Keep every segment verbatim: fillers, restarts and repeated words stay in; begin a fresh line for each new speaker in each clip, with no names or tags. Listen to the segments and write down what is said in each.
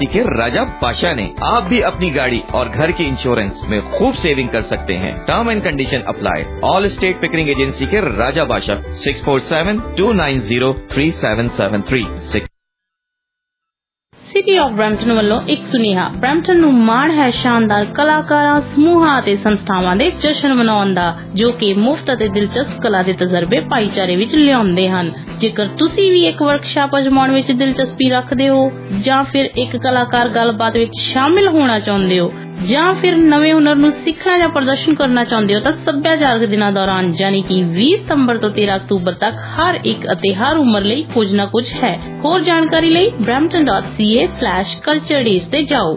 के राजा बादशाह ने। आप भी अपनी गाड़ी और घर के इंश्योरेंस में खूब सेविंग कर सकते हैं। Term and condition apply. Allstate Pickering agency के Raja Badshah six four seven two nine zero three seven seven three six.
City of Brampton ਵੱਲੋਂ ਇੱਕ ਸੁਨੇਹਾ। ਬਰੈਂਪਟਨ ਨੂੰ ਮਾਣ ਹੈ ਸ਼ਾਨਦਾਰ ਕਲਾਕਾਰਾਂ, ਸਮੂਹਾਂ ਅਤੇ ਸੰਸਥਾਵਾਂ ਦੇ ਜਸ਼ਨ ਮਨਾਉਣ ਦਾ, ਜੋ ਕਿ ਮੁਫਤ ਅਤੇ ਦਿਲਚਸਪ ਕਲਾ ਦੇ ਤਜਰਬੇ ਭਾਈਚਾਰੇ ਵਿੱਚ ਲਿਆਉਂਦੇ ਹਨ। ਜੇਕਰ ਤੁਸੀਂ ਵੀ ਇੱਕ ਵਰਕਸ਼ਾਪ ਅਜਮਾਉਣ ਵਿੱਚ ਦਿਲਚਸਪੀ ਰੱਖਦੇ ਹੋ, ਜਾਂ ਫਿਰ ਇੱਕ ਕਲਾਕਾਰ ਗੱਲਬਾਤ ਵਿੱਚ ਸ਼ਾਮਿਲ ਹੋਣਾ ਚਾਹੁੰਦੇ ਹੋ, ਜਾਂ ਫਿਰ ਨਵੇਂ ਹੁਨਰ ਨੂੰ ਸਿੱਖਣਾ ਜਾਂ ਪ੍ਰਦਰਸ਼ਨ ਕਰਨਾ ਚਾਹੁੰਦੇ ਹੋ, ਤਾਂ ਸੱਭਿਆਚਾਰਕ ਦਿਨਾਂ ਦੌਰਾਨ ਯਾਨੀ ਕਿ ਵੀਹ ਸਤੰਬਰ ਤੋਂ ਤੇਰਾਂ ਅਕਤੂਬਰ ਤੱਕ ਹਰ ਇੱਕ ਅਤੇ ਹਰ ਉਮਰ ਲਈ ਕੁਝ ਨਾ ਕੁਝ ਹੈ। ਹੋਰ ਜਾਣਕਾਰੀ ਲਈ Brampton dot C A slash culture days ਤੇ ਜਾਓ।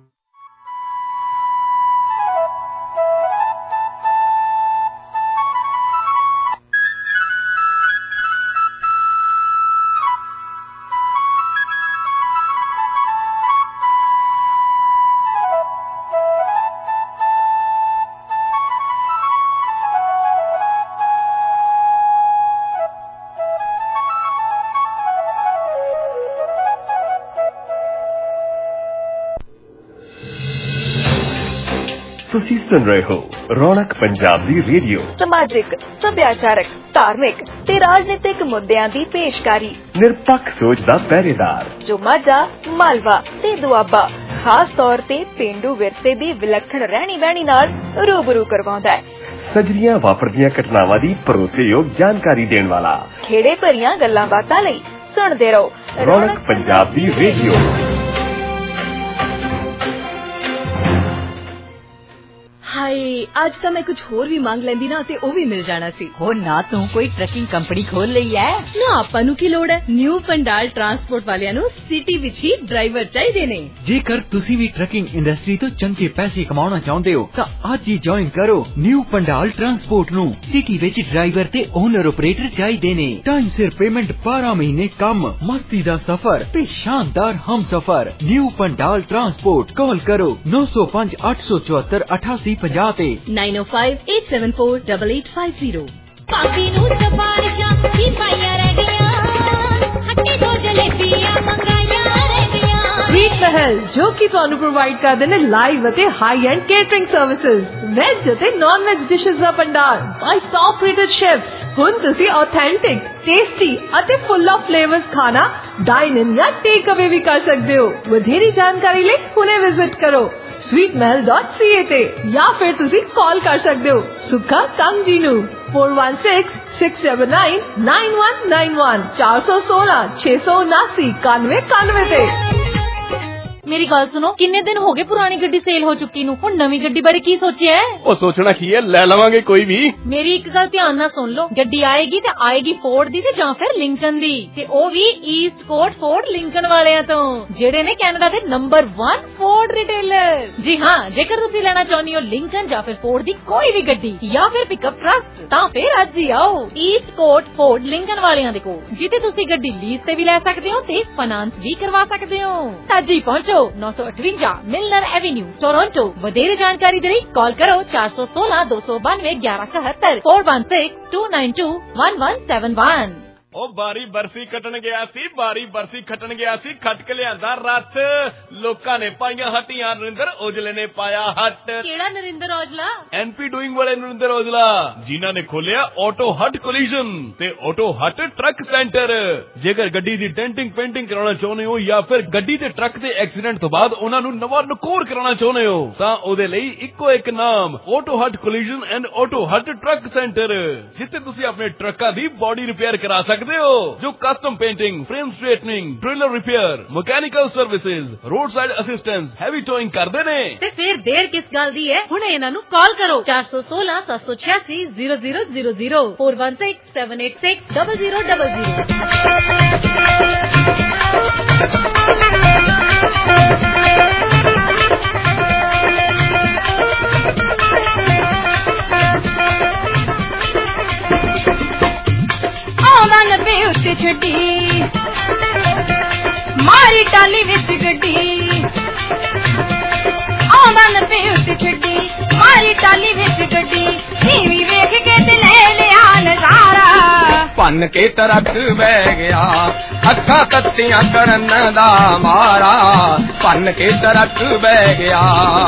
ਤੁਸੀਂ ਸੁਣ ਰਹੇ ਹੋ ਰੌਣਕ ਪੰਜਾਬ ਦੀ ਰੇਡੀਓ।
ਸਮਾਜਿਕ, ਸੱਭਿਆਚਾਰਕ, ਧਾਰਮਿਕ ਤੇ ਰਾਜਨੀਤਿਕ ਮੁੱਦਿਆਂ ਦੀ ਪੇਸ਼ਕਾਰੀ।
ਨਿਰਪੱਖ ਸੋਚ ਦਾ ਪਹਿਰੇਦਾਰ
ਜੋ ਮਾਝਾ, ਮਾਲਵਾ ਤੇ ਦੁਆਬਾ ਖਾਸ ਤੌਰ ਤੇ ਪੇਂਡੂ ਵਿਰਸੇ ਦੀ ਵਿਲੱਖਣ ਰਹਿਣੀ ਬਹਿਣੀ ਨਾਲ ਰੂਬਰੂ ਕਰਵਾਉਂਦਾ ਹੈ।
ਸਜਰੀਆਂ ਵਾਪਰਦੀਆਂ ਘਟਨਾਵਾਂ ਦੀ ਭਰੋਸੇਯੋਗ ਜਾਣਕਾਰੀ ਦੇਣ ਵਾਲਾ।
ਖੇੜੇ ਭਰੀਆਂ ਗੱਲਾਂ ਬਾਤਾਂ ਲਈ ਸੁਣਦੇ ਰਹੋ
ਰੌਣਕ ਪੰਜਾਬ ਦੀ ਰੇਡੀਓ।
ਹਾਏ, ਅੱਜ ਤਾਂ ਮੈਂ ਕੁਝ ਹੋਰ ਵੀ ਮੰਗ ਲੈਂਦੀ ਨਾ ਤੇ ਉਹ ਵੀ ਮਿਲ ਜਾਣਾ ਸੀ।
ਹੋ ਨਾ ਤੂੰ ਕੋਈ ਟਰੱਕਿੰਗ ਕੰਪਨੀ ਖੋਲ ਲਈ ਐ
ਨਾ। ਆਪਾਂ ਨੂੰ ਕੀ ਲੋੜ ਹੈ? ਨਿਊ ਪੰਡਾਲ ਟਰਾਂਸਪੋਰਟ ਵਾਲਿਆਂ ਨੂੰ ਸਿਟੀ ਵਿੱਚ ਹੀ ਡਰਾਈਵਰ ਚਾਹੀਦੇ ਨੇ।
ਜੇਕਰ ਤੁਸੀਂ ਵੀ ਟਰੱਕਿੰਗ ਇੰਡਸਟਰੀ ਤੋਂ ਚੰਗੇ ਪੈਸੇ ਕਮਾਉਣਾ ਚਾਹੁੰਦੇ ਹੋ ਤਾਂ ਅੱਜ ਹੀ ਜੁਆਇਨ ਕਰੋ ਨਿਊ ਪੰਡਾਲ ਟਰਾਂਸਪੋਰਟ ਨੂੰ। ਸਿਟੀ ਵਿੱਚ ਡਰਾਈਵਰ ਤੇ ਓਨਰ ਆਪਰੇਟਰ ਚਾਹੀਦੇ ਨੇ। ਟਾਈਮ ਸਿਰ ਪੇਮੈਂਟ, ਬਾਰਾਂ ਮਹੀਨੇ ਕੰਮ, ਮਸਤੀ ਦਾ ਸਫ਼ਰ ਤੇ ਸ਼ਾਨਦਾਰ ਹਮਸਫ਼ਰ। New Pandal transport. ਕਾਲ ਕਰੋ ਨੌ ਸੌ ਪੰਜ ਅੱਠ ਸੌ ਚੁਹੱਤਰ ਅਠਾਸੀ ਪੰਜਾਹ ਤੇ
nine O five eight seven four double eight five zero.
ਕਾਫੀ ਨੂੰ ਸਫਾਰਿਸ਼ਾਂ ਹੀ ਪਾਈਆਂ ਰਹਿ ਗਈਆਂ, ਹੱਟੀ ਦੋ ਜਲੇਬੀਆਂ ਮੰਗਾਈਆਂ ਰਹਿ ਗਈਆਂ।
ਸਵੀਟ ਮਹਿਲ, ਜੋ ਕਿ ਤੁਹਾਨੂੰ ਪ੍ਰੋਵਾਈਡ ਕਰਦੇ ਨੇ ਲਾਈਵ ਅਤੇ high end catering services, veg ਅਤੇ ਨਾਨ ਵੈਜ ਡਿਸ਼ਸ ਦਾ ਭੰਡਾਰ ਬਾਈ ਟੌਪ ਰੇਟਡ ਸ਼ੈਫਸ। ਹੁਣ ਤੁਸੀਂ ਆਥੈਂਟਿਕ, ਟੇਸਟੀ ਅਤੇ ਫੁੱਲ ਆਫ ਫਲੇਵਰਸ ਖਾਣਾ ਡਾਈਨ ਇਨ ਜਾਂ ਟੇਕ ਅਵੇ ਵੀ ਕਰ ਸਕਦੇ ਹੋ। ਵਧੇਰੀ ਜਾਣਕਾਰੀ ਲਈ ਹੁਣੇ ਵਿਜ਼ਿਟ ਕਰੋ sweet mahal dot c a ਤੇ, ਜਾਂ ਫਿਰ ਤੁਸੀਂ ਕਾਲ ਕਰ ਸਕਦੇ ਹੋ ਸੁੱਖਾ ਤੰਗ ਜੀ ਨੂੰ four one six six seven nine nine one nine one ਚਾਰ ਸੌ ਸੋਲਾਂ ਛੇ ਸੌ ਉਨਾਸੀ ਇਕਾਨਵੇਂ ਇਕਾਨਵੇਂ ਤੇ।
ਮੇਰੀ ਗੱਲ ਸੁਣੋ, ਕਿੰਨੇ ਦਿਨ ਹੋ ਗਏ ਪੁਰਾਣੀ ਗੱਡੀ ਸੇਲ ਹੋ ਚੁੱਕੀ ਨੂੰ, ਹੁਣ ਨਵੀਂ ਗੱਡੀ ਬਾਰੇ ਕੀ ਸੋਚਿਆ?
ਉਹ ਸੋਚਣਾ ਕੀ ਹੈ, ਲੈ ਲਵਾਂਗੇ ਕੋਈ ਵੀ।
ਮੇਰੀ ਇੱਕ ਗੱਲ ਧਿਆਨ ਨਾਲ ਸੁਣ ਲਓ, ਗੱਡੀ ਆਏਗੀ ਤੇ ਆਏਗੀ ਫੋਰਡ ਦੀ ਤੇ ਜਾਂ ਫਿਰ ਲਿੰਕਨ ਦੀ, ਤੇ ਉਹ ਵੀ ਈਸਟ ਕੋਟ ਫੋਰਡ ਲਿੰਕਨ ਵਾਲਿਆਂ ਤੋਂ, ਜਿਹੜੇ ਨੇ ਕੈਨੇਡਾ ਦੇ ਨੰਬਰ ਵਨ ਫੋਰਡ ਰਿਟੇਲਰ। ਜੀ ਹਾਂ, ਜੇਕਰ ਤੁਸੀਂ ਲੈਣਾ ਚਾਹੁੰਦੇ ਹੋ ਲਿੰਕਨ ਜਾਂ ਫਿਰ ਫੋਰਡ ਦੀ ਕੋਈ ਵੀ ਗੱਡੀ ਜਾਂ ਫਿਰ ਪਿਕਅਪ ਟਰੱਕ, ਤਾਂ ਫਿਰ ਅੱਜ ਹੀ ਆਓ ਈਸਟ ਕੋਟ ਫੋਰਡ ਲਿੰਕਨ ਵਾਲਿਆਂ ਦੇ ਕੋਲ, ਜਿੱਥੇ ਤੁਸੀਂ ਗੱਡੀ ਲੀਜ਼ ਤੇ ਵੀ ਲੈ ਸਕਦੇ ਹੋ ਤੇ ਫਾਈਨਾਂਸ ਵੀ ਕਰਵਾ ਸਕਦੇ ਹੋ। ਅੱਜ ਹੀ ਪਹੁੰਚੋ ਨੌ ਸੌ ਅਠਵੰਜਾ ਮਿਲਨਰ ਐਵੇਨਿਊ, ਟੋਰਾਂਟੋ। ਵਧੇਰੇ ਜਾਣਕਾਰੀ ਦੇ ਲਈ ਕਾਲ ਕਰੋ ਚਾਰ ਸੌ ਸੋਲਾਂ ਦੋ ਸੌ ਬਾਨਵੇਂ ਗਿਆਰਾਂ ਇਕਹੱਤਰ four one six two nine two one one seven one।
ਉਹ ਬਾਰੀ ਬਰਸੀ ਖੱਟਣ ਗਿਆ ਸੀ, ਬਾਰੀ ਬਰਸੀ ਖੱਟਣ ਗਿਆ ਸੀ, ਖੱਟ ਕੇ ਲਿਆਂਦਾ ਰੱਥ। ਲੋਕਾਂ ਨੇ ਪਾਈਆਂ ਹੱਟੀਆਂ, ਨਰਿੰਦਰ ਔਜਲੇ ਨੇ ਪਾਇਆ ਹੱਟ।
ਕਿਹੜਾ ਨਰਿੰਦਰ ਔਜਲਾ?
ਐਨਪੀ ਡੂਇੰਗ ਵਾਲੇ ਨਰਿੰਦਰ ਔਜਲਾ, ਜਿਨ੍ਹਾਂ ਨੇ ਖੋਲਿਆ ਆਟੋ ਹੱਟ ਕੋਲੀਜਨ ਤੇ ਆਟੋ ਹੱਟ ਟਰੱਕ ਸੈਂਟਰ। ਜੇਕਰ ਗੱਡੀ ਦੀ ਡੈਂਟਿੰਗ ਪੇਂਟਿੰਗ ਕਰਾਉਣਾ ਚਾਹੁੰਦੇ ਹੋ ਜਾਂ ਫਿਰ ਗੱਡੀ ਤੇ ਟਰੱਕ ਦੇ ਐਕਸੀਡੈਂਟ ਤੋਂ ਬਾਅਦ ਉਹਨਾਂ ਨੂੰ ਨਵਾਂ ਨਕੋਰ ਕਰਾਉਣਾ ਚਾਹੁੰਦੇ ਹੋ, ਤਾਂ ਉਹਦੇ ਲਈ ਇੱਕੋ ਇੱਕ ਨਾਮ, auto hut collision and auto hut truck centre, ਜਿੱਥੇ ਤੁਸੀਂ ਆਪਣੇ ਟਰੱਕਾਂ ਦੀ ਬੋਡੀ ਰਿਪੇਅਰ ਕਰਾ ਸਕਦੇ ਹੋ, ਜੋ custom painting, frame straightening, trailer repair, mechanical services, roadside assistance, heavy towing ਕਰਦੇ ਨੇ।
ਤੇ ਫਿਰ ਦੇਰ ਕਿਸ ਗੱਲ ਦੀ ਹੈ, ਹੁਣੇ ਇਹਨਾਂ ਨੂੰ ਕਾਲ ਕਰੋ ਚਾਰ ਸੌ ਸੋਲਾਂ ਸੱਤ ਸੌ ਛਿਆਸੀ zero zero zero zero four one six seven eight six zero zero zero zero।
ਨੱਬੇ ਉੱਤੇ ਛੱਡੀ ਮਾਰੀ ਟਾਲੀ ਵਿੱਚ ਗੱਡੀ, ਆਉਂਦਾ ਨੱਬੇ ਉੱਤੇ ਛੱਡੀ ਮਾਰੀ ਟਾਲੀ ਵਿੱਚ ਗੱਡੀ, ਨੀਵੀਂ ਵੇਖ ਕੇ ਤੇ ਲੈ ਲਿਆ ਨਜ਼ਾਰਾ।
ਭੰਨ ਕੇ ਟਰੱਕ ਬਹਿ ਗਿਆ ਅੱਖਾਂ ਤੱਤੀਆਂ ਕਰਨ ਦਾ ਮਾਰਾ ਭੰਨ ਕੇ ਟਰੱਕ ਬਹਿ ਗਿਆ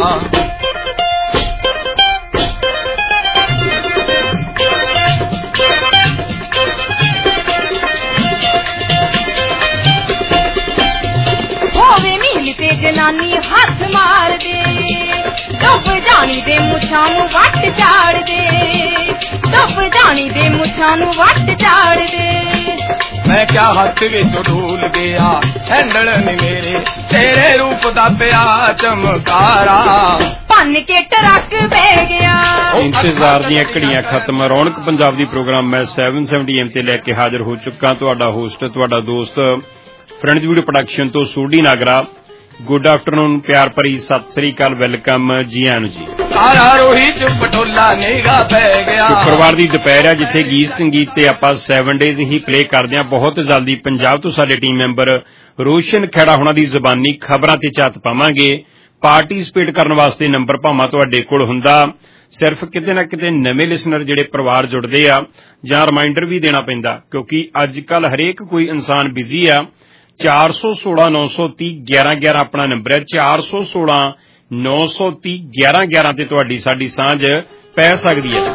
ਹੋਵੇ ਮੀਲ ਤੇ ਜਨਾਨੀ ਹੱਥ ਮਾਰ ਦੇ ਡੁੱਬ ਜਾਣੀ ਦੇ ਮੁੱਛਾਂ ਨੂੰ ਵੱਟ ਝਾੜ ਦੇ ਡੁੱਬ ਜਾਣੀ ਦੇ ਮੁੱਛਾਂ ਨੂੰ ਵੱਟ ਝਾੜ ਦੇ
ਮੈਂ ਕਿਆ ਹੱਥ ਵਿੱਚ ਡੂਲ ਗਿਆ ਹੈਂਡਲ ਨੀ ਮੇਰੇ ਤੇਰੇ ਰੂਪ ਦਾ ਪਿਆ ਚਮਕਾਰਾ
ਭੰਨ ਕੇ ਟਰੱਕ ਬਹਿ ਗਿਆ
ਇੰਤਜ਼ਾਰ ਦੀਆਂ ਘੜੀਆਂ ਖਤਮ ਰੌਣਕ ਪੰਜਾਬ ਦੀ ਪ੍ਰੋਗਰਾਮ ਮੈਂ ਸੱਤ ਸੌ ਸੱਤਰ ਐਮ ਤੇ ਲੈ ਕੇ ਹਾਜ਼ਰ ਹੋ ਚੁੱਕਾ ਤੁਹਾਡਾ ਹੋਸਟ ਤੁਹਾਡਾ ਦੋਸਤ ਫਰੈਂਡਸ ਵੀਡੀਓ ਪ੍ਰੋਡਕਸ਼ਨ ਤੋਂ ਸੋਢੀ ਨਾਗਰਾ ਗੁੱਡ ਆਫਟਰਨੂਨ ਪਿਆਰ ਭਰੀ ਸਤਿ ਸ੍ਰੀ ਅਕਾਲ ਵੈਲਕਮ ਜੀ ਆਇਆਂ ਨੂੰ ਜੀ
ਸਾਰਾ ਰੋਹੀ ਚੁੱਪ ਟੋਲਾ ਨਿਗਾ ਪੈ ਗਿਆ
ਸ਼ੁੱਕਰਵਾਰ ਦੀ ਦੁਪਹਿਰ ਆ ਜਿੱਥੇ ਗੀਤ ਸੰਗੀਤ ਤੇ ਆਪਾਂ ਸੈਵਨ ਡੇਜ਼ ਹੀ ਪਲੇ ਕਰਦੇ ਹਾਂ ਬਹੁਤ ਜਲਦੀ ਪੰਜਾਬ ਤੋਂ ਸਾਡੇ ਟੀਮ ਮੈਂਬਰ ਰੋਸ਼ਨ ਖੇੜਾ ਹੋਣਾ ਦੀ ਜ਼ਬਾਨੀ ਖਬਰਾਂ ਤੇ ਝਾਤ ਪਾਵਾਂਗੇ ਪਾਰਟਿਸਿਪੇਟ ਕਰਨ ਵਾਸਤੇ ਨੰਬਰ ਭਾਵਾਂ ਤੁਹਾਡੇ ਕੋਲ ਹੁੰਦਾ ਸਿਰਫ ਕਿਤੇ ਨਾ ਕਿਤੇ ਨਵੇਂ ਲਿਸਨਰ ਜਿਹੜੇ ਪਰਿਵਾਰ ਜੁੜਦੇ ਆ ਜਾਂ ਰਿਮਾਈਂਡਰ ਵੀ ਦੇਣਾ ਪੈਂਦਾ ਕਿਉਂਕਿ ਅੱਜ ਕੱਲ ਹਰੇਕ ਕੋਈ ਇਨਸਾਨ ਬਿਜ਼ੀ ਆ ਚਾਰ ਸੌ ਸੋਲਾਂ ਨੌ ਸੌ ਤੀਹ ਗਿਆਰਾਂ ਗਿਆਰਾਂ ਆਪਣਾ ਨੰਬਰ ਹੈ ਚਾਰ ਸੌ ਸੋਲਾਂ ਨੌ ਸੌ ਤੀਹ ਗਿਆਰਾਂ ਗਿਆਰਾਂ ਤੇ ਤੁਹਾਡੀ ਸਾਡੀ ਸਾਂਝ ਪੈ ਸਕਦੀ ਹੈ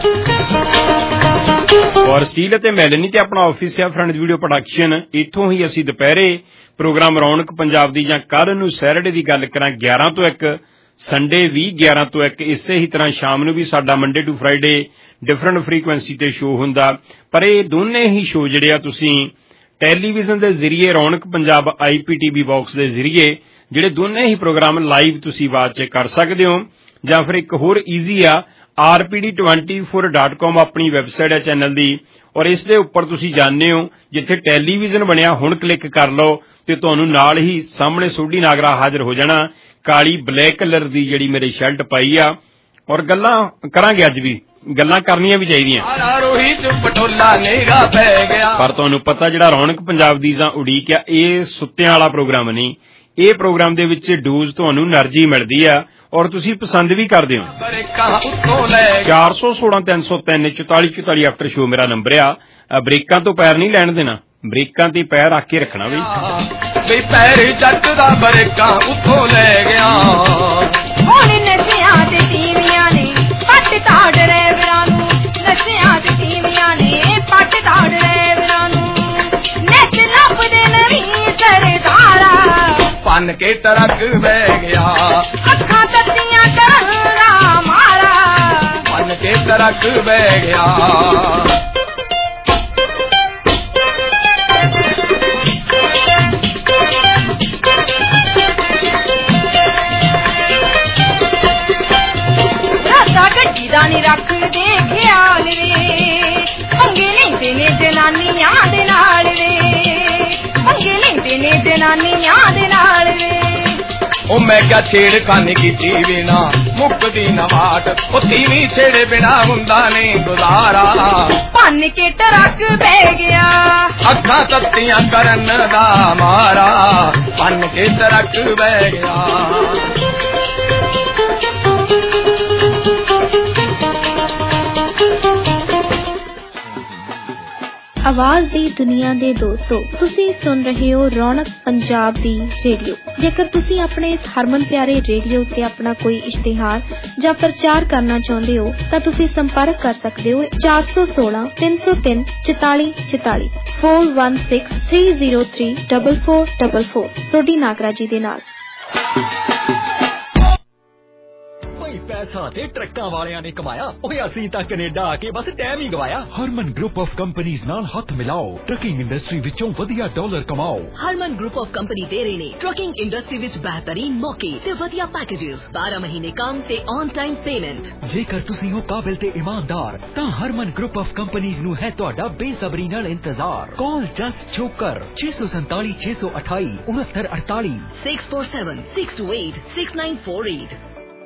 ਔਰ ਸਟੀਲ ਅਤੇ ਮੈਲਨੀ ਤੇ ਆਪਣਾ ਆਫਿਸ ਹੈ ਫਰੈਂਡਸ ਵੀਡੀਓ ਪ੍ਰੋਡਕਸ਼ਨ ਇੱਥੋਂ ਹੀ ਅਸੀਂ ਦੁਪਹਿਰੇ ਪ੍ਰੋਗਰਾਮ ਰੌਣਕ ਪੰਜਾਬ ਦੀ ਜਾਂ ਕੱਲ੍ਹ ਨੂੰ ਸੈਟਰਡੇ ਦੀ ਗੱਲ ਕਰਾਂ ਗਿਆਰਾਂ ਤੋਂ ਇੱਕ ਸੰਡੇ ਵੀ ਗਿਆਰਾਂ ਤੋਂ ਇੱਕ ਇਸੇ ਹੀ ਤਰ੍ਹਾਂ ਸ਼ਾਮ ਨੂੰ ਵੀ ਸਾਡਾ Monday to Friday different frequency ਤੇ ਸ਼ੋਅ ਹੁੰਦਾ ਪਰ ਇਹ ਦੋਨੇ ਹੀ ਸ਼ੋਅ ਜਿਹੜੇ ਆ ਤੁਸੀਂ ਟੈਲੀਵਿਜ਼ਨ ਦੇ ਜ਼ਰੀਏ ਰੌਣਕ ਪੰਜਾਬ ਆਈਪੀਟੀਵੀ ਬਾਕਸ ਦੇ ਜ਼ਰੀਏ ਜਿਹੜੇ ਦੋਨੇ ਹੀ ਪ੍ਰੋਗਰਾਮ ਲਾਈਵ ਤੁਸੀਂ ਵਾਚ ਕਰ ਸਕਦੇ ਹੋ ਜਾਂ ਫਿਰ ਇੱਕ ਹੋਰ ਈਜ਼ੀ ਆ R P D twenty four dot com ਆਪਣੀ ਵੈਬਸਾਈਟ ਹੈ ਚੈਨਲ ਦੀ ਔਰ ਇਸ ਦੇ ਉੱਪਰ ਤੁਸੀਂ ਜਾਣਦੇ ਹੋ ਜਿੱਥੇ ਟੈਲੀਵਿਜ਼ਨ ਬਣਿਆ ਹੁਣ ਕਲਿੱਕ ਕਰ ਲਓ ਤੇ ਤੁਹਾਨੂੰ ਨਾਲ ਹੀ ਸਾਹਮਣੇ ਸੋਢੀ ਨਾਗਰਾ ਹਾਜ਼ਰ ਹੋ ਜਾਣਾ ਕਾਲੀ ਬਲੈਕ ਕਲਰ ਦੀ ਜਿਹੜੀ ਮੇਰੇ ਸ਼ਰਟ ਪਾਈ ਆ ਔਰ ਗੱਲਾਂ ਕਰਾਂਗੇ ਅੱਜ ਵੀ ਗੱਲਾਂ ਕਰਨੀਆਂ ਵੀ ਚਾਹੀਦੀਆਂ ਪਰ ਤੁਹਾਨੂੰ ਪਤਾ ਜਿਹੜਾ ਰੌਣਕ ਪੰਜਾਬ ਦੀ ਜਾਂ ਉਡੀਕ ਆ ਇਹ ਸੁੱਤਿਆਂ ਵਾਲਾ ਪ੍ਰੋਗਰਾਮ ਨਹੀਂ ਇਹ ਪ੍ਰੋਗਰਾਮ ਦੇ ਵਿੱਚ ਡੋਜ਼ ਤੁਹਾਨੂੰ એનર્ਜੀ ਮਿਲਦੀ ਆ ਔਰ ਤੁਸੀਂ ਪਸੰਦ ਵੀ ਕਰਦੇ ਹੋ ਚਾਰ ਸੌ ਸੋਲਾਂ ਤਿੰਨ ਸੌ ਤਿੰਨ ਚੁਤਾਲੀ ਚੁਤਾਲੀ ਆਫਟਰ ਸ਼ੋ ਮੇਰਾ ਨੰਬਰ ਆ ਬ੍ਰੇਕਾਂ ਤੋਂ ਪੈਰ ਨਹੀਂ ਲੈਣ ਦੇਣਾ ਬ੍ਰੇਕਾਂ ਤੇ ਪੈਰ ਰੱਖ ਕੇ ਰੱਖਣਾ ਵੀ
ਬਈ ਪੈਰ ਜੱਟ ਦਾ ਬ੍ਰੇਕਾਂ ਉੱਥੋਂ ਲੈ ਗਿਆ
ਹੁਣ ਨਸ਼ਿਆਂ ਤੇ ਟੀਵੀਆਂ ਨੇ ਪੱਟ ਤਾੜ ਡਰਾਈਵਰਾਂ ਨੂੰ ਨਸ਼ਿਆਂ ਤੇ ਟੀਵੀਆਂ ਨੇ ਪੱਟ ਤਾੜ ਡਰਾਈਵਰਾਂ ਨੂੰ ਨੱਚ ਲੱਭਦੇ ਨਵੀਂ ਸਰਦਾਰਾ
ਭੰਨ ਕੇ ਟਰੱਕ ਬਹਿ ਗਿਆ
ਅੱਖਾਂ ਤੱਤੀਆਂ ਕਰਨ ਦਾ ਮਾਰਾ
ਭੰਨ ਕੇ ਟਰੱਕ ਬਹਿ ਗਿਆ
ਗੱਡੀ ਦਾ ਨੀ ਰੱਖਦੇ ਖਿਆਲ ਵੇ ਪੰਗੇ ਲੈਂਦੇ ਨੇ ਜਨਾਨੀਆਂ ਦੇ ਨਾਲ ਵੇ ਪੰਗੇ ਲੈਂਦੇ ਨੇ ਜਨਾਨੀਆਂ ਦੇ ਨਾਲ ਵੇ
ਉਹ ਮੈਂ ਕਿਹਾ ਛੇੜਖਾਨੀ ਕੀਤੀ ਬਿਨਾ ਮੁੱਕਦੀ ਨਾ ਵਾਟ ਉਹ ਤੀਵੀਂ ਛੇੜੇ ਬਿਨਾ ਹੁੰਦਾ ਨਹੀਂ ਗੁਜ਼ਾਰਾ
ਭੰਨ ਕੇ ਟਰੱਕ ਬਹਿ ਗਿਆ
ਅੱਖਾਂ ਤੱਤੀਆਂ ਕਰਨ ਦਾ ਮਾਰਾ ਭੰਨ ਕੇ ਟਰੱਕ ਬਹਿ ਗਿਆ
ਆਵਾਜ਼ ਦੀ ਦੁਨੀਆ ਦੇ ਦੋਸਤੋ ਤੁਸੀਂ ਸੁਣ ਰਹੇ ਹੋ ਰੌਣਕ ਪੰਜਾਬ ਦੀ ਰੇਡੀਓ ਜੇਕਰ ਤੁਸੀਂ ਆਪਣੇ ਇਸ ਹਰਮਨ ਪਿਆਰੇ ਰੇਡੀਓ ਤੇ ਆਪਣਾ ਕੋਈ ਇਸ਼ਤਿਹਾਰ ਜਾਂ ਪ੍ਰਚਾਰ ਕਰਨਾ ਚਾਹੁੰਦੇ ਹੋ ਤਾਂ ਤੁਸੀਂ ਸੰਪਰਕ ਕਰ ਸਕਦੇ ਹੋ ਚਾਰ ਸੌ ਸੋਲਾਂ ਤਿੰਨ ਸੌ ਤਿੰਨ ਚੁਤਾਲੀ ਚੁਤਾਲੀ four one six three zero three four four four four Sodhi Nagra ਜੀ ਦੇ ਨਾਲ
ਪੈਸਾ ਤੇ ਟਰੱਕਾਂ ਵਾਲਿਆਂ ਨੇ ਕਮਾਇਆ ਓਏ ਅਸੀਂ ਤਾਂ ਕੈਨੇਡਾ ਆ ਕੇ ਬਸ ਟਾਈਮ ਹੀ ਗਵਾਇਆ ਹਰਮਨ ਗਰੁੱਪ ਆਫ ਕੰਪਨੀਆਂ ਨਾਲ ਹੱਥ ਮਿਲਾਓ ਟਰੱਕਿੰਗ ਇੰਡਸਟਰੀ ਵਿੱਚੋਂ ਵਧੀਆ ਡਾਲਰ ਕਮਾਓ
ਹਰਮਨ ਗਰੁੱਪ ਆਫ ਕੰਪਨੀ ਦੇ ਰਹੇ ਨੇ ਟਰੱਕਿੰਗ ਇੰਡਸਟਰੀ ਵਿੱਚ ਬਿਹਤਰੀਨ ਮੌਕੇ ਤੇ ਵਧੀਆ ਪੈਕੇजेस ਬਾਰਾਂ ਮਹੀਨੇ ਕੰਮ ਤੇ ਔਨ ਟਾਈਮ ਪੇਮੈਂਟ
ਜੇਕਰ ਤੁਸੀਂ ਹੋ ਕਾਬਿਲ ਤੇ ਇਮਾਨਦਾਰ ਤਾਂ ਹਰਮਨ ਗਰੁੱਪ ਆਫ ਕੰਪਨੀਆਂ ਨੂੰ ਹੈ ਤੁਹਾਡਾ ਬੇਸਬਰੀ ਨਾਲ ਇੰਤਜ਼ਾਰ ਕਾਲ ਜਸਟ ਛੋਕਰ ਛੇ ਸੌ ਸੰਤਾਲੀ ਛੇ ਸੌ ਅਠਾਈ ਉਨੱਤਰ ਅੜਤਾਲੀ
six four seven six two eight six nine four eight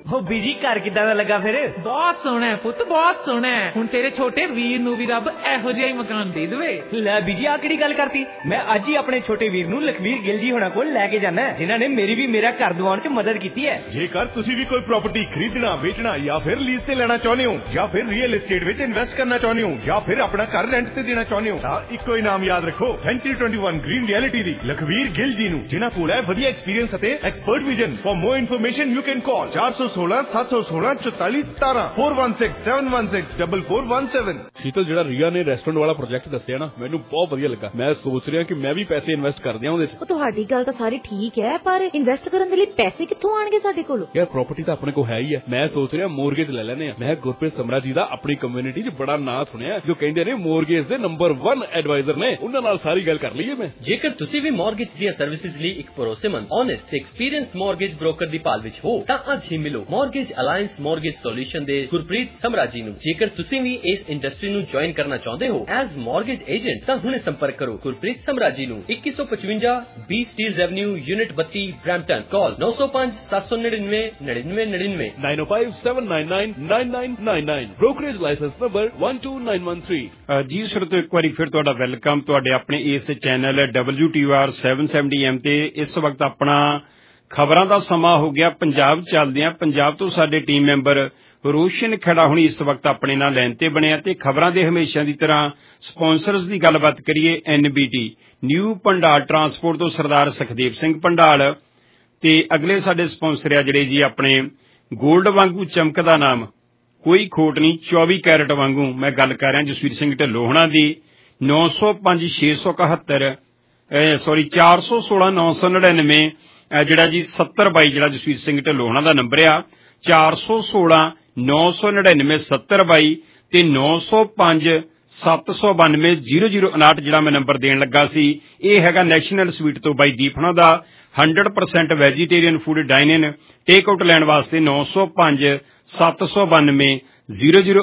ਉਹ ਬੀਜੀ ਘਰ ਕਿੱਦਾਂ ਦਾ ਲੱਗਾ ਫਿਰ?
ਬਹੁਤ ਸੋਹਣਾ ਹੈ ਪੁੱਤ, ਬਹੁਤ ਸੋਹਣਾ ਹੈ। ਹੁਣ ਤੇਰੇ ਛੋਟੇ ਵੀਰ ਨੂੰ ਵੀ ਰੱਬ ਇਹੋ ਜਿਹਾ ਹੀ ਮਕਾਨ ਦੇ ਦੇਵੇ।
ਲੈ ਬੀਜੀ ਆ ਕਿਹੜੀ ਗੱਲ ਕਰਤੀ? ਮੈਂ ਅੱਜ ਹੀ ਆਪਣੇ ਛੋਟੇ ਵੀਰ ਨੂੰ ਲਖਵੀਰ ਗਿੱਲ ਜੀ ਹੋਣਾ ਕੋਲ ਲੈ ਕੇ ਜਾਣਾ, ਜਿਨ੍ਹਾਂ ਨੇ ਮੇਰੀ ਵੀ ਮੇਰਾ ਘਰ ਦਿਵਾਉਣ 'ਚ ਮਦਦ ਕੀਤੀ ਹੈ।
ਜੇਕਰ ਤੁਸੀਂ ਵੀ ਕੋਈ ਪ੍ਰਾਪਰਟੀ ਖਰੀਦਣਾ, ਵੇਚਣਾ ਜਾਂ ਫਿਰ ਲੀਜ਼ ਤੇ ਲੈਣਾ ਚਾਹੁੰਦੇ ਹੋ, ਜਾਂ ਫਿਰ ਰੀਅਲ ਏਸਟੇਟ ਵਿੱਚ ਇਨਵੈਸਟ ਕਰਨਾ ਚਾਹੁੰਦੇ ਹੋ, ਜਾਂ ਫਿਰ ਆਪਣਾ ਘਰ ਰੈਂਟ ਤੇ ਦੇਣਾ ਚਾਹੁੰਦੇ ਹੋ, ਤਾਂ ਇੱਕੋ ਹੀ ਨਾਮ ਯਾਦ ਰੱਖੋ, century twenty one green realty ਦੀ ਲਖਵੀਰ ਗਿੱਲ ਜੀ ਨੂੰ, ਜਿਨ੍ਹਾਂ ਕੋਲ ਹੈ ਵਧੀਆ ਐਕਸਪੀਰੀਅੰਸ ਅਤੇ expert vision. For more information you can call चार सौ सोलह सात सौ सोलह चौतालीस सतारह four one six seven one six double four one seven. Sheetal ਜਿਹੜਾ ਰੀਆ ਨੇ ਰੈਸਟੋਰੈਂਟ ਵਾਲਾ ਪ੍ਰੋਜੈਕਟ ਦੱਸਿਆ ਨਾ, ਮੈਨੂੰ ਬਹੁਤ ਵਧੀਆ ਲੱਗਾ। ਮੈਂ ਸੋਚ ਰਿਹਾ ਕਿ ਮੈਂ ਵੀ ਪੈਸੇ ਇਨਵੈਸਟ ਕਰ ਦਿਆਂ ਉਹਦੇ 'ਚ।
ਤੁਹਾਡੀ ਗੱਲ ਤਾਂ ਸਾਰੀ ਠੀਕ ਹੈ, ਪਰ ਇਨਵੈਸਟ ਕਰਨ ਦੇ ਲਈ ਪੈਸੇ ਕਿੱਥੋਂ ਆਣਗੇ ਸਾਡੇ ਕੋਲ?
ਯਾਰ ਪ੍ਰਾਪਰਟੀ ਤਾਂ ਆਪਣੇ ਕੋਲ ਹੈ ਹੀ ਹੈ। ਮੈਂ ਸੋਚ ਰਿਹਾ ਮੋਰਗੇਜ ਲੈ ਲੈਨੇ ਆ। ਮੈਂ ਗੁਰਪ੍ਰੀਤ ਸਮਰਾ ਜੀ ਦਾ ਆਪਣੀ ਕਮਿਊਨਿਟੀ 'ਚ ਬੜਾ ਨਾਂ ਸੁਣਿਆ, ਜੋ ਕਹਿੰਦੇ ਨੇ ਮੋਰਗੇਜ ਦੇ ਨੰਬਰ ਇੱਕ ਐਡਵਾਈਜ਼ਰ ਨੇ। ਉਹਨਾਂ ਨਾਲ ਸਾਰੀ ਗੱਲ ਕਰ ਲਈਏ ਮੈਂ।
ਜੇਕਰ ਤੁਸੀਂ ਵੀ ਮੋਰਗੇਜ ਦੀਆਂ ਸਰਵਿਸਿਜ਼ ਲਈ ਇੱਕ ਭਰੋਸੇਮੰਦ, ਓਨੈਸਟ ਤੇ ਐਕਸਪੀਰੀਅੰਸਡ ਮੋਰਗੇਜ ਬ੍ਰੋਕਰ ਦੀ ਭਾਲ ਵਿੱਚ ਹੋ, ਤਾਂ ਅੱਜ ਹੀ ਮਿਲੋ ਮੋਰਗੇਜ ਅਲਾਈਅੰਸ ਮੋਰਗੇਜ ਸੋਲੂਸ਼ਨ ਦੇ ਗੁਰਪ੍ਰੀਤ ਸਮਰਾ ਜੀ ਨੂੰ। ਜੇਕਰ ਤੁਸੀਂ ਵੀ ਇਸ ਇੰਡਸਟਰੀ ਨੂੰ ਜੁਆਇਨ ਕਰਨਾ ਚਾਹੁੰਦੇ ਹੋ ਐਜ਼ ਮੋਰਗੇਜ ਏਜੰਟ, ਤਾਂ ਹੁਣੇ ਸੰਪਰਕ ਕਰੋ ਗੁਰਪ੍ਰੀਤ ਸਮਰਾ ਜੀ ਨੂੰ। ਇੱਕੀ ਸੌ ਪਚਵੰਜਾ ਬੀ ਸਟੀਲਜ਼ ਐਵਨਿਊ, ਯੂਨਿਟ ਬੱਤੀ, ਬ੍ਰੈਂਪਟਨ। ਕਾਲ ਨੌ ਸੌ ਪੰਜ ਸੱਤ ਸੌ ਨੜਿਨਵੇਂ ਨੜਿਨਵੇਂ ਨੜਿਨਵੇਂ
nine O five seven nine nine nine nine nine nine. Brokerage licence number one two nine one three.
ਜੀ ਸਰੋਤੋ, ਇੱਕ ਵਾਰੀ ਫਿਰ ਤੁਹਾਡਾ ਵੈਲਕਮ ਤੁਹਾਡੇ ਆਪਣੇ ਇਸ ਚੈਨਲ ਡਬਲਯੂ ਟੀ ਆਰ ਸੱਤ ਸੌ ਸੱਤਰ ਐਮ ਤੇ। ਇਸ ਵਕਤ ਆਪਣਾ ਖਬਰਾਂ ਦਾ ਸਮਾਂ ਹੋ ਗਿਆ। ਪੰਜਾਬ ਚੱਲਦੇ ਆ। ਪੰਜਾਬ ਤੋਂ ਸਾਡੇ ਟੀਮ ਮੈਂਬਰ ਰੋਸ਼ਨ ਖੜਾ ਹੁਣੀ ਇਸ ਵਕਤ ਆਪਣੇ ਨਾਲ ਲਾਈਨ ਤੇ ਬਣਿਆ ਤੇ ਖਬਰਾਂ ਦੇ ਹਮੇਸ਼ਾ ਦੀ ਤਰ੍ਹਾਂ ਸਪਾਂਸਰਸ ਦੀ ਗੱਲਬਾਤ ਕਰੀਏ। N B T new Pandal transport ਤੋਂ ਸਰਦਾਰ ਸੁਖਦੇਵ ਸਿੰਘ ਪੰਡਾਲ ਤੇ ਅਗਲੇ ਸਾਡੇ ਸਪਾਂਸਰ ਆ ਜਿਹੜੇ ਜੀ ਆਪਣੇ ਗੋਲਡ ਵਾਂਗੂ ਚਮਕਦਾ ਨਾਮ, ਕੋਈ ਖੋਟ ਨਹੀਂ, ਚੌਵੀ ਕੈਰਟ ਵਾਂਗੂ। ਮੈਂ ਗੱਲ ਕਰ ਰਿਹਾ ਜਸਵੀਰ ਸਿੰਘ ਢਿੱਲੋਂ ਹੋਣਾ ਦੀ। ਨੌ ਸੌ ਪੰਜ ਛੇ ਸੌ ਇਕਹੱਤਰ ਸੌਰੀ ਚਾਰ ਸੌ ਸੋਲਾਂ ਨੌ ਸੌ ਨੜਿਨਵੇਂ ਜਿਹੜਾ ਜੀ ਸੱਤਰ ਬਾਈ ਜਿਹੜਾ ਜਸਵੀਰ ਸਿੰਘ ਢਿੱਲੋਂ ਹੋਣਾ ਦਾ ਨੰਬਰ ਆ। ਚਾਰ ਸੌ ਸੋਲਾਂ ਨੌ ਸੌ ਨੜਿਨਵੇਂ ਸੱਤਰ ਬਾਈ ਤੇ ਨੌ ਸੌ ਪੰਜ ਸੱਤ ਸੌ ਬਾਨਵੇਂ ਜ਼ੀਰੋ ਜ਼ੀਰੋ ਉਨਾਹਠ ਜਿਹੜਾ ਮੈਂ ਨੰਬਰ ਦੇਣ ਲੱਗਾ ਸੀ। ਇਹ ਹੈਗਾ ਨੈਸ਼ਨਲ ਸਵੀਟ ਤੋਂ ਬਾਈ ਦੀਪ ਹੋਣਾ ਦਾ। Hundred percent vegetarian food dine in take out ਲੈਣ ਵਾਸਤੇ ਨੌ ਸੌ ਪੰਜ ਸੱਤ ਸੌ ਬਾਨਵੇਂ ਜ਼ੀਰੋ ਜ਼ੀਰੋ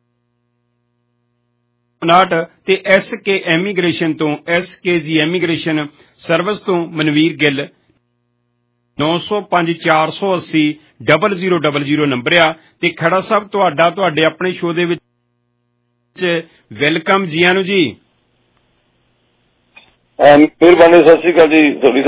ਉਨਾਹਠ ਤੇ ਐਸ ਕੇ ਐਮੀਗ੍ਰੇਸ਼ਨ ਤੋਂ S K G immigration service ਤੋਂ ਮਨਵੀਰ ਗਿੱਲ ਨੌ ਸੌ ਪੰਜ ਚਾਰ ਸੌ ਅੱਸੀ double zero double zero number ਆ। ਤੇ ਖੜਾ ਸਾਹਿਬ ਤੁਹਾਡਾ ਤੁਹਾਡੇ ਆਪਣੇ ਸ਼ੋਅ ਦੇ ਵਿੱਚ ਵੈਲਕਮ। ਜੀ ਆਨੂੰ ਜੀ।
ਮਿਹਰਬਾਨੀ, ਸਤਿ ਸ਼੍ਰੀ ਅਕਾਲ ਜੀ। ਤੁਹਾਡੀ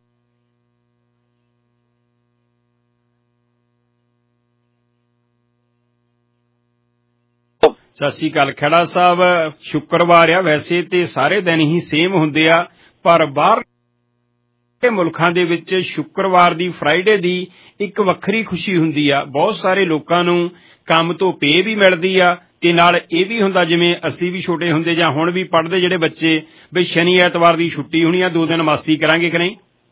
ਸਤਿ ਸ਼੍ਰੀ ਅਕਾਲ ਖੜਾ ਸਾਹਿਬ। ਸ਼ੁੱਕਰਵਾਰ ਆ, ਵੈਸੇ ਤੇ ਸਾਰੇ ਦਿਨ ਹੀ ਸੇਮ ਹੁੰਦੇ ਆ, ਪਰ ਬਾਹਰ ਮੁਲਕਾਂ ਦੇ ਵਿੱਚ ਸ਼ੁੱਕਰਵਾਰ ਦੀ, ਫਰਾਈਡੇ ਦੀ ਇੱਕ ਵੱਖਰੀ ਖੁਸ਼ੀ ਹੁੰਦੀ ਆ। ਬਹੁਤ ਸਾਰੇ ਲੋਕਾਂ ਨੂੰ ਕੰਮ ਤੋਂ ਪੇ ਵੀ ਮਿਲਦੀ ਆ ਤੇ ਨਾਲ ਇਹ ਵੀ ਹੁੰਦਾ, ਜਿਵੇਂ ਅਸੀਂ ਵੀ ਛੋਟੇ ਹੁੰਦੇ ਜਾਂ ਹੁਣ ਵੀ ਪੜ੍ਹਦੇ ਜਿਹੜੇ ਬੱਚੇ, ਵੀ ਸ਼ਨੀ ਐਤਵਾਰ ਦੀ ਛੁੱਟੀ ਹੋਣੀ ਆ, ਦੋ ਦਿਨ ਮਸਤੀ ਕਰਾਂਗੇ ਕਿ ਨਹੀਂ?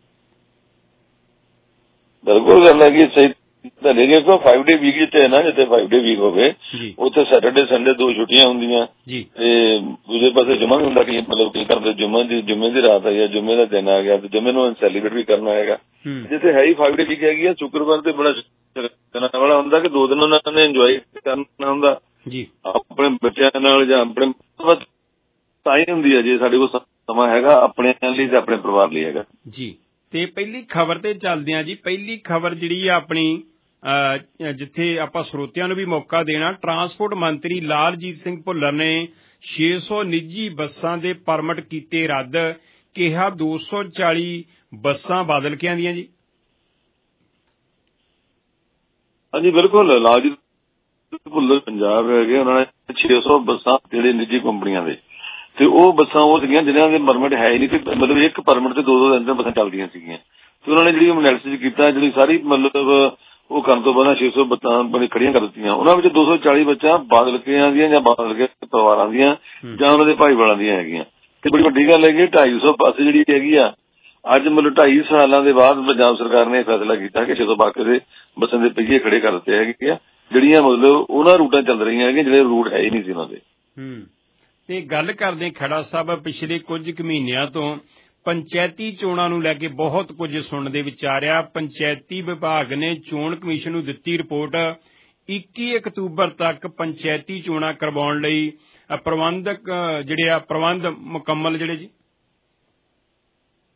ਬਿਲਕੁਲ ਗੱਲ ਹੈਗੀ, ਸਹੀ ਤੁਹਾਡੇ ਦੇਖੋ। ਫਾਈਵ ਡੇ ਵੀਕ ਜਿੱਥੇ ਹੈ ਨਾ, ਜਿੱਥੇ ਫਾਈਵ ਡੇ ਵੀਕ ਹੋਵੇ ਉੱਥੇ ਸੈਟਰਡੇ ਸੰਡੇ ਦੋ ਛੁੱਟੀਆਂ ਹੁੰਦੀਆਂ ਤੇ ਦੂਜੇ ਪਾਸੇ ਜੁਮਾ ਵੀ ਹੁੰਦਾ। ਕਿ ਮਤਲਬ ਕੀ ਕਰਦੇ, ਜੁਮੇ ਦੀ ਜੁਮੇ ਦੀ ਰਾਤ ਆਈ ਆ, ਜੁਮੇ ਦਾ ਦਿਨ ਆ ਗਿਆ ਤੇ ਜੁਮੇ ਨੂੰ ਸੈਲੀਬ੍ਰੇਟ ਵੀ ਕਰਨਾ ਹੈਗਾ। ਜਿੱਥੇ ਹੈ ਹੀ ਫਾਈਵ ਡੇ ਵੀਕ ਹੈਗੀ ਆ, ਸ਼ੁੱਕਰਵਾਰ ਤੇ ਬੜਾ ਕਰਨ ਵਾਲਾ ਹੁੰਦਾ ਕਿ ਦੋ ਦਿਨ ਉਹਨਾਂ ਨੇ ਇੰਜੋਏ ਕਰਨਾ ਹੁੰਦਾ ਜੀ ਆਪਣੇ ਬੱਚਿਆਂ ਨਾਲ ਜਾਂ ਆਪਣੇ ਤਾਂ ਹੀ ਹੁੰਦੀ ਹੈ ਜੇ ਸਾਡੇ ਕੋਲ ਸਮਾਂ ਹੈਗਾ ਆਪਣੇ ਲਈ ਤੇ ਆਪਣੇ ਪਰਿਵਾਰ ਲਈ ਹੈਗਾ
ਜੀ। ਤੇ ਪਹਿਲੀ ਖਬਰ ਤੇ ਚੱਲਦੇ ਆ ਜੀ। ਪਹਿਲੀ ਖਬਰ ਜਿਹੜੀ ਆ ਆਪਣੀ, ਜਿੱਥੇ ਆਪਾਂ ਸਰੋਤਿਆਂ ਨੂੰ ਵੀ ਮੌਕਾ ਦੇਣਾ। ਟਰਾਂਸਪੋਰਟ ਮੰਤਰੀ ਲਾਲਜੀਤ ਸਿੰਘ ਭੁੱਲਰ ਨੇ ਛੇ ਸੌ ਨਿੱਜੀ ਬੱਸਾਂ ਦੇ ਪਰਮਿਟ ਕੀਤੇ ਰੱਦ, ਕਿਹਾ ਦੋ ਸੌ ਚਾਲੀ ਬੱਸਾਂ ਬਦਲ ਕੇ ਆਂਦੀਆਂ ਜੀ।
ਹਾਂਜੀ ਬਿਲਕੁਲ, ਲਾਲਜੀਤ ਭੁੱਲਰ ਪੰਜਾਬ ਹੈਗੇ, ਉਹਨਾਂ ਨੇ ਛੇ ਸੌ ਬੱਸਾਂ ਜਿਹੜੇ ਨਿੱਜੀ ਕੰਪਨੀਆਂ ਦੇ, ਤੇ ਉਹ ਬੱਸਾਂ ਉਹ ਸੀਗੀਆਂ ਜਿਹਨਾਂ ਦੇ ਪਰਮਿਟ ਹੈ ਹੀ ਨਹੀਂ, ਤੇ ਮਤਲਬ ਇੱਕ ਪਰਮਿਟ ਤੇ ਦੋ ਦੋ ਦਿਨ ਬੱਸਾਂ ਚੱਲਦੀਆਂ ਸੀਗੀਆਂ। ਤੇ ਉਹਨਾਂ ਨੇ ਜਿਹੜੀ ਐਨਾਲਿਸਿਸ ਕੀਤਾ, ਜਿਹੜੀ ਸਾਰੀ ਮਤਲਬ ਉਹ ਕਰਨ ਤੋਂ ਬਾਅਦ ਛੇ ਸੌ ਬੱਸਾਂ ਬੜੀ ਖੜੀਆਂ ਕਰ ਦਿੱਤੀਆਂ। ਉਹਨਾਂ ਵਿੱਚ ਦੋ ਸੌ ਚਾਲੀ ਬੱਸਾਂ ਬਾਦਲ ਕੇ ਦੀਆਂ ਜਾਂ ਬਾਦਲ ਕੇ ਪਰਿਵਾਰਾਂ ਦੀਆਂ ਜਾਂ ਉਹਨਾਂ ਦੇ ਭਾਈਵਾਲਾਂ ਦੀਆਂ ਹੈਗੀਆਂ। ਤੇ ਬੜੀ ਵੱਡੀ ਗੱਲ ਹੈਗੀ, ਢਾਈ ਸੌ ਬੱਸ ਜਿਹੜੀ ਹੈਗੀ ਆ ਅੱਜ ਮਤਲਬ ਢਾਈ ਸਾਲਾਂ ਦੇ ਬਾਅਦ ਪੰਜਾਬ ਸਰਕਾਰ ਨੇ ਫੈਸਲਾ ਕੀਤਾ ਕਿ ਛੇ ਸੌ ਬਾਕੀ ਦੇ ਬੱਸਾਂ ਦੇ ਪਹੀਏ ਖੜੇ ਕਰ ਦਿੱਤੇ ਹੈਗੇ ਆ, ਜਿਹੜੀਆਂ ਮਤਲਬ ਉਹਨਾਂ ਰੂਟਾਂ ਚੱਲ ਰਹੀਆਂ ਹੈਗੀਆਂ ਜਿਹੜੇ ਰੂਟ ਹੈ ਹੀ ਨਹੀਂ ਸੀ ਉਹਨਾਂ ਦੇ।
ਹੂੰ ਤੇ ਗੱਲ ਕਰਦੇ ਖੜਾ ਸਾਹਿਬ, ਪਿਛਲੇ ਕੁਝ ਕੁ ਮਹੀਨਿਆਂ ਤੋਂ ਪੰਚਾਇਤੀ ਚੋਣਾਂ ਨੂੰ ਲੈ ਕੇ ਬਹੁਤ ਕੁਝ ਸੁਣਨ ਦੇ ਵਿੱਚ ਆ ਰਿਹਾ। ਪੰਚਾਇਤੀ ਵਿਭਾਗ ਨੇ ਚੋਣ ਕਮਿਸ਼ਨ ਨੂੰ ਦਿੱਤੀ ਰਿਪੋਰਟ, ਇੱਕੀ ਅਕਤੂਬਰ ਤੱਕ ਪੰਚਾਇਤੀ ਚੋਣਾਂ ਕਰਵਾਉਣ ਲਈ ਪ੍ਰਬੰਧਕ ਜਿਹੜੇ ਆ ਪ੍ਰਬੰਧ ਮੁਕੰਮਲ ਜਿਹੜੇ ਜੀ।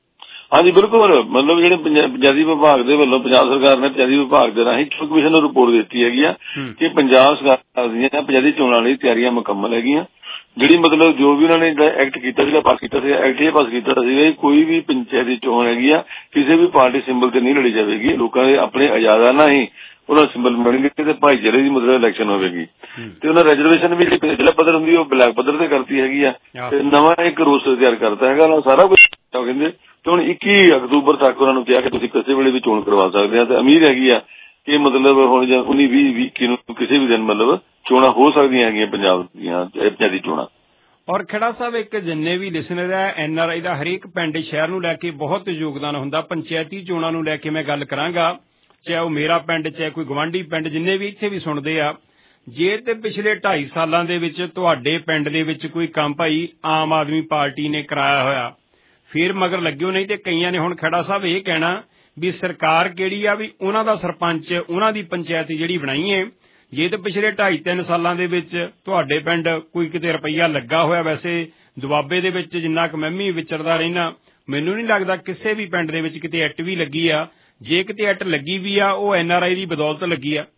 ਹਾਂਜੀ ਬਿਲਕੁਲ, ਮਤਲਬ ਜਿਹੜੇ ਪੰਜਾਬੀ ਵਿਭਾਗ ਦੇ ਵੱਲੋਂ ਪੰਜਾਬ ਸਰਕਾਰ ਨੇ ਪੰਜਾਬੀ ਵਿਭਾਗ ਦੇ ਰਾਹੀਂ ਚੋਣ ਕਮਿਸ਼ਨ ਨੂੰ ਰਿਪੋਰਟ ਦਿੱਤੀ ਹੈਗੀ ਆ ਕਿ ਪੰਜਾਬ ਸਰਕਾਰ ਦੀਆਂ ਪੰਜਾਬੀ ਚੋਣਾਂ ਲਈ ਤਿਆਰੀਆਂ ਮੁਕੰਮਲ ਹੈਗੀਆਂ। ਜਿਹੜੀ ਮਤਲਬ ਜੋ ਵੀ ਉਹਨਾਂ ਨੇ ਐਕਟ ਕੀਤਾ ਸੀਗਾ, ਪਾਸ ਕੀਤਾ ਸੀਗਾ, ਐਕਟ ਇਹ ਪਾਸ ਕੀਤਾ ਸੀਗਾ ਕੋਈ ਵੀ ਪੰਚਾਇਤੀ ਚੋਣ ਹੈਗੀ ਆ ਕਿਸੇ ਵੀ ਪਾਰਟੀ ਸਿੰਬਲ ਤੇ ਨਹੀਂ ਲੜੀ ਜਾਵੇਗੀ। ਲੋਕਾਂ ਦੇ ਆਪਣੇ ਆਜ਼ਾਦਾਨਾ ਹੀ ਉਹਨਾਂ ਸਿੰਬਲ ਮਿਲਣਗੇ ਤੇ ਭਾਈਚਾਰੇ ਦੀ ਮਤਲਬ ਇਲੈਕਸ਼ਨ ਹੋਵੇਗੀ। ਤੇ ਉਹਨਾਂ ਰਿਜ਼ਰਵੇਸ਼ਨ ਵੀ ਜਿਹੜੀ ਜ਼ਿਲ੍ਹਾ ਪੱਧਰ ਹੁੰਦੀ ਉਹ ਬਲਾਕ ਪੱਧਰ ਤੇ ਕਰਤੀ ਹੈਗੀ ਆ ਤੇ ਨਵਾਂ ਇੱਕ ਰੋਸਟਰ ਤਿਆਰ ਕਰਤਾ ਹੈਗਾ ਉਹਨਾਂ ਸਾਰਾ ਕੁਝ ਕਹਿੰਦੇ। ਤੇ ਹੁਣ ਇੱਕੀ ਅਕਤੂਬਰ ਤੱਕ ਉਹਨਾਂ ਨੂੰ ਕਿਹਾ ਕਿ ਤੁਸੀਂ ਕਿਸੇ ਵੇਲੇ ਵੀ ਚੋਣ ਕਰਵਾ ਸਕਦੇ ਆ ਤੇ ਉਮੀਦ ਹੈਗੀ ਆ ਕਿ ਮਤਲਬ ਹੁਣ ਜਾਂ ਉੱਨੀ ਵੀਹ ਵੀਹ ਇੱਕੀ ਨੂੰ ਕਿਸੇ ਵੀ ਦਿਨ ਮਤਲਬ ਚੋਣਾਂ ਹੋ ਸਕਦੀਆਂ ਹੈਗੀਆਂ ਪੰਜਾਬ ਦੀਆਂ ਪੰਜਾਬੀ ਚੋਣਾਂ।
ਔਰ ਖੇੜਾ ਸਾਹਿਬ ਇੱਕ ਜਿੰਨੇ ਵੀ ਲਿਸਨਰ ਹੈ ਐਨ ਆਰ ਆਈ ਦਾ ਹਰੇਕ ਪਿੰਡ ਸ਼ਹਿਰ ਨੂੰ ਲੈ ਕੇ ਬਹੁਤ ਯੋਗਦਾਨ ਹੁੰਦਾ। ਪੰਚਾਇਤੀ ਚੋਣਾਂ ਨੂੰ ਲੈ ਕੇ ਮੈਂ ਗੱਲ ਕਰਾਂਗਾ, ਚਾਹੇ ਉਹ ਮੇਰਾ ਪਿੰਡ ਚਾਹੇ ਕੋਈ ਗਵਾਂਢੀ ਪਿੰਡ ਜਿੰਨੇ ਵੀ ਇੱਥੇ ਵੀ ਸੁਣਦੇ ਆ, ਜੇ ਤੇ ਪਿਛਲੇ ਢਾਈ ਸਾਲਾਂ ਦੇ ਵਿੱਚ ਤੁਹਾਡੇ ਪਿੰਡ ਦੇ ਵਿੱਚ ਕੋਈ ਕੰਮ ਭਾਈ ਆਮ ਆਦਮੀ ਪਾਰਟੀ ਨੇ ਕਰਾਇਆ ਹੋਇਆ ਫਿਰ ਮਗਰ ਲੱਗਿਓ, ਨਹੀਂ ਤੇ ਕਈਆਂ ਨੇ ਹੁਣ ਖੇੜਾ ਸਾਹਿਬ ਇਹ ਕਹਿਣਾ ਵੀ ਸਰਕਾਰ ਕਿਹੜੀ ਆ ਵੀ ਉਹਨਾਂ ਦਾ ਸਰਪੰਚ ਉਹਨਾਂ ਦੀ ਪੰਚਾਇਤ ਜਿਹੜੀ ਬਣਾਈ ਹੈ। ਜੇ ਤੇ ਪਿਛਲੇ ਢਾਈ ਤਿੰਨ ਸਾਲਾਂ ਦੇ ਵਿੱਚ ਤੁਹਾਡੇ ਪਿੰਡ ਕੋਈ ਕਿਤੇ ਰੁਪਈਆ ਲੱਗਾ ਹੋਇਆ, ਵੈਸੇ ਦੁਆਬੇ ਦੇ ਵਿੱਚ ਜਿੰਨਾ ਕੁ ਮੈਂ ਵੀ ਵਿਚਰਦਾ ਰਹਿਣਾ ਮੈਨੂੰ ਨਹੀਂ ਲੱਗਦਾ ਕਿਸੇ ਵੀ ਪਿੰਡ ਦੇ ਵਿੱਚ ਕਿਤੇ ਐਟ ਵੀ ਲੱਗੀ ਆ। ਜੇ ਕਿਤੇ ਐਟ ਲੱਗੀ ਵੀ ਆ ਉਹ ਐਨ ਆਰ ਆਈ ਦੀ ਬਦੌਲਤ ਲੱਗੀ ਆ।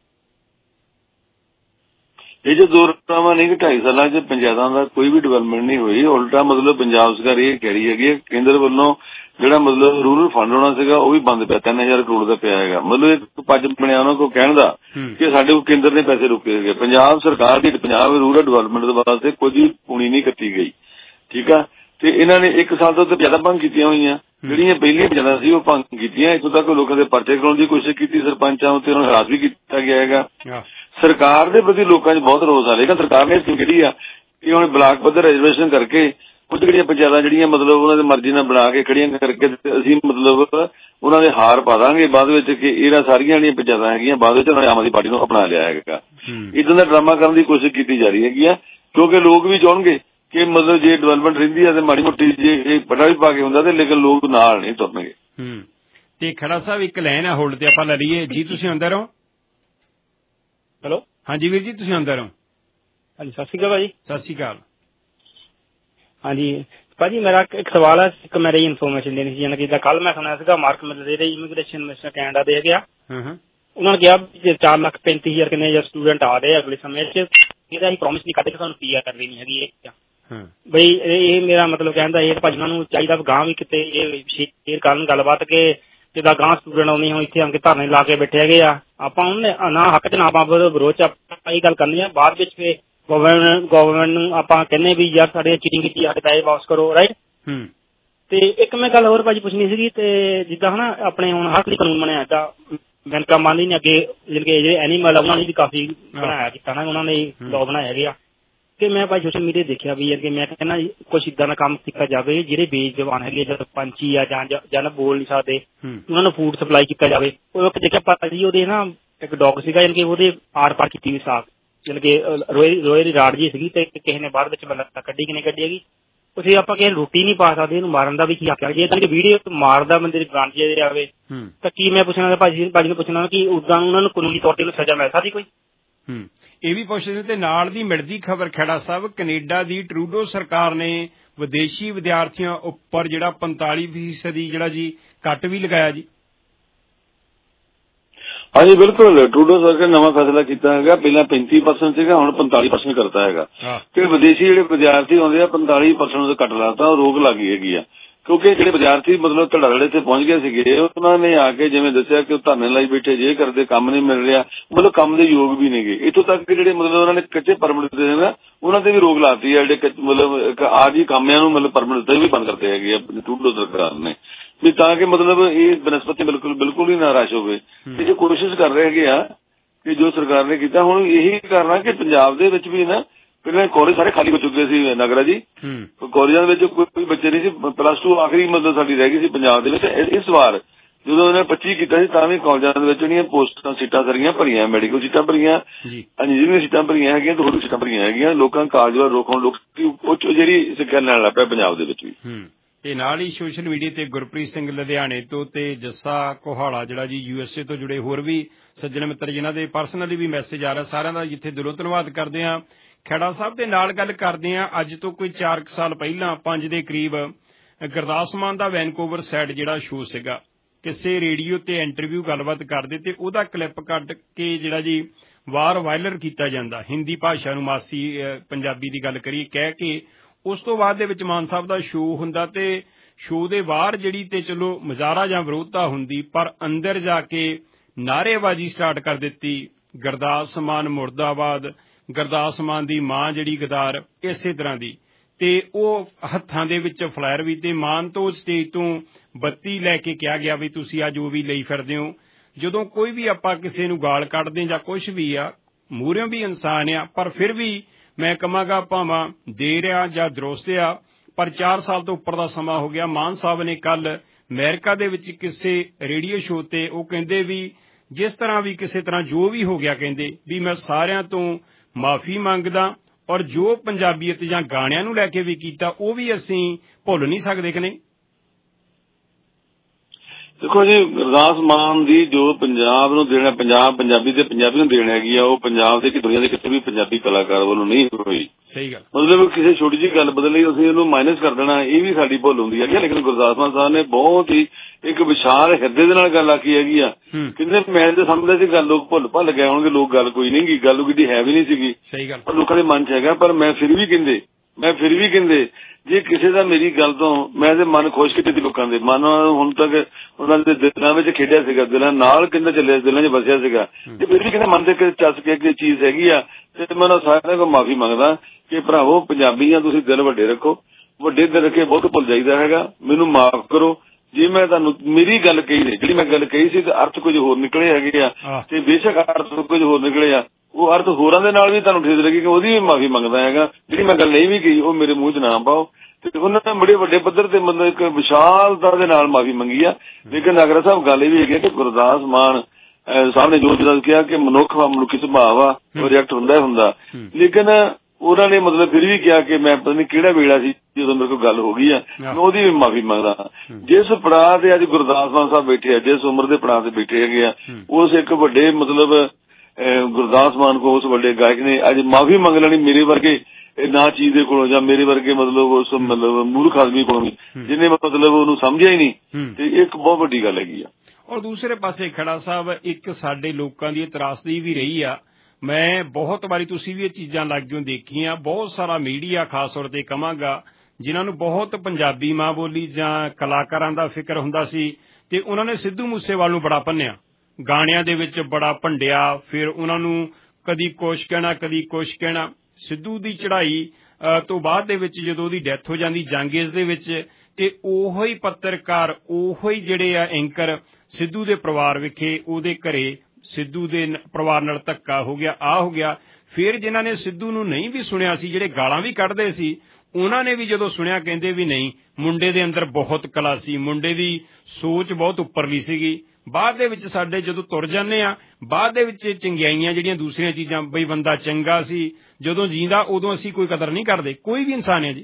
ਇਹ ਜੋ ਦੋ ਰੁਪਾਵਾਂ ਨਹੀਂ ਕਿ ਢਾਈ ਸਾਲਾਂ ਚ ਪੰਚਾਇਤਾਂ ਦਾ ਕੋਈ ਵੀ ਡਿਵੈਲਪਮੈਂਟ ਨਹੀਂ ਹੋਈ। ਉਲਟਾ ਮਤਲਬ ਪੰਜਾਬ ਸਰਕਾਰ ਇਹ ਕਹਿ ਰਹੀ ਹੈਗੀ ਕੇਂਦਰ ਵੱਲੋਂ ਜਿਹੜਾ ਮਤਲਬ ਰੂਰਲ ਫੰਡ ਹੋਣਾ ਸੀਗਾ ਉਹ ਵੀ ਬੰਦ ਪਿਆ, ਤਿੰਨ ਹਜ਼ਾਰ ਕਰੋੜ ਦਾ ਪਿਆ ਹੈਗਾ। ਮਤਲਬ ਇੱਕ ਪੱਜ ਬਣਿਆ ਉਹਨਾਂ ਕੋਲ ਕਹਿਣ ਦਾ ਕਿ ਸਾਡੇ ਕੋਲ ਕੇਂਦਰ ਨੇ ਪੈਸੇ ਰੁਕੇ ਹੈਗੇ। ਪੰਜਾਬ ਸਰਕਾਰ ਦੀ ਪੰਜਾਬ ਰੂਰਲ ਡਿਵੈਲਪਮੈਂਟ ਦੇ ਵਾਸਤੇ ਕੁਝ ਵੀ ਪੂਣੀ ਨਹੀਂ ਕੱਟੀ ਗਈ, ਠੀਕ ਆ। ਤੇ ਇਹਨਾਂ ਨੇ ਇੱਕ ਸਾਲ ਤੋਂ ਜ਼ਿਆਦਾ ਭੰਗ ਕੀਤੀਆਂ ਹੋਈਆਂ। ਜਿਹੜੀਆਂ ਪਹਿਲੀਆਂ ਪੰਚਾਇਤਾਂ ਸੀ ਉਹ ਭੰਗ ਕੀਤੀਆਂ। ਇੱਥੋਂ ਤੱਕ ਲੋਕਾਂ ਦੇ ਪਰਚੇ ਕਰਾਉਣ ਦੀ ਕੋਸ਼ਿਸ਼ ਕੀਤੀ ਸਰਪੰਚਾਂ ਉੱਤੇ, ਉਹਨਾਂ ਨੂੰ ਹਰਾਸ ਵੀ ਕੀਤਾ ਗਿਆ ਹੈਗਾ। ਸਰਕਾਰ ਦੇ ਪ੍ਰਤੀ ਲੋਕਾਂ 'ਚ ਬਹੁਤ ਰੋਸ ਆ ਰਿਹਾ। ਸਰਕਾਰ ਨੇ ਸਕੀਮ ਜਿਹੜੀ ਆ ਕਿ ਹੁਣ ਬਲਾਕ ਪੱਧਰ ਰੈਜ਼ਰਵੇਸ਼ਨ ਕਰਕੇ ਕੁਝ ਜਿਹੜੀਆਂ ਪੰਚਾਇਤਾਂ ਜਿਹੜੀਆਂ ਮਤਲਬ ਉਹਨਾਂ ਦੀ ਮਰਜ਼ੀ ਨਾਲ ਬਣਾ ਕੇ ਖੜੀਆਂ ਕਰਕੇ ਅਸੀਂ ਮਤਲਬ ਉਹਨਾਂ ਦੇ ਹਾਰ ਪਾ ਦਾਂਗੇ ਬਾਅਦ ਵਿੱਚ ਕਿ ਇਹਨਾਂ ਸਾਰੀਆਂ ਜਿਹੜੀਆਂ ਪੰਚਾਇਤਾਂ ਹੈਗੀਆਂ ਬਾਅਦ ਵਿੱਚ ਆਮ ਆਦਮੀ ਪਾਰਟੀ ਨੂੰ ਅਪਣਾ ਲਿਆ ਹੈਗਾ। ਇੱਦਾਂ ਦਾ ਡਰਾਮਾ ਕਰਨ ਦੀ ਕੋਸ਼ਿਸ਼ ਕੀਤੀ ਜਾ ਰਹੀ ਹੈਗੀ ਆ ਕਿਉਂਕਿ ਲੋਕ ਵੀ ਚਾਹੁੰਗੇ ਕਿ ਮਤਲਬ ਜੇ ਡਿਵੈਲਪਮੈਂਟ ਰਹਿੰਦੀ ਹੈ ਤੇ ਮਾੜੀ ਮੋਟੀ ਜੇ ਪਟਾ ਵੀ ਪਾ ਕੇ ਹੁੰਦਾ ਤੇ ਲੇਕਿਨ ਲੋਕ ਨਾਲ ਨਹੀਂ ਤੁਰਨਗੇ।
ਤੇ ਖੜਾ ਸਾਹਿਬ ਇੱਕ ਲਾਈਨ ਆ ਹੋਲਡ ਤੇ ਆਪਾਂ ਲੈ ਲਈਏ ਜੀ, ਤੁਸੀਂ ਅੰਦਰ ਹੋ?
ਹੈਲੋ,
ਹਾਂਜੀ ਵੀਰ ਜੀ ਤੁਸੀਂ ਅੰਦਰ ਹੋ?
ਹਾਂਜੀ ਸਤਿ ਸ਼੍ਰੀ ਅਕਾਲ ਭਾਜੀ।
ਸਤਿ ਸ਼੍ਰੀ ਅਕਾਲ।
ਹਾਂਜੀ ਭਾਜੀ ਮੇਰਾ ਇੱਕ ਸਵਾਲ ਹੈ, ਇੱਕ ਮੇਰੀ ਇਨਫੋਰਮੇਸ਼ਨ ਦੇਣੀ ਸੀ। ਜਿਵੇਂ ਕਿ ਕੱਲ ਮੈਂ ਸੁਣਿਆ ਸੀਗਾ ਮਾਰਕ ਮਿਲ ਜਿਹੜੇ ਇਮੀਗ੍ਰੇਸ਼ਨ ਮਿਨਿਸਟਰ ਕੈਨੇਡਾ ਦੇ ਹੈਗੇ ਆ, ਉਹਨਾਂ ਨੇ ਕਿਹਾ ਵੀ ਚਾਰ ਲੱਖ ਪੈਂਤੀ ਹਜ਼ਾਰ ਕਿੰਨੇ ਹਜ਼ਾਰ ਸਟੂਡੈਂਟ ਆ ਰਹੇ ਅਗਲੇ ਸਮੇਂ ਚ, ਇਹਦਾ ਅਸੀਂ ਪ੍ਰੋਮਿਸ ਨਹੀਂ ਕਰਦੇ ਕਿ ਸਾਨੂੰ ਪੀ ਆਰ ਕਰਨੀ ਨਹੀਂ ਹੈਗੀ ਇਹ ਬਈ। ਇਹ ਮੇਰਾ ਮਤਲਬ ਕਹਿੰਦਾ ਇਹ ਭਾਜੀ ਉਹਨਾਂ ਨੂੰ ਚਾਹੀਦਾ ਗਾਂ ਵੀ ਕਿਤੇ ਇਹ ਸ਼ੇਅਰ ਕਰਨ ਗੱਲਬਾਤ ਕਿ ਜਿੱਦਾਂ ਗਾਂ ਸਟੂਡੈਂਟ ਆਉਂਦੇ ਹੁਣ ਇੱਥੇ ਆ ਕੇ ਧਰਨੇ ਲਾ ਕੇ ਬੈਠੇ ਹੈਗੇ ਆ, ਆਪਾਂ ਉਹਨੇ ਨਾ ਹੱਕ ਚ ਨਾ ਆਪਾਂ ਵਿਰੋਧ ਚ ਆਪਾਂ ਇਹ ਗੱਲ ਕਰਨੀ ਆ। ਬਾਅਦ ਵਿੱਚ ਫਿਰ ਗਵਰਨਮੈਂਟ ਗਵਰਨਮੈਂਟ ਨੂੰ ਆਪਾਂ ਕਹਿੰਦੇ ਵੀ ਯਾਰ ਸਾਡੇ ਚੀਟਿੰਗ ਕੀਤੀ ਸਾਡੇ ਪੈਸੇ ਵਾਪਸ ਕਰੋ, ਰਾਈਟ। ਤੇ ਇੱਕ ਮੈਂ ਗੱਲ ਹੋਰ ਭਾਜੀ ਪੁੱਛਣੀ ਸੀਗੀ, ਤੇ ਜਿੱਦਾਂ ਹਨਾ ਆਪਣੇ ਹੁਣ ਹਰ ਕੋਈ ਕਾਨੂੰਨ ਬਣਿਆ ਏਦਾਂ ਬੈਂਕਾਂ ਮੰਨਦੀ ਨੇ ਅੱਗੇ ਜਿਹੜੇ ਜਿਹੜੇ ਐਨੀਮਲ ਉਹਨਾਂ ਨੇ ਵੀ ਕਾਫੀ ਬਣਾਇਆ ਕੀਤਾ ਨਾ, ਉਹਨਾਂ ਨੇ ਲਾਅ ਬਣਾਏ ਹੈਗੇ ਆ। ਤੇ ਮੈਂ ਭਾਈ ਸੋਸ਼ਲ ਮੀਡੀਆ ਦੇਖਿਆ ਵੀ ਕਿ ਮੈਂ ਕਹਿੰਦਾ ਕੁਛ ਇੱਦਾਂ ਦਾ ਕੰਮ ਕੀਤਾ ਜਾਵੇ ਜਿਹੜੇ ਬੇਜ਼ੁਬਾਨ ਹੈਗੇ ਜਾਂ ਪੰਛੀ ਆ ਜਾਂ ਜਾਂ ਬੋਲ ਨਹੀਂ ਸਕਦੇ ਉਹਨਾਂ ਨੂੰ ਫੂਡ ਸਪਲਾਈ ਕੀਤਾ ਜਾਵੇ। ਉਹ ਇੱਕ ਦੇਖਿਆ ਭਾਜੀ ਉਹਦੇ ਨਾ ਇੱਕ ਡੌਗ ਸੀਗਾ ਯਾਨੀ ਕਿ ਉਹਦੇ ਆਰ ਪਾਰ ਕੀਤੀ ਵੀ ਸਾਫ਼ ਯਾਨੀ ਕਿ ਰੋਏ ਰੋਏ ਦੀ ਰਾੜ ਜੀ ਸੀਗੀ ਤੇ ਕਿਸੇ ਨੇ ਬਾਅਦ ਵਿੱਚ ਬੰਦਾ ਕੱਢੀ ਕਿ ਨਹੀਂ ਕੱਢੀ ਹੈਗੀ। ਤੁਸੀਂ ਆਪਾਂ ਕਿਸੇ ਰੋਟੀ ਨਹੀਂ ਪਾ ਸਕਦੇ, ਇਹਨੂੰ ਮਾਰਨ ਦਾ ਵੀ ਕੀ ਹੱਕ ਹੈ? ਜੇ ਤਾਂ ਵੀਡੀਓ ਮਾਰਦਾ ਬੰਦੇ ਦੀ ਗਾਂਢ ਜੇ ਆਵੇ ਤਾਂ ਕੀ ਮੈਂ ਪੁੱਛਣਾ ਭਾਜੀ ਭਾਜੀ ਨੂੰ ਪੁੱਛਣਾ ਕਿ ਉਦਾਂ ਉਹਨਾਂ ਨੂੰ ਕਾਨੂੰਨੀ ਤੌਰ ਤੇ ਸਜ਼ਾ ਮਿਲ ਸਕਦੀ ਕੋਈ?
ਹੂੰ ਇਹ ਵੀ ਪੁੱਛਦੇ ਤੇ ਨਾਲ ਦੀ ਮਿਲਦੀ ਖਬਰ ਖੇੜਾ ਸਾਹਿਬ, ਕੈਨੇਡਾ ਦੀ ਟਰੂਡੋ ਸਰਕਾਰ ਨੇ ਵਿਦੇਸ਼ੀ ਵਿਦਿਆਰਥੀਆਂ ਉੱਪਰ ਜਿਹੜਾ ਪੰਤਾਲੀ ਫੀਸਦੀ ਜਿਹੜਾ ਜੀ ਕੱਟ ਵੀ ਲਗਾਇਆ ਜੀ।
ਹਾਂਜੀ ਬਿਲਕੁਲ, ਟਰੂਡੋ ਸਰਕਾਰ ਨੇ ਨਵਾਂ ਫੈਸਲਾ ਕੀਤਾ ਹੈਗਾ। ਪਹਿਲਾਂ ਪੈਂਤੀ ਪਰਸੈਂਟ ਸੀਗਾ, ਹੁਣ ਪੰਤਾਲੀ ਪਰਸੈਂਟ ਕਰਤਾ ਹੈਗਾ ਤੇ ਵਿਦੇਸ਼ੀ ਜਿਹੜੇ ਵਿਦਿਆਰਥੀ ਆਉਂਦੇ ਆ ਪੰਤਾਲੀ ਪਰਸੈਂਟ ਕੱਟ ਲਾਤਾ, ਉਹ ਰੋਕ ਲੱਗੀ ਹੈਗੀ ਆ ਕਿਉਂਕਿ ਜਿਹੜੇ ਵਿਦਿਆਰਥੀ ਮਤਲਬ ਧੜਾੜੇ ਤੇ ਪਹੁੰਚ ਗਏ ਸੀਗੇ ਉਹਨਾਂ ਨੇ ਆ ਕੇ ਜਿਵੇਂ ਦੱਸਿਆ ਕਿ ਉਹ ਧਰਨੇ ਲਾਈ ਬੈਠੇ, ਜੇ ਕਰਦੇ ਕੰਮ ਨਹੀਂ ਮਿਲ ਰਿਹਾ, ਮਤਲਬ ਕੰਮ ਦੇ ਯੋਗ ਵੀ ਨੇਗੇ। ਇੱਥੋਂ ਤੱਕ ਕਿ ਜਿਹੜੇ ਮਤਲਬ ਉਹਨਾਂ ਨੇ ਕੱਚੇ ਪਰਮਿਟ ਦਿੱਤੇ ਨੇ ਉਹਨਾਂ ਤੇ ਵੀ ਰੋਕ ਲਾਤੀ ਹੈ। ਜਿਹੜੇ ਮਤਲਬ ਆਜੀ ਕਾਮਿਆਂ ਨੂੰ ਮਤਲਬ ਪਰਮਿਟ ਦਿੱਤੇ ਵੀ ਬੰਦ ਕਰਤੇ ਹੈਗੇ ਆ ਟਰੂਡੋ ਸਰਕਾਰ ਨੇ ਵੀ ਤਾਂ ਕਿ ਮਤਲਬ ਇਹ ਬਨਸਪਤੀ ਬਿਲਕੁਲ ਬਿਲਕੁਲ ਹੀ ਨਾਰਾਜ਼ ਹੋਵੇ। ਤੇ ਇਹ ਕੋਸ਼ਿਸ਼ ਕਰ ਰਹੇ ਹੈਗੇ ਆ ਕਿ ਜੋ ਸਰਕਾਰ ਨੇ ਕੀਤਾ ਹੁਣ ਇਹੀ ਕਰਨਾ ਕਿ ਪੰਜਾਬ ਦੇ ਵਿੱਚ ਵੀ ਨਾ ਪਹਿਲਾਂ ਕਾਲਜ ਸਾਰੇ ਖਾਲੀ ਹੋ ਚੁੱਕੇ ਸੀ ਨਗਰਾ ਜੀ, ਕਾਲਜਾਂ ਦੇ ਵਿੱਚ ਕੋਈ ਬੱਚੇ ਨਹੀਂ ਸੀ। ਪਲੱਸ ਟੂ ਆਖਰੀ ਮਤਲਬ ਸਾਡੀ ਰਹਿ ਗਈ ਸੀ ਪੰਜਾਬ ਦੇ ਵਿੱਚ। ਇਸ ਵਾਰ ਜਦੋਂ ਉਹਨੇ ਪੱਚੀ ਕੀਤਾ ਸੀ ਤਾਂ ਵੀ ਕਾਲਜਾਂ ਦੇ ਵਿੱਚ ਜਿਹੜੀਆਂ ਪੋਸਟਾਂ ਸੀਟਾਂ ਸਾਰੀਆਂ ਭਰੀਆਂ, ਮੈਡੀਕਲ ਸੀਟਾਂ ਭਰੀਆਂ, ਇੰਜੀਨੀਅਰਿੰਗ ਸੀਟਾਂ ਭਰੀਆਂ ਹੈਗੀਆਂ ਤੇ ਹੋਰ ਸੀਟਾਂ ਭਰੀਆਂ ਹੈਗੀਆਂ। ਲੋਕਾਂ ਕਾਲਜ ਵੱਲ ਰੋਕਣ ਲੋਕ ਉੱਚ ਜਿਹੜੀ ਸਿੱਖਿਆ ਲੈਣ ਲੱਗ ਪਿਆ ਪੰਜਾਬ ਦੇ ਵਿੱਚ ਵੀ।
ਤੇ ਨਾਲ ਹੀ ਸੋਸ਼ਲ ਮੀਡੀਆ ਤੇ ਗੁਰਪ੍ਰੀਤ ਸਿੰਘ ਲੁਧਿਆਣੇ ਤੋਂ ਤੇ ਜੱਸਾ ਕੋਹਾੜਾ ਜਿਹੜਾ ਜੀ ਯੂ ਐਸ ਏ ਤੋਂ ਜੁੜੇ ਹੋਰ ਵੀ ਸੱਜਣ ਮਿੱਤਰ ਜਿਨ੍ਹਾਂ ਦੇ ਪਰਸਨਲੀ ਵੀ ਮੈਸੇਜ ਆ ਰਿਹਾ, ਸਾਰਿਆਂ ਦਾ ਜਿੱਥੇ ਦਿਲੋਂ ਧੰਨਵਾਦ ਕਰਦੇ ਹਾਂ। ਖੇੜਾ ਸਾਹਿਬ ਦੇ ਨਾਲ ਗੱਲ ਕਰਦੇ ਹਾਂ। ਅੱਜ ਤੋਂ ਕੋਈ ਚਾਰ ਕੁ ਸਾਲ ਪਹਿਲਾਂ ਪੰਜ ਦੇ ਕਰੀਬ ਗੁਰਦਾਸ ਮਾਨ ਦਾ ਵੈਨਕੂਵਰ ਸਾਈਡ ਜਿਹੜਾ ਸ਼ੋਅ ਸੀਗਾ, ਕਿਸੇ ਰੇਡੀਓ ਤੇ ਇੰਟਰਵਿਊ ਗੱਲਬਾਤ ਕਰਦੇ ਤੇ ਉਹਦਾ ਕਲਿੱਪ ਕੱਢ ਕੇ ਜਿਹੜਾ ਜੀ ਵਾਰ ਵਾਇਰਲ ਕੀਤਾ ਜਾਂਦਾ, ਹਿੰਦੀ ਭਾਸ਼ਾ ਨੂੰ ਮਾਸੀ ਪੰਜਾਬੀ ਦੀ ਗੱਲ ਕਰੀਏ ਕਹਿ ਕੇ। ਉਸ ਤੋਂ ਬਾਅਦ ਦੇ ਵਿੱਚ ਮਾਨ ਸਾਹਿਬ ਦਾ ਸ਼ੋਅ ਹੁੰਦਾ ਤੇ ਸ਼ੋਅ ਦੇ ਬਾਹਰ ਜਿਹੜੀ ਤੇ ਚਲੋ ਮੁਜ਼ਾਹਰਾ ਜਾਂ ਵਿਰੋਧਤਾ ਹੁੰਦੀ, ਪਰ ਅੰਦਰ ਜਾ ਕੇ ਨਾਅਰੇਬਾਜ਼ੀ ਸਟਾਰਟ ਕਰ ਦਿੱਤੀ, ਗੁਰਦਾਸ ਮਾਨ ਮੁਰਦਾਬਾਦ, ਗੁਰਦਾਸ ਮਾਨ ਦੀ ਮਾਂ ਜਿਹੜੀ ਗਦਾਰ, ਇਸੇ ਤਰ੍ਹਾਂ ਦੀ। ਤੇ ਉਹ ਹੱਥਾਂ ਦੇ ਵਿੱਚ ਫਲਾਇਰ ਵੀ, ਤੇ ਮਾਨ ਤੋਂ ਸਟੇਜ ਤੋਂ ਬੱਤੀ ਲੈ ਕੇ ਕਿਹਾ ਗਿਆ ਵੀ ਤੁਸੀਂ ਆ ਜੋ ਵੀ ਲਈ ਫਿਰਦੇ ਹੋ। ਜਦੋਂ ਕੋਈ ਵੀ ਆਪਾਂ ਕਿਸੇ ਨੂੰ ਗਾਲ ਕੱਢਦੇ ਜਾਂ ਕੁਛ ਵੀ ਆ, ਮੂਹਰਿਓਂ ਵੀ ਇਨਸਾਨ ਆ, ਪਰ ਫਿਰ ਵੀ ਮੈਂ ਕਹਾਂਗਾ ਭਾਵਾਂ ਦੇਰ ਆ ਜਾਂ ਦਰੁਸਤ ਆ, ਪਰ ਚਾਰ ਸਾਲ ਤੋਂ ਉੱਪਰ ਦਾ ਸਮਾਂ ਹੋ ਗਿਆ। ਮਾਨ ਸਾਹਿਬ ਨੇ ਕੱਲ ਅਮਰੀਕਾ ਦੇ ਵਿੱਚ ਕਿਸੇ ਰੇਡੀਓ ਸ਼ੋਅ ਤੇ ਉਹ ਕਹਿੰਦੇ ਵੀ ਜਿਸ ਤਰ੍ਹਾਂ ਵੀ ਕਿਸੇ ਤਰ੍ਹਾਂ ਜੋ ਵੀ ਹੋ ਗਿਆ, ਕਹਿੰਦੇ ਵੀ ਮੈਂ ਸਾਰਿਆਂ ਤੋਂ ਮਾਫੀ ਮੰਗਦਾ, ਔਰ ਜੋ ਪੰਜਾਬੀਅਤ ਜਾਂ ਗਾਣਿਆਂ ਨੂੰ ਲੈ ਕੇ ਵੀ ਕੀਤਾ ਉਹ ਵੀ ਅਸੀਂ ਭੁੱਲ ਨਹੀਂ ਸਕਦੇ ਕਿ ਨਹੀਂ।
ਦੇਖੋ ਜੀ, ਗੁਰਦਾਸ ਮਾਨ ਦੀ ਜੋ ਪੰਜਾਬ ਨੂੰ ਦੇਣਾ, ਪੰਜਾਬ ਪੰਜਾਬੀ ਤੇ ਪੰਜਾਬੀ ਨੂੰ ਦੇਣ ਹੈਗੀ ਆ, ਉਹ ਪੰਜਾਬ ਦੇ ਕਿ ਦੁਨੀਆ ਦੇ ਕਿਸੇ ਵੀ ਪੰਜਾਬੀ ਕਲਾਕਾਰ ਵੱਲੋਂ ਨਹੀਂ ਹੋਈ।
ਸਹੀ ਗੱਲ।
ਮਤਲਬ ਕਿਸੇ ਛੋਟੀ ਜਿਹੀ ਗੱਲ ਬਦਲੀ ਅਸੀਂ ਉਹਨੂੰ ਮਾਈਨਸ ਕਰ ਦੇਣਾ, ਇਹ ਵੀ ਸਾਡੀ ਭੁੱਲ ਹੁੰਦੀ ਹੈਗੀ। ਲੇਕਿਨ ਗੁਰਦਾਸ ਮਾਨ ਸਾਹਿਬ ਨੇ ਬਹੁਤ ਹੀ ਇੱਕ ਵਿਸ਼ਾਲ ਹਿਰਦੇ ਦੇ ਨਾਲ ਗੱਲ ਆਖੀ ਹੈਗੀ ਆ। ਕਹਿੰਦੇ ਮੈਂ ਤਾਂ ਸਮਝਦਾ ਸੀ ਗੱਲ ਲੋਕ ਭੁੱਲ ਭੱਲ ਗਏ ਹੋਣਗੇ, ਲੋਕ ਗੱਲ ਕੋਈ ਨਹੀਂ ਗੀ, ਗੱਲ ਕਿੱਡੀ ਹੈ ਵੀ ਨਹੀਂ ਸੀਗੀ।
ਸਹੀ ਗੱਲ।
ਪਰ ਲੋਕਾਂ ਦੇ ਮਨ 'ਚ ਹੈਗਾ। ਪਰ ਮੈਂ ਫਿਰ ਵੀ ਕਹਿੰਦੇ ਮੈਂ ਫਿਰ ਵੀ ਕਹਿੰਦੇ ਜੇ ਕਿਸੇ ਦਾ ਮੇਰੀ ਗੱਲ ਤੋਂ ਮੈਂ ਤੇ ਮਨ ਖੁਸ਼ ਕੀਤੇ ਸੀ, ਲੋਕਾਂ ਦੇ ਮਨ ਹੁਣ ਤੱਕ ਉਹਨਾਂ ਦੇ ਦਿਲਾਂ ਵਿੱਚ ਖੇਡਿਆ ਸੀਗਾ, ਦਿਲਾਂ ਨਾਲ ਕਹਿੰਦਾ ਚੱਲਿਆ, ਦਿਲਾਂ 'ਚ ਵਸਿਆ ਸੀਗਾ, ਤੇ ਫਿਰ ਵੀ ਕਹਿੰਦੇ ਮਨ ਤੇ ਚੱਸ ਕੇ ਇੱਕ ਚੀਜ਼ ਹੈਗੀ ਆ। ਤੇ ਮੈਂ ਸਾਰਿਆਂ ਕੋਲ ਮਾਫੀ ਮੰਗਦਾ ਕਿ ਭਰਾਵੋ ਪੰਜਾਬੀ ਆ, ਤੁਸੀਂ ਦਿਲ ਵੱਡੇ ਰੱਖੋ, ਵੱਡੇ ਦਿਲ ਰੱਖੇ ਬਹੁਤ ਭੁੱਲ ਜਾਈਦਾ ਹੈਗਾ, ਮੈਨੂੰ ਮਾਫ ਕਰੋ ਜੇ ਮੈਂ ਤੁਹਾਨੂੰ ਮੇਰੀ ਗੱਲ ਕਹੀ ਨੇ, ਜਿਹੜੀ ਮੈਂ ਗੱਲ ਕਹੀ ਸੀ ਤੇ ਅਰਥ ਕੁਝ ਹੋਰ ਨਿਕਲੇ ਹੈਗੇ ਆ, ਤੇ ਬੇਸ਼ੱਕ ਅਰਥ ਕੁਝ ਹੋਰ ਨਿਕਲੇ ਆ, ਉਹ ਅਰਥ ਹੋਰਾਂ ਦੇ ਨਾਲ ਵੀ ਤੁਹਾਨੂੰ ਠੇਸ ਲੱਗੀ ਕਿ ਉਹਦੀ ਵੀ ਮਾਫੀ ਮੰਗਦਾ ਹੈਗਾ। ਜਿਹੜੀ ਮੈਂ ਗੱਲ ਨਹੀਂ ਵੀ ਕਹੀ ਉਹ ਮੇਰੇ ਮੂੰਹ 'ਚ ਨਾ ਪਾਓ। ਤੇ ਉਹਨਾਂ ਨੇ ਬੜੇ ਵੱਡੇ ਪੱਧਰ ਤੇ ਮਤਲਬ ਇੱਕ ਵਿਸ਼ਾਲਤਾ ਦੇ ਨਾਲ ਮਾਫੀ ਮੰਗੀ ਆ। ਲੇਕਿਨ ਨਾਗਰਾ ਸਾਹਿਬ ਗੱਲ ਇਹ ਵੀ ਹੈਗੀ ਕਿ ਗੁਰਦਾਸ ਮਾਨ ਸਾਹਿਬ ਨੇ ਜੋ ਜਿਹੜਾ ਕਿਹਾ ਕਿ ਮਨੁੱਖ ਮਨੁੱਖੀ ਸੁਭਾਅ ਆ, ਉਹ ਰਿਐਕਟ ਹੁੰਦਾ ਹੁੰਦਾ, ਲੇਕਿਨ ਉਹਨਾਂ ਨੇ ਮਤਲਬ ਫਿਰ ਵੀ ਕਿਹਾ ਕਿ ਮੈਂ ਪਤਾ ਨਹੀਂ ਕਿਹੜਾ ਵੇਲਾ ਸੀ ਜਦੋਂ ਮੇਰੇ ਕੋਲ ਗੱਲ ਹੋ ਗਈ ਆ, ਮੈਂ ਉਹਦੀ ਵੀ ਮਾਫੀ ਮੰਗਦਾ। ਜਿਸ ਪੜਾਅ ਤੇ ਅੱਜ ਗੁਰਦਾਸ ਮਾਨ ਸਾਹਿਬ ਬੈਠੇ ਆ, ਜਿਸ ਉਮਰ ਦੇ ਪੜਾਅ ਤੇ ਬੈਠੇ ਹੈਗੇ ਆ, ਉਸ ਇੱਕ ਵੱਡੇ ਮਤਲਬ ਗੁਰਦਾਸ ਮਾਨ ਕੋ ਉਸ ਵੱਡੇ ਗਾਇਕ ਨੇ ਅੱਜ ਮਾਫੀ ਮੰਗ ਲੈਣੀ ਮੇਰੇ ਵਰਗੇ ਨਾ ਚੀਜ਼ ਦੇ ਕੋਲੋਂ, ਜਾਂ ਮੇਰੇ ਵਰਗੇ ਮਤਲਬ ਉਸ ਮਤਲਬ ਮੂਰਖ ਆਦਮੀ ਕੋਲੋਂ ਵੀ, ਜਿਹਨੇ ਮਤਲਬ ਉਹਨੂੰ ਸਮਝਿਆ ਹੀ ਨਹੀਂ, ਤੇ ਇੱਕ ਬਹੁਤ ਵੱਡੀ ਗੱਲ ਹੈਗੀ ਆ।
ਔਰ ਦੂਸਰੇ ਪਾਸੇ ਖੜਾ ਸਾਹਿਬ ਇੱਕ ਸਾਡੇ ਲੋਕਾਂ ਦੀ ਤਰਾਸਦੀ ਵੀ ਰਹੀ ਆ। ਮੈਂ ਬਹੁਤ ਵਾਰੀ, ਤੁਸੀਂ ਵੀ ਇਹ ਚੀਜ਼ਾਂ ਲੱਗਿਓ ਦੇਖੀਆਂ, ਬਹੁਤ ਸਾਰਾ ਮੀਡੀਆ ਖਾਸ ਤੌਰ ਤੇ ਕਹਾਂਗਾ ਜਿਨ੍ਹਾਂ ਨੂੰ ਬਹੁਤ ਪੰਜਾਬੀ ਮਾਂ ਬੋਲੀ ਜਾਂ ਕਲਾਕਾਰਾਂ ਦਾ ਫਿਕਰ ਹੁੰਦਾ ਸੀ, ਤੇ ਉਹਨਾਂ ਨੇ ਸਿੱਧੂ ਮੂਸੇਵਾਲ ਨੂੰ ਬੜਾ ਭੰਨਿਆ, ਗਾਣਿਆਂ ਦੇ ਵਿੱਚ ਬੜਾ ਭੰਡਿਆ, ਫਿਰ ਉਹਨਾਂ ਨੂੰ ਕਦੀ ਕੁਛ ਕਹਿਣਾ ਕਦੀ ਕੁਛ ਕਹਿਣਾ। ਸਿੱਧੂ ਦੀ ਚੜ੍ਹਾਈ ਤੋਂ ਬਾਅਦ ਦੇ ਵਿੱਚ ਜਦੋਂ ਉਹਦੀ ਡੈਥ ਹੋ ਜਾਂਦੀ ਜੰਗੇਜ਼ ਦੇ ਵਿੱਚ, ਤੇ ਉਹੋ ਹੀ ਪੱਤਰਕਾਰ, ਉਹੋ ਹੀ ਜਿਹੜੇ ਆ ਐਂਕਰ ਸਿੱਧੂ ਦੇ ਪਰਿਵਾਰ ਵਿਖੇ ਉਹਦੇ ਘਰੇ ਸਿੱਧੂ ਦੇ ਪਰਿਵਾਰ ਨਾਲ ਧੱਕਾ ਹੋ ਗਿਆ, ਆ ਹੋ ਗਿਆ। ਫਿਰ ਜਿਨ੍ਹਾਂ ਨੇ ਸਿੱਧੂ ਨੂੰ ਨਹੀਂ ਵੀ ਸੁਣਿਆ ਸੀ, ਜਿਹੜੇ ਗਾਲਾਂ ਵੀ ਕੱਢਦੇ ਸੀ, ਉਹਨਾਂ ਨੇ ਵੀ ਜਦੋਂ ਸੁਣਿਆ ਕਹਿੰਦੇ ਵੀ ਨਹੀਂ, ਮੁੰਡੇ ਦੇ ਅੰਦਰ ਬਹੁਤ ਕਲਾ ਸੀ, ਮੁੰਡੇ ਦੀ ਸੋਚ ਬਹੁਤ ਉੱਪਰਲੀ ਸੀਗੀ। ਬਾਅਦ ਦੇ ਵਿੱਚ ਸਾਡੇ ਜਦੋਂ ਤੁਰ ਜਾਂਦੇ ਆ, ਬਾਅਦ ਦੇ ਵਿੱਚ ਚੰਗਿਆਈਆਂ ਜਿਹੜੀਆਂ ਦੂਸਰੀਆਂ ਚੀਜ਼ਾਂ, ਬਈ ਬੰਦਾ ਚੰਗਾ ਸੀ ਜਦੋਂ ਜੀਂਦਾ, ਉਦੋਂ ਅਸੀਂ ਕੋਈ ਕਦਰ ਨਹੀਂ ਕਰਦੇ, ਕੋਈ ਵੀ ਇਨਸਾਨ ਹੈ ਜੀ।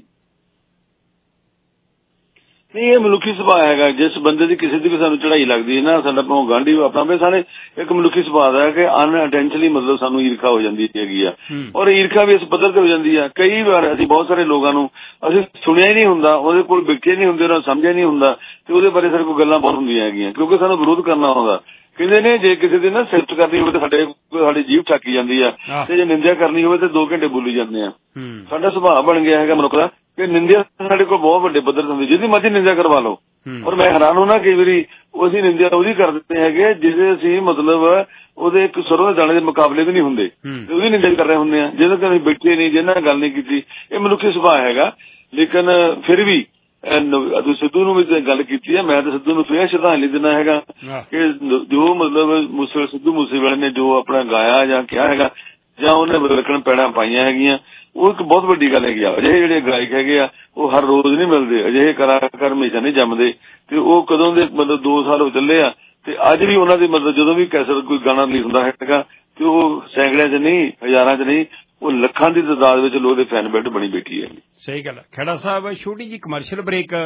ਨਹੀਂ, ਇਹ ਮਨੁੱਖੀ ਸੁਭਾਅ ਹੈਗਾ। ਜਿਸ ਬੰਦੇ ਦੀ ਕਿਸੇ ਦੀ ਵੀ ਸਾਨੂੰ ਚੜ੍ਹਾਈ ਲੱਗਦੀ ਹੈ ਨਾ, ਸਾਡਾ ਭਾਵੇਂ ਗਾਂਢੀ ਆਪਣਾ ਵੀ, ਸਾਰੇ ਇੱਕ ਮਨੁੱਖੀ ਸੁਭਾਅ ਹੈ ਕਿ ਅਨਇੰਟੈਂਸ਼ਨਲੀ ਮਤਲਬ ਸਾਨੂੰ ਈਰਖਾ ਹੋ ਜਾਂਦੀ ਹੈਗੀ ਆ, ਔਰ ਈਰਖਾ ਵੀ ਇਸ ਪੱਧਰ ਤੇ ਹੋ ਜਾਂਦੀ ਆ। ਕਈ ਵਾਰ ਅਸੀਂ ਬਹੁਤ ਸਾਰੇ ਲੋਕਾਂ ਨੂੰ ਅਸੀਂ ਸੁਣਿਆ ਹੀ ਨਹੀਂ ਹੁੰਦਾ, ਉਹਦੇ ਕੋਲ ਵਿਖੇ ਨਹੀਂ ਹੁੰਦੇ, ਉਹਨਾਂ ਨੂੰ ਸਮਝਿਆ ਨਹੀਂ ਹੁੰਦਾ, ਤੇ ਉਹਦੇ ਬਾਰੇ ਸਾਡੇ ਕੋਲ ਗੱਲਾਂ ਬਹੁਤ ਹੁੰਦੀਆਂ ਹੈਗੀਆਂ, ਕਿਉਂਕਿ ਸਾਨੂੰ ਵਿਰੋਧ ਕਰਨਾ ਆਉਂਦਾ। ਕਹਿੰਦੇ ਨੇ ਜੇ ਕਿਸੇ ਦੀ ਨਾ ਸਿਫਤ ਕਰਨੀ ਹੋਵੇ ਤਾਂ ਸਾਡੇ ਸਾਡੀ ਜੀਭ ਠਾਕੀ ਜਾਂਦੀ ਆ, ਤੇ ਜੇ ਨਿੰਦਿਆ ਕਰਨੀ ਹੋਵੇ ਤਾਂ ਦੋ ਘੰਟੇ ਬੋਲੀ ਜਾਂਦੇ ਆ। ਸਾਡਾ ਸੁਭਾਅ ਬਣ ਗਿਆ ਹੈਗਾ ਮਨੁੱਖ ਦਾ ਕਿ ਨਿੰਦਿਆ ਸਾਡੇ ਕੋਲ ਬਹੁਤ ਵੱਡੇ ਪੱਧਰ ਤੇ ਹੁੰਦੀ, ਜਿਹਦੀ ਮਰਜ਼ੀ ਨਿੰਦਿਆ ਕਰਵਾ ਲਓ। ਔਰ ਮੈਂ ਹੈਰਾਨ ਹੋਣਾ ਕਈ ਵਾਰੀ ਅਸੀਂ ਨਿੰਦਿਆ ਉਹਦੀ ਕਰ ਦਿੰਦੇ ਹੈਗੇ ਜਿਹਦੇ ਅਸੀਂ ਮਤਲਬ ਉਹਦੇ ਇੱਕ ਸਰੋਂ ਦੇ ਦਾਣੇ ਦੇ ਮੁਕਾਬਲੇ ਵੀ ਨਹੀਂ ਹੁੰਦੇ, ਤੇ ਉਹਦੀ ਨਿੰਦਿਆ ਕਰ ਰਹੇ ਹੁੰਦੇ ਆ ਜਿਹਦੇ ਕੋਲ ਅਸੀਂ ਬੈਠੇ ਨਹੀਂ, ਜਿਹਨਾਂ ਨਾਲ ਗੱਲ ਨਹੀਂ ਕੀਤੀ। ਇਹ ਮਨੁੱਖੀ ਸੁਭਾਅ ਹੈਗਾ। ਲੇਕਿਨ ਫਿਰ ਵੀ ਸਿੱਧੂ ਨੂੰ ਵੀ ਗੱਲ ਕੀਤੀ ਹੈ, ਮੈਂ ਤਾਂ ਸਿੱਧੂ ਨੂੰ ਫੇਰ ਸ਼ਰਧਾਂਜਲੀ ਦਿੰਦਾ ਹੈਗਾ ਕਿ ਜੋ ਮਤਲਬ ਮੂਸੇ ਸਿੱਧੂ ਮੂਸੇਵਾਲੇ ਨੇ ਜੋ ਆਪਣਾ ਗਾਇਆ ਜਾਂ ਕਿਹਾ ਹੈਗਾ, ਜਾਂ ਉਹਨੇ ਵਿਲੱਖਣ ਪੈੜਾਂ ਪਾਈਆਂ ਹੈਗੀਆਂ, ਉਹ ਇੱਕ ਬਹੁਤ ਵੱਡੀ ਗੱਲ ਹੈਗੀ ਆ। ਅਜਿਹੇ ਜਿਹੜੇ ਗਾਇਕ ਹੈਗੇ ਆ ਉਹ ਹਰ ਰੋਜ਼ ਨਹੀਂ ਮਿਲਦੇ, ਅਜਿਹੇ ਕਲਾਕਾਰ ਹਮੇਸ਼ਾ ਨਹੀਂ ਜੰਮਦੇ, ਤੇ ਉਹ ਕਦੋਂ ਦੇ ਮਤਲਬ ਦੋ ਸਾਲ ਹੋ ਚੱਲੇ ਆ, ਤੇ ਅੱਜ ਵੀ ਉਹਨਾਂ ਦੀ ਮਤਲਬ ਜਦੋਂ ਵੀ ਕੈਸਟ ਕੋਈ ਗਾਣਾ ਰਿਲੀਜ਼ ਹੁੰਦਾ ਹੈਗਾ ਤੇ ਉਹ ਸੈਂਕੜਿਆਂ 'ਚ ਨਹੀਂ, ਹਜ਼ਾਰਾਂ 'ਚ ਨਹੀਂ, ਉਹ ਲੱਖਾਂ ਦੀ ਤਾਦਾਦ ਵਿੱਚ ਲੋਕ ਦੇ ਫੈਨ ਬੈਲਟ ਬਣੀ ਬੈਠੀ ਹੈ।
ਸਹੀ ਗੱਲ। ਖੇੜਾ ਸਾਹਿਬ ਛੋਟੀ ਜਿਹੀ ਕਮਰਸ਼ੀਅਲ ਬ੍ਰੇਕ,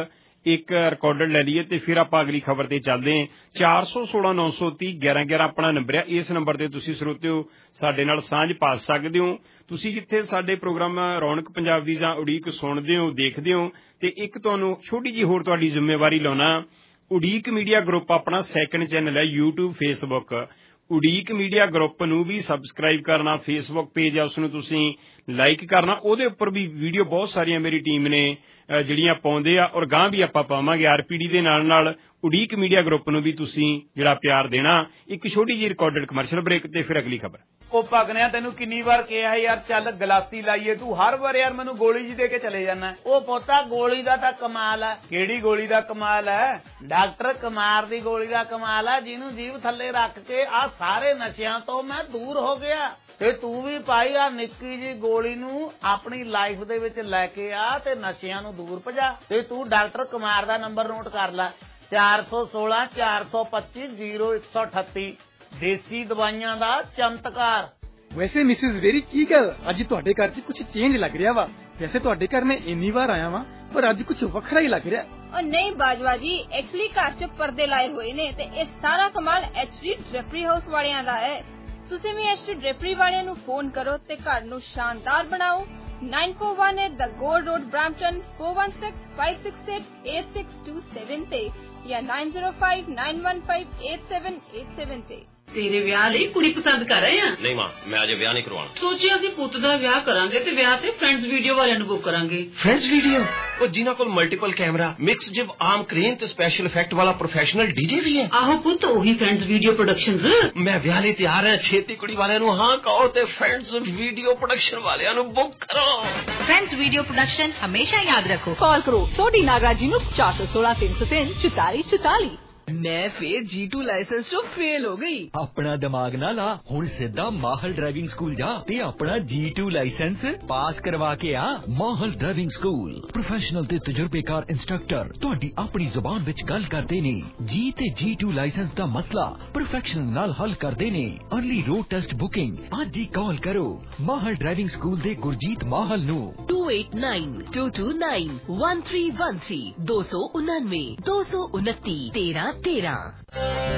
ਇੱਕ ਰਿਕਾਰਡਡ ਲੈ ਲਈਏ ਤੇ ਫਿਰ ਆਪਾਂ ਅਗਲੀ ਖਬਰ ਤੇ ਚੱਲਦੇ ਹਾਂ। ਚਾਰ ਸੌ ਸੋਲਾਂ ਨੌ ਸੌ ਤੀਹ ਗਿਆਰਾਂ ਗਿਆਰਾਂ ਆਪਣਾ ਨੰਬਰ ਹੈ। ਇਸ ਨੰਬਰ ਤੇ ਤੁਸੀਂ ਸਰੋਤਿਓ ਸਾਡੇ ਨਾਲ ਸਾਂਝ ਪਾ ਸਕਦੇ ਹੋ। ਤੁਸੀਂ ਜਿੱਥੇ ਸਾਡੇ ਪ੍ਰੋਗਰਾਮ ਰੌਣਕ ਪੰਜਾਬ ਦੀ ਜਾਂ ਉਡੀਕ ਸੁਣਦੇ ਹੋ ਦੇਖਦੇ ਹੋ, ਤੇ ਇੱਕ ਤੁਹਾਨੂੰ ਛੋਟੀ ਜਿਹੀ ਹੋਰ ਤੁਹਾਡੀ ਜ਼ਿੰਮੇਵਾਰੀ ਲਾਉਣਾ। ਉਡੀਕ ਮੀਡੀਆ ਗਰੁੱਪ ਆਪਣਾ ਸੈਕੰਡ ਚੈਨਲ ਹੈ YouTube Facebook. Udeek media group ਨੂੰ ਵੀ ਸਬਸਕ੍ਰਾਈਬ ਕਰਨਾ, ਫੇਸਬੁੱਕ ਪੇਜ ਹੈ ਉਸਨੂੰ ਤੁਸੀਂ ਲਾਈਕ ਕਰਨਾ। ਉਹਦੇ ਉੱਪਰ ਵੀ ਵੀਡੀਓ ਬਹੁਤ ਸਾਰੀਆਂ ਮੇਰੀ ਟੀਮ ਨੇ ਜਿਹੜੀਆਂ ਪਾਉਂਦੇ ਆ, ਔਰ ਗਾਂ ਵੀ ਆਪਾਂ ਪਾਵਾਂਗੇ। ਆਰ ਪੀ ਡੀ ਦੇ ਨਾਲ ਨਾਲ ਉਡੀਕ ਮੀਡੀਆ ਗਰੁੱਪ ਨੂੰ ਵੀ ਤੁਸੀਂ ਜਿਹੜਾ ਪਿਆਰ ਦੇਣਾ। ਇੱਕ ਛੋਟੀ ਜਿਹੀ ਰਿਕਾਰਡਡ ਕਮਰਸ਼ੀਅਲ ਬ੍ਰੇਕ ਤੇ ਫਿਰ ਅਗਲੀ ਖਬਰ।
ਉਹ ਪਗਨਿਆ ਤੈਨੂੰ ਕਿੰਨੀ ਵਾਰ ਕਿਹਾ ਯਾਰ ਚੱਲ ਗਲਾਸੀ ਲਾਈਏ, ਤੂੰ ਹਰ ਵਾਰ ਯਾਰ ਮੈਨੂੰ ਗੋਲੀ ਜੀ ਦੇ ਕੇ ਚਲੇ ਜਾਣਾ। ਉਹ ਪੋਤਾ ਗੋਲੀ ਦਾ ਤਾਂ ਕਮਾਲ ਹੈ। ਕਿਹੜੀ ਗੋਲੀ ਦਾ ਕਮਾਲ ਹੈ? ਡਾਕਟਰ ਕੁਮਾਰ ਦੀ ਗੋਲੀ ਦਾ ਕਮਾਲ ਹੈ, ਜਿਹਨੂੰ ਜੀਭ ਥੱਲੇ ਰੱਖ ਕੇ ਆ ਸਾਰੇ ਨਸ਼ਿਆਂ ਤੋਂ ਮੈਂ ਦੂਰ ਹੋ ਗਿਆ। ਤੇ ਤੂੰ ਵੀ ਪਾਈ ਆ ਨਿੱਕੀ ਜੀ ਗੋਲੀ ਨੂੰ ਆਪਣੀ ਲਾਈਫ ਦੇ ਵਿੱਚ ਲੈ ਕੇ ਆ ਤੇ ਨਸ਼ਿਆਂ ਨੂੰ ਦੂਰ ਭਜਾ। ਤੇ ਤੂੰ ਡਾਕਟਰ ਕੁਮਾਰ ਦਾ ਨੰਬਰ ਨੋਟ ਕਰ ਲੈ, ਚਾਰ ਸੌ ਸੋਲਾਂ ਚਾਰ ਸੌ ਪੱਚੀ ਜ਼ੀਰੋ ਇੱਕ ਸੌ ਅਠੱਤੀ। ਦੇਸੀ ਦਵਾਈਆਂ ਦਾ ਚਮਤਕਾਰ।
ਵੈਸੇ ਮਿਸਿਸ ਵੇਰੀ ਕੀ ਗੱਲ, ਅੱਜ ਤੁਹਾਡੇ ਘਰ 'ਚ ਕੁਝ ਚੇਂਜ ਲੱਗ ਰਿਹਾ ਵਾ। ਵੈਸੇ ਤੁਹਾਡੇ ਘਰ ਮੈਂ ਇੰਨੀ ਵਾਰ ਆਇਆ ਵਾਂ, ਪਰ ਅੱਜ ਕੁਝ ਵੱਖਰਾ ਹੀ ਲੱਗ ਰਿਹਾ।
ਉਹ ਨਹੀਂ ਬਾਜਵਾ ਜੀ, ਐਕਚੁਅਲੀ ਘਰ 'ਚ ਪਰਦੇ ਲਾਏ ਹੋਏ ਨੇ ਤੇ ਇਹ ਸਾਰਾ ਕਮਾਲ ਐਚਡੀ ਡ੍ਰੈਪਰੀ ਹਾਊਸ ਵਾਲਿਆਂ ਦਾ ਹੈ। ਤੁਸੀਂ ਵੀ ਐਚਡੀ ਡ੍ਰੈਪਰੀ ਵਾਲਿਆਂ ਨੂੰ ਫੋਨ ਕਰੋ ਤੇ ਘਰ ਨੂੰ ਸ਼ਾਨਦਾਰ ਬਣਾਓ। nine four one eight The Gold Road, Brampton, four one six five six eight eight six two seven ਤੇ ਜਾਂ nine zero five nine one five eight seven eight seven ਤੇ।
ਤੇਰੇ ਵਿਆਹ ਲਈ ਕੁੜੀ ਪਸੰਦ ਕਰ ਰਹੇ ਆ?
ਨਹੀਂ ਮਾਂ, ਮੈਂ ਅਜੇ ਵਿਆਹ ਨਹੀਂ ਕਰਵਾਉਣਾ।
ਸੋਚਿਆ ਅਸੀਂ ਪੁੱਤ ਦਾ ਵਿਆਹ ਕਰਾਂਗੇ ਤੇ ਵਿਆਹ ਤੇ ਫਰੈਂਡਸ ਵੀਡੀਓ ਵਾਲਿਆਂ ਨੂੰ ਬੁੱਕ ਕਰਾਂਗੇ।
Friends video? ਉਹ ਜਿਨ੍ਹਾਂ ਕੋਲ multiple camera, mix jib arm crane ਤੇ ਸਪੈਸ਼ਲ ਇਫੈਕਟ ਵਾਲਾ ਪ੍ਰੋਫੈਸ਼ਨਲ ਡੀਜੇ ਵੀ ਹੈ।
ਆਹੋ ਪੁੱਤ, ਉਹੀ ਫਰੈਂਡਸ ਵੀਡੀਓ ਪ੍ਰੋਡਕਸ਼ਨਜ਼।
ਮੈਂ ਵਿਆਹ ਲਈ ਤਿਆਰ ਹਾਂ। ਛੇਤੀ ਕੁੜੀ ਵਾਲਿਆਂ ਨੂੰ ਹਾਂ ਕਹੋ ਤੇ ਫਰੈਂਡਸ ਵੀਡੀਓ ਪ੍ਰੋਡਕਸ਼ਨ ਵਾਲਿਆਂ ਨੂੰ ਬੁੱਕ ਕਰੋ।
ਫਰੈਂਡਸ ਵੀਡੀਓ ਪ੍ਰੋਡਕਸ਼ਨ ਹਮੇਸ਼ਾ ਯਾਦ ਰੱਖੋ।
ਕਾਲ ਕਰੋ ਸੋਢੀ ਨਾਗਰਾਜ ਜੀ ਨੂੰ ਚਾਰ ਸੌ ਸੋਲਾਂ ਤਿੰਨ ਸੌ ਤਿੰਨ ਚੁਤਾਲੀ ਚੁਤਾਲੀ।
ਮੈਂ ਫੇਰ ਜੀ ਟੂ ਲਾਇਸੈਂਸ ਤੋਂ ਫੇਲ ਹੋ ਗਈ।
ਆਪਣਾ ਦਿਮਾਗ ਨਾ ਲਾ, ਹੁਣ ਸਿੱਧਾ ਮਾਹਲ ਡਰਾਈਵਿੰਗ ਸਕੂਲ ਜਾ ਤੇ ਆਪਣਾ ਜੀ ਟੂ ਲਾਇਸੈਂਸ ਪਾਸ ਕਰਵਾ ਕੇ ਆ। ਮਾਹਲ ਡਰਾਈਵਿੰਗ ਸਕੂਲ ਪ੍ਰੋਫੈਸ਼ਨਲ ਤੇ ਤਜਰਬੇਕਾਰ ਇੰਸਟ੍ਰਕਟਰ ਤੁਹਾਡੀ ਆਪਣੀ ਜ਼ੁਬਾਨ ਵਿੱਚ ਗੱਲ ਕਰਦੇ ਨੇ। ਜੀ ਤੇ ਜੀ ਟੂ ਲਾਇਸੈਂਸ ਦਾ ਮਸਲਾ ਪਰਫੈਕਸ਼ਨ ਨਾਲ ਹੱਲ ਕਰਦੇ ਨੇ। ਅਰਲੀ ਰੋਡ ਟੈਸਟ ਬੁਕਿੰਗ ਅੱਜ ਹੀ ਕਾਲ ਕਰੋ ਮਾਹਲ ਡਰਾਈਵਿੰਗ ਸਕੂਲ ਦੇ ਗੁਰਜੀਤ ਮਾਹਲ ਨੂੰ।
two eight nine two two nine one three one three दो सौ उन्नानवे दो सौ उनतीस तेरह तेरह।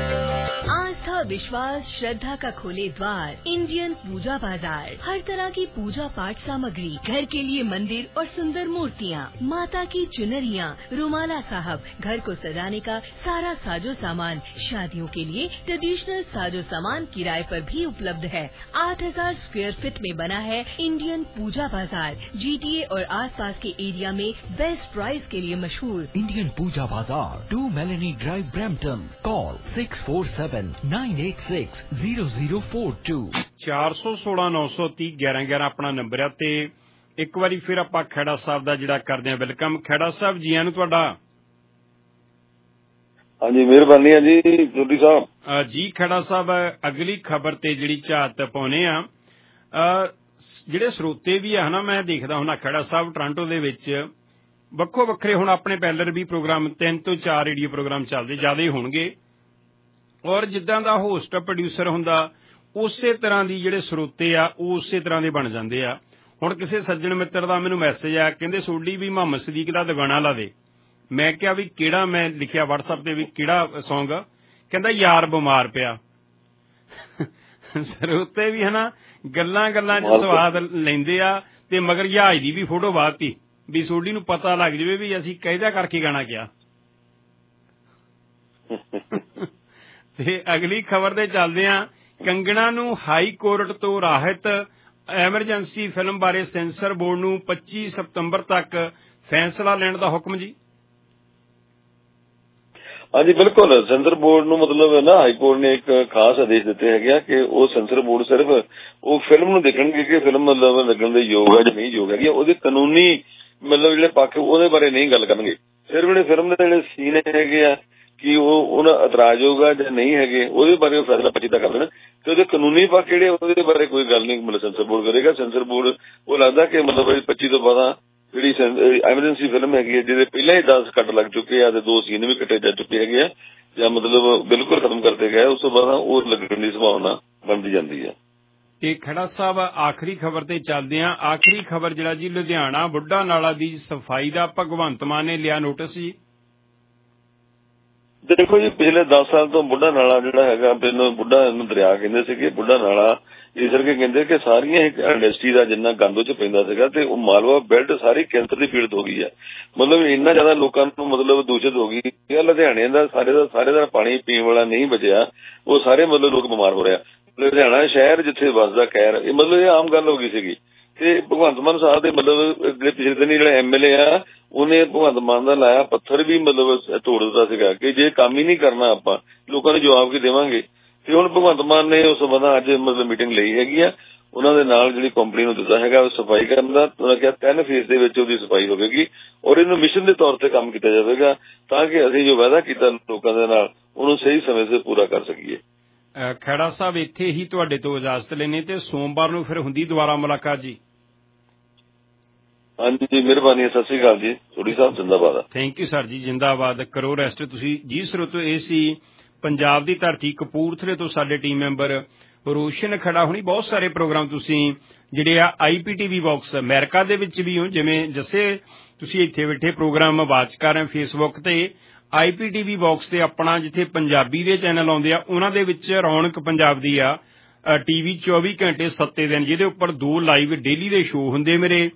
आस्था विश्वास श्रद्धा का खोले द्वार इंडियन पूजा बाजार। हर तरह की पूजा पाठ सामग्री, घर के लिए मंदिर और सुंदर मूर्तियाँ, माता की चुनरियाँ, रुमाला साहब, घर को सजाने का सारा साजो सामान, शादियों के लिए ट्रेडिशनल साजो सामान किराए पर भी उपलब्ध है। आठ हजार स्क्वायर फीट में बना है इंडियन पूजा बाजार। जीटीए और आसपास के एरिया में बेस्ट प्राइस के लिए मशहूर
Indian Puja Bazaar, two Melanie drive, Brampton. Call six four seven nine eight six zero zero four two.
ਚਾਰ ਸੌ ਸੋਲਾਂ ਨੌ ਸੌ ਤੀਹ ਗਿਆਰਾਂ ਗਿਆਰਾਂ ਆਪਣਾ ਨੰਬਰ ਹੈ। ਤੇ ਇੱਕ ਵਾਰੀ ਫਿਰ ਆਪਾਂ ਖੈੜਾ ਸਾਹਿਬ ਦਾ ਜਿਹੜਾ ਕਰਦੇ ਹਾਂ ਵੈਲਕਮ। ਖੈੜਾ ਸਾਹਿਬ ਜੀ ਆਇਆਂ ਨੂੰ ਤੁਹਾਡਾ।
ਹਾਂਜੀ ਮਿਹਰਬਾਨੀ ਹੈ ਜੀ ਜੋਦੀ ਸਾਹਿਬ।
ਜੀ ਖੈੜਾ ਸਾਹਿਬ, ਅਗਲੀ ਖਬਰ ਤੇ ਜਿਹੜੀ ਝਾਤ ਪਾਉਨੇ ਆ, ਜਿਹੜੇ ਸਰੋਤੇ ਵੀ ਆ ਹਨਾ, ਮੈਂ ਦੇਖਦਾ ਹੁਣ ਖੈੜਾ ਸਾਹਿਬ ਟੋਰਾਂਟੋ ਦੇ ਵਿੱਚ ਵੱਖੋ ਵੱਖਰੇ ਹੁਣ ਆਪਣੇ ਪਹਿਲਰ ਵੀ ਪ੍ਰੋਗਰਾਮ ਤਿੰਨ ਤੋਂ ਚਾਰ ਰੇਡੀਓ ਪ੍ਰੋਗਰਾਮ ਚੱਲਦੇ, ਜ਼ਿਆਦਾ ਹੀ ਹੋਣਗੇ। ਔਰ ਜਿੱਦਾਂ ਦਾ ਹੋਸਟ ਪ੍ਰੋਡਿਊਸਰ ਹੁੰਦਾ ਉਸੇ ਤਰ੍ਹਾਂ ਦੀ ਜਿਹੜੇ ਸਰੋਤੇ ਆ ਉਹ ਉਸੇ ਤਰ੍ਹਾਂ ਦੇ ਬਣ ਜਾਂਦੇ ਆ। ਹੁਣ ਕਿਸੇ ਸੱਜਣ ਮਿੱਤਰ ਦਾ ਮੈਨੂੰ ਮੈਸੇਜ ਆਇਆ, ਕਹਿੰਦੇ ਸੋਡੀ ਵੀ ਮੁਹੰਮਦ ਸਦੀਕ ਦਾ ਦਿਵਾਨਾ ਲਾ ਦੇ। ਮੈਂ ਕਿਹਾ ਵੀ ਕਿਹੜਾ, ਮੈਂ ਲਿਖਿਆ ਵਟਸਐਪ ਤੇ ਵੀ ਕਿਹੜਾ ਸੌਂਗ, ਕਹਿੰਦਾ ਯਾਰ ਬਿਮਾਰ ਪਿਆ। ਸਰੋਤੇ ਵੀ ਹਨਾ ਗੱਲਾਂ ਗੱਲਾਂ ਚ ਸਵਾਦ ਲੈਂਦੇ ਆ ਤੇ ਮਗਰ ਜਹਾਜ਼ ਦੀ ਵੀ ਫੋਟੋ ਬਾਤੀ ਵੀ ਸੋਡੀ ਨੂੰ ਪਤਾ ਲੱਗ ਜਾਵੇ ਵੀ ਅਸੀਂ ਕਾਇਦਾ ਕਰਕੇ ਗਾਣਾ ਕਿਹਾ। ਤੇ ਅਗਲੀ ਖਬਰ ਤੇ ਚੱਲਦੇ ਆ। ਕੰਗਣਾ ਨੂੰ ਹਾਈ ਕੋਰਟ ਤੋਂ ਰਾਹਤ, ਐਮਰਜੈਂਸੀ ਫਿਲਮ ਬਾਰੇ ਸੈਂਸਰ ਬੋਰਡ ਨੂੰ ਪੱਚੀ ਸਤੰਬਰ ਤੱਕ ਫੈਸਲਾ ਲੈਣ ਦਾ ਹੁਕਮ ਜੀ।
ਹਾਂਜੀ ਬਿਲਕੁਲ, ਸੈਂਸਰ ਬੋਰਡ ਨੂੰ ਮਤਲਬ ਨਾ ਹਾਈ ਕੋਰਟ ਨੇ ਇੱਕ ਖਾਸ ਆਦੇਸ਼ ਦਿੱਤੇ ਹੈਗੇ ਆ ਕਿ ਉਹ ਸੈਂਸਰ ਬੋਰਡ ਸਿਰਫ ਉਹ ਫਿਲਮ ਨੂੰ ਦੇਖਣਗੇ ਕਿ ਫਿਲਮ ਮਤਲਬ ਲੱਗਣ ਦੇ ਯੋਗ ਹੈ ਜਾਂ ਨਹੀਂ ਯੋਗ ਹੈਗੀ, ਉਹਦੇ ਕਾਨੂੰਨੀ ਮਤਲਬ ਜਿਹੜੇ ਪੱਖ ਉਹਦੇ ਬਾਰੇ ਨਹੀਂ ਗੱਲ ਕਰਨਗੇ। ਸਿਰਫ ਜਿਹੜੇ ਫਿਲਮ ਦੇ ਜਿਹੜੇ ਸੀਨ ਹੈਗੇ ਆ ਕਿ ਉਹ ਉਹਨਾਂ ਇਤਰਾਜ਼ਯੋਗ ਆ ਜਾਂ ਨਹੀਂ ਹੈਗੇ, ਉਹਦੇ ਬਾਰੇ ਉਹ ਫੈਸਲਾ ਪੱਚੀ ਤੱਕ ਕਰ ਦੇਣਾ। ਤੇ ਉਹਦੇ ਕਾਨੂੰਨੀ ਪੱਖ ਜਿਹੜੇ ਉਹਦੇ ਬਾਰੇ ਕੋਈ ਗੱਲ ਨਹੀਂ ਮਤਲਬ ਸੈਂਸਰ ਬੋਰਡ ਕਰੇਗਾ। ਸੈਂਸਰ ਬੋਰਡ ਉਹ ਲੱਗਦਾ ਕਿ ਮਤਲਬ ਪੱਚੀ ਤੋਂ ਬਾਅਦ ਜਿਹੜੀ ਐਮਰਜੈਂਸੀ ਫਿਲਮ ਹੈਗੀ ਹੈ ਜਿਹਦੇ ਪਹਿਲਾਂ ਹੀ ਦਸ ਕੱਟ ਲੱਗ ਚੁੱਕੇ ਆ ਤੇ ਦੋ ਸੀਨ ਵੀ ਕੱਟੇ ਜਾ ਚੁੱਕੇ ਹੈਗੇ ਆ ਜਾਂ ਮਤਲਬ ਬਿਲਕੁਲ ਖਤਮ ਕਰਦੇ ਗਏ, ਉਸ ਤੋਂ ਬਾਅਦ ਉਹ ਲੱਗਣ ਦੀ ਸੰਭਾਵਨਾ ਬਣਦੀ ਜਾਂਦੀ ਹੈ।
ਤੇ ਖੜਾ ਸਾਹਿਬ ਆਖਰੀ ਖਬਰ ਤੇ ਚੱਲਦੇ ਆ। ਆਖਰੀ ਖਬਰ ਜਿਹੜਾ ਜੀ ਲੁਧਿਆਣਾ ਬੁੱਢਾ ਨਾਲਾ ਦੀ ਸਫਾਈ ਦਾ ਭਗਵੰਤ ਮਾਨ ਨੇ ਲਿਆ ਨੋਟਿਸ ਜੀ।
ਦੇਖੋ ਜੀ ਪਿਛਲੇ ਦਸ ਸਾਲ ਤੋਂ ਬੁੱਢਾ ਨਾਲਾ ਜਿਹੜਾ ਹੈਗਾ, ਪਹਿਲਾਂ ਬੁੱਢਾ ਇਹਨੂੰ ਦਰਿਆ ਕਹਿੰਦੇ ਸੀਗੇ, ਬੁੱਢਾ ਨਾਲਾ ਇਸ ਕਰਕੇ ਕਹਿੰਦੇ ਕਿ ਸਾਰੀਆਂ ਇੰਡਸਟਰੀ ਦਾ ਜਿੰਨਾ ਗੰਦ ਚ ਪੈਂਦਾ ਸੀਗਾ ਤੇ ਉਹ ਮਾਲਵਾ ਬੈਲਟ ਸਾਰੀ ਕੈਂਸਰ ਦੀ ਪੀੜਤ ਹੋ ਗਈ ਹੈ। ਮਤਲਬ ਇੰਨਾ ਜ਼ਿਆਦਾ ਲੋਕਾਂ ਨੂੰ ਮਤਲਬ ਦੂਸ਼ਿਤ ਹੋ ਗਈ। ਲੁਧਿਆਣੇ ਦਾ ਸਾਰੇ ਦਾ ਸਾਰੇ ਦਾ ਪਾਣੀ ਪੀਣ ਵਾਲਾ ਨਹੀਂ ਬਚਿਆ, ਉਹ ਸਾਰੇ ਮਤਲਬ ਲੋਕ ਬਿਮਾਰ ਹੋ ਰਿਹਾ। ਲੁਧਿਆਣਾ ਸ਼ਹਿਰ ਜਿੱਥੇ ਵੱਸਦਾ ਖੈਰ, ਇਹ ਮਤਲਬ ਇਹ ਆਮ ਗੱਲ ਹੋ ਗਈ ਸੀਗੀ। ਤੇ ਭਗਵੰਤ ਮਾਨ ਸਾਹਿਬ ਦੇ ਮਤਲਬ ਜਿਹੜੇ ਪਿਛਲੇ ਦਿਨ ਜਿਹੜਾ ਐਮ ਐਲ ਏ ਆ, ਉਹਨੇ ਭਗਵੰਤ ਮਾਨ ਦਾ ਲਾਇਆ ਪੱਥਰ ਵੀ ਮਤਲਬ ਤੋੜ ਦਿੱਤਾ ਸੀਗਾ ਕਿ ਜੇ ਕੰਮ ਹੀ ਨਹੀਂ ਕਰਨਾ ਆਪਾਂ ਲੋਕਾਂ ਨੂੰ ਜਵਾਬ ਕੀ ਦੇਵਾਂਗੇ। ਤੇ ਹੁਣ ਭਗਵੰਤ ਮਾਨ ਨੇ ਉਸ ਸੰਬੰਧਾਂ ਅੱਜ ਮਤਲਬ ਮੀਟਿੰਗ ਲਈ ਹੈਗੀ ਆ, ਉਹਨਾਂ ਦੇ ਨਾਲ ਜਿਹੜੀ ਕੰਪਨੀ ਨੂੰ ਦਿੱਤਾ ਹੈਗਾ ਸਫਾਈ ਕਰਨ ਦਾ। ਉਹਨਾਂ ਕਿਹਾ ਤਿੰਨ ਫੇਜ਼ ਦੇ ਵਿੱਚ ਉਹਦੀ ਸਫਾਈ ਹੋਵੇਗੀ ਔਰ ਇਹਨੂੰ ਮਿਸ਼ਨ ਦੇ ਤੌਰ ਤੇ ਕੰਮ ਕੀਤਾ ਜਾਵੇਗਾ ਤਾਂ ਕਿ ਅਸੀਂ ਜੋ ਵਾਅਦਾ ਕੀਤਾ ਲੋਕਾਂ ਦੇ ਨਾਲ ਉਹਨੂੰ ਸਹੀ ਸਮੇਂ ਤੇ ਪੂਰਾ ਕਰ ਸਕੀਏ।
ਖੈੜਾ ਸਾਹਿਬ ਇੱਥੇ ਹੀ ਤੁਹਾਡੇ ਤੋਂ ਇਜਾਜ਼ਤ ਲੈਣੇ ਤੇ ਸੋਮਵਾਰ ਨੂੰ ਫਿਰ ਹੁੰਦੀ ਦੁਬਾਰਾ ਮੁਲਾਕਾਤ ਜੀ।
ਹਾਂਜੀ ਜੀ, ਮਿਹਰਬਾਨੀ, ਸਤਿ ਸ੍ਰੀ ਅਕਾਲ ਜੀ। ਸੋਢੀ ਸਾਹਿਬ ਜਿੰਦਾਬਾਦ।
ਥੈਂਕ ਯੂ ਸਰ ਜੀ, ਜਿੰਦਾਬਾਦ। ਕਰੋ ਰੈਸਟ। ਤੁਸੀਂ ਜੀ ਸਰੋਤੋ ਇਹ ਸੀ ਪੰਜਾਬ ਦੀ ਧਰਤੀ ਕਪੂਰਥਲੇ ਤੋਂ ਸਾਡੇ ਟੀਮ ਮੈਂਬਰ ਰੋਸ਼ਨ ਖੜਾ ਹੋਣੀ। ਬਹੁਤ ਸਾਰੇ ਪ੍ਰੋਗਰਾਮ ਤੁਸੀਂ ਜਿਹੜੇ ਆ I P T V box ਅਮਰੀਕਾ ਦੇ ਵਿੱਚ ਵੀ ਹੋ, ਜਿਵੇਂ ਜੱਸੇ ਤੁਸੀਂ ਇੱਥੇ ਬੈਠੇ ਪ੍ਰੋਗਰਾਮ ਆਵਾਜ਼ ਕਰ ਰਹੇ ਫੇਸਬੁੱਕ ਤੇ ਆਈ ਪੀ ਟੀ ਵੀ ਬਾਕਸ ਤੇ ਆਪਣਾ ਜਿੱਥੇ ਪੰਜਾਬੀ ਦੇ ਚੈਨਲ ਆਉਂਦੇ ਆ ਉਹਨਾਂ ਦੇ ਵਿੱਚ ਰੌਣਕ ਪੰਜਾਬ ਦੀ ਆ ਟੀਵੀ ਚੌਵੀ ਘੰਟੇ ਸੱਤੇ ਦਿਨ, ਜਿਹਦੇ ਉੱਪਰ ਦੋ ਲਾਈਵ ਡੇਲੀ ਦੇ ਸ਼ੋਅ ਹੁੰਦੇ ਮੇਰੇ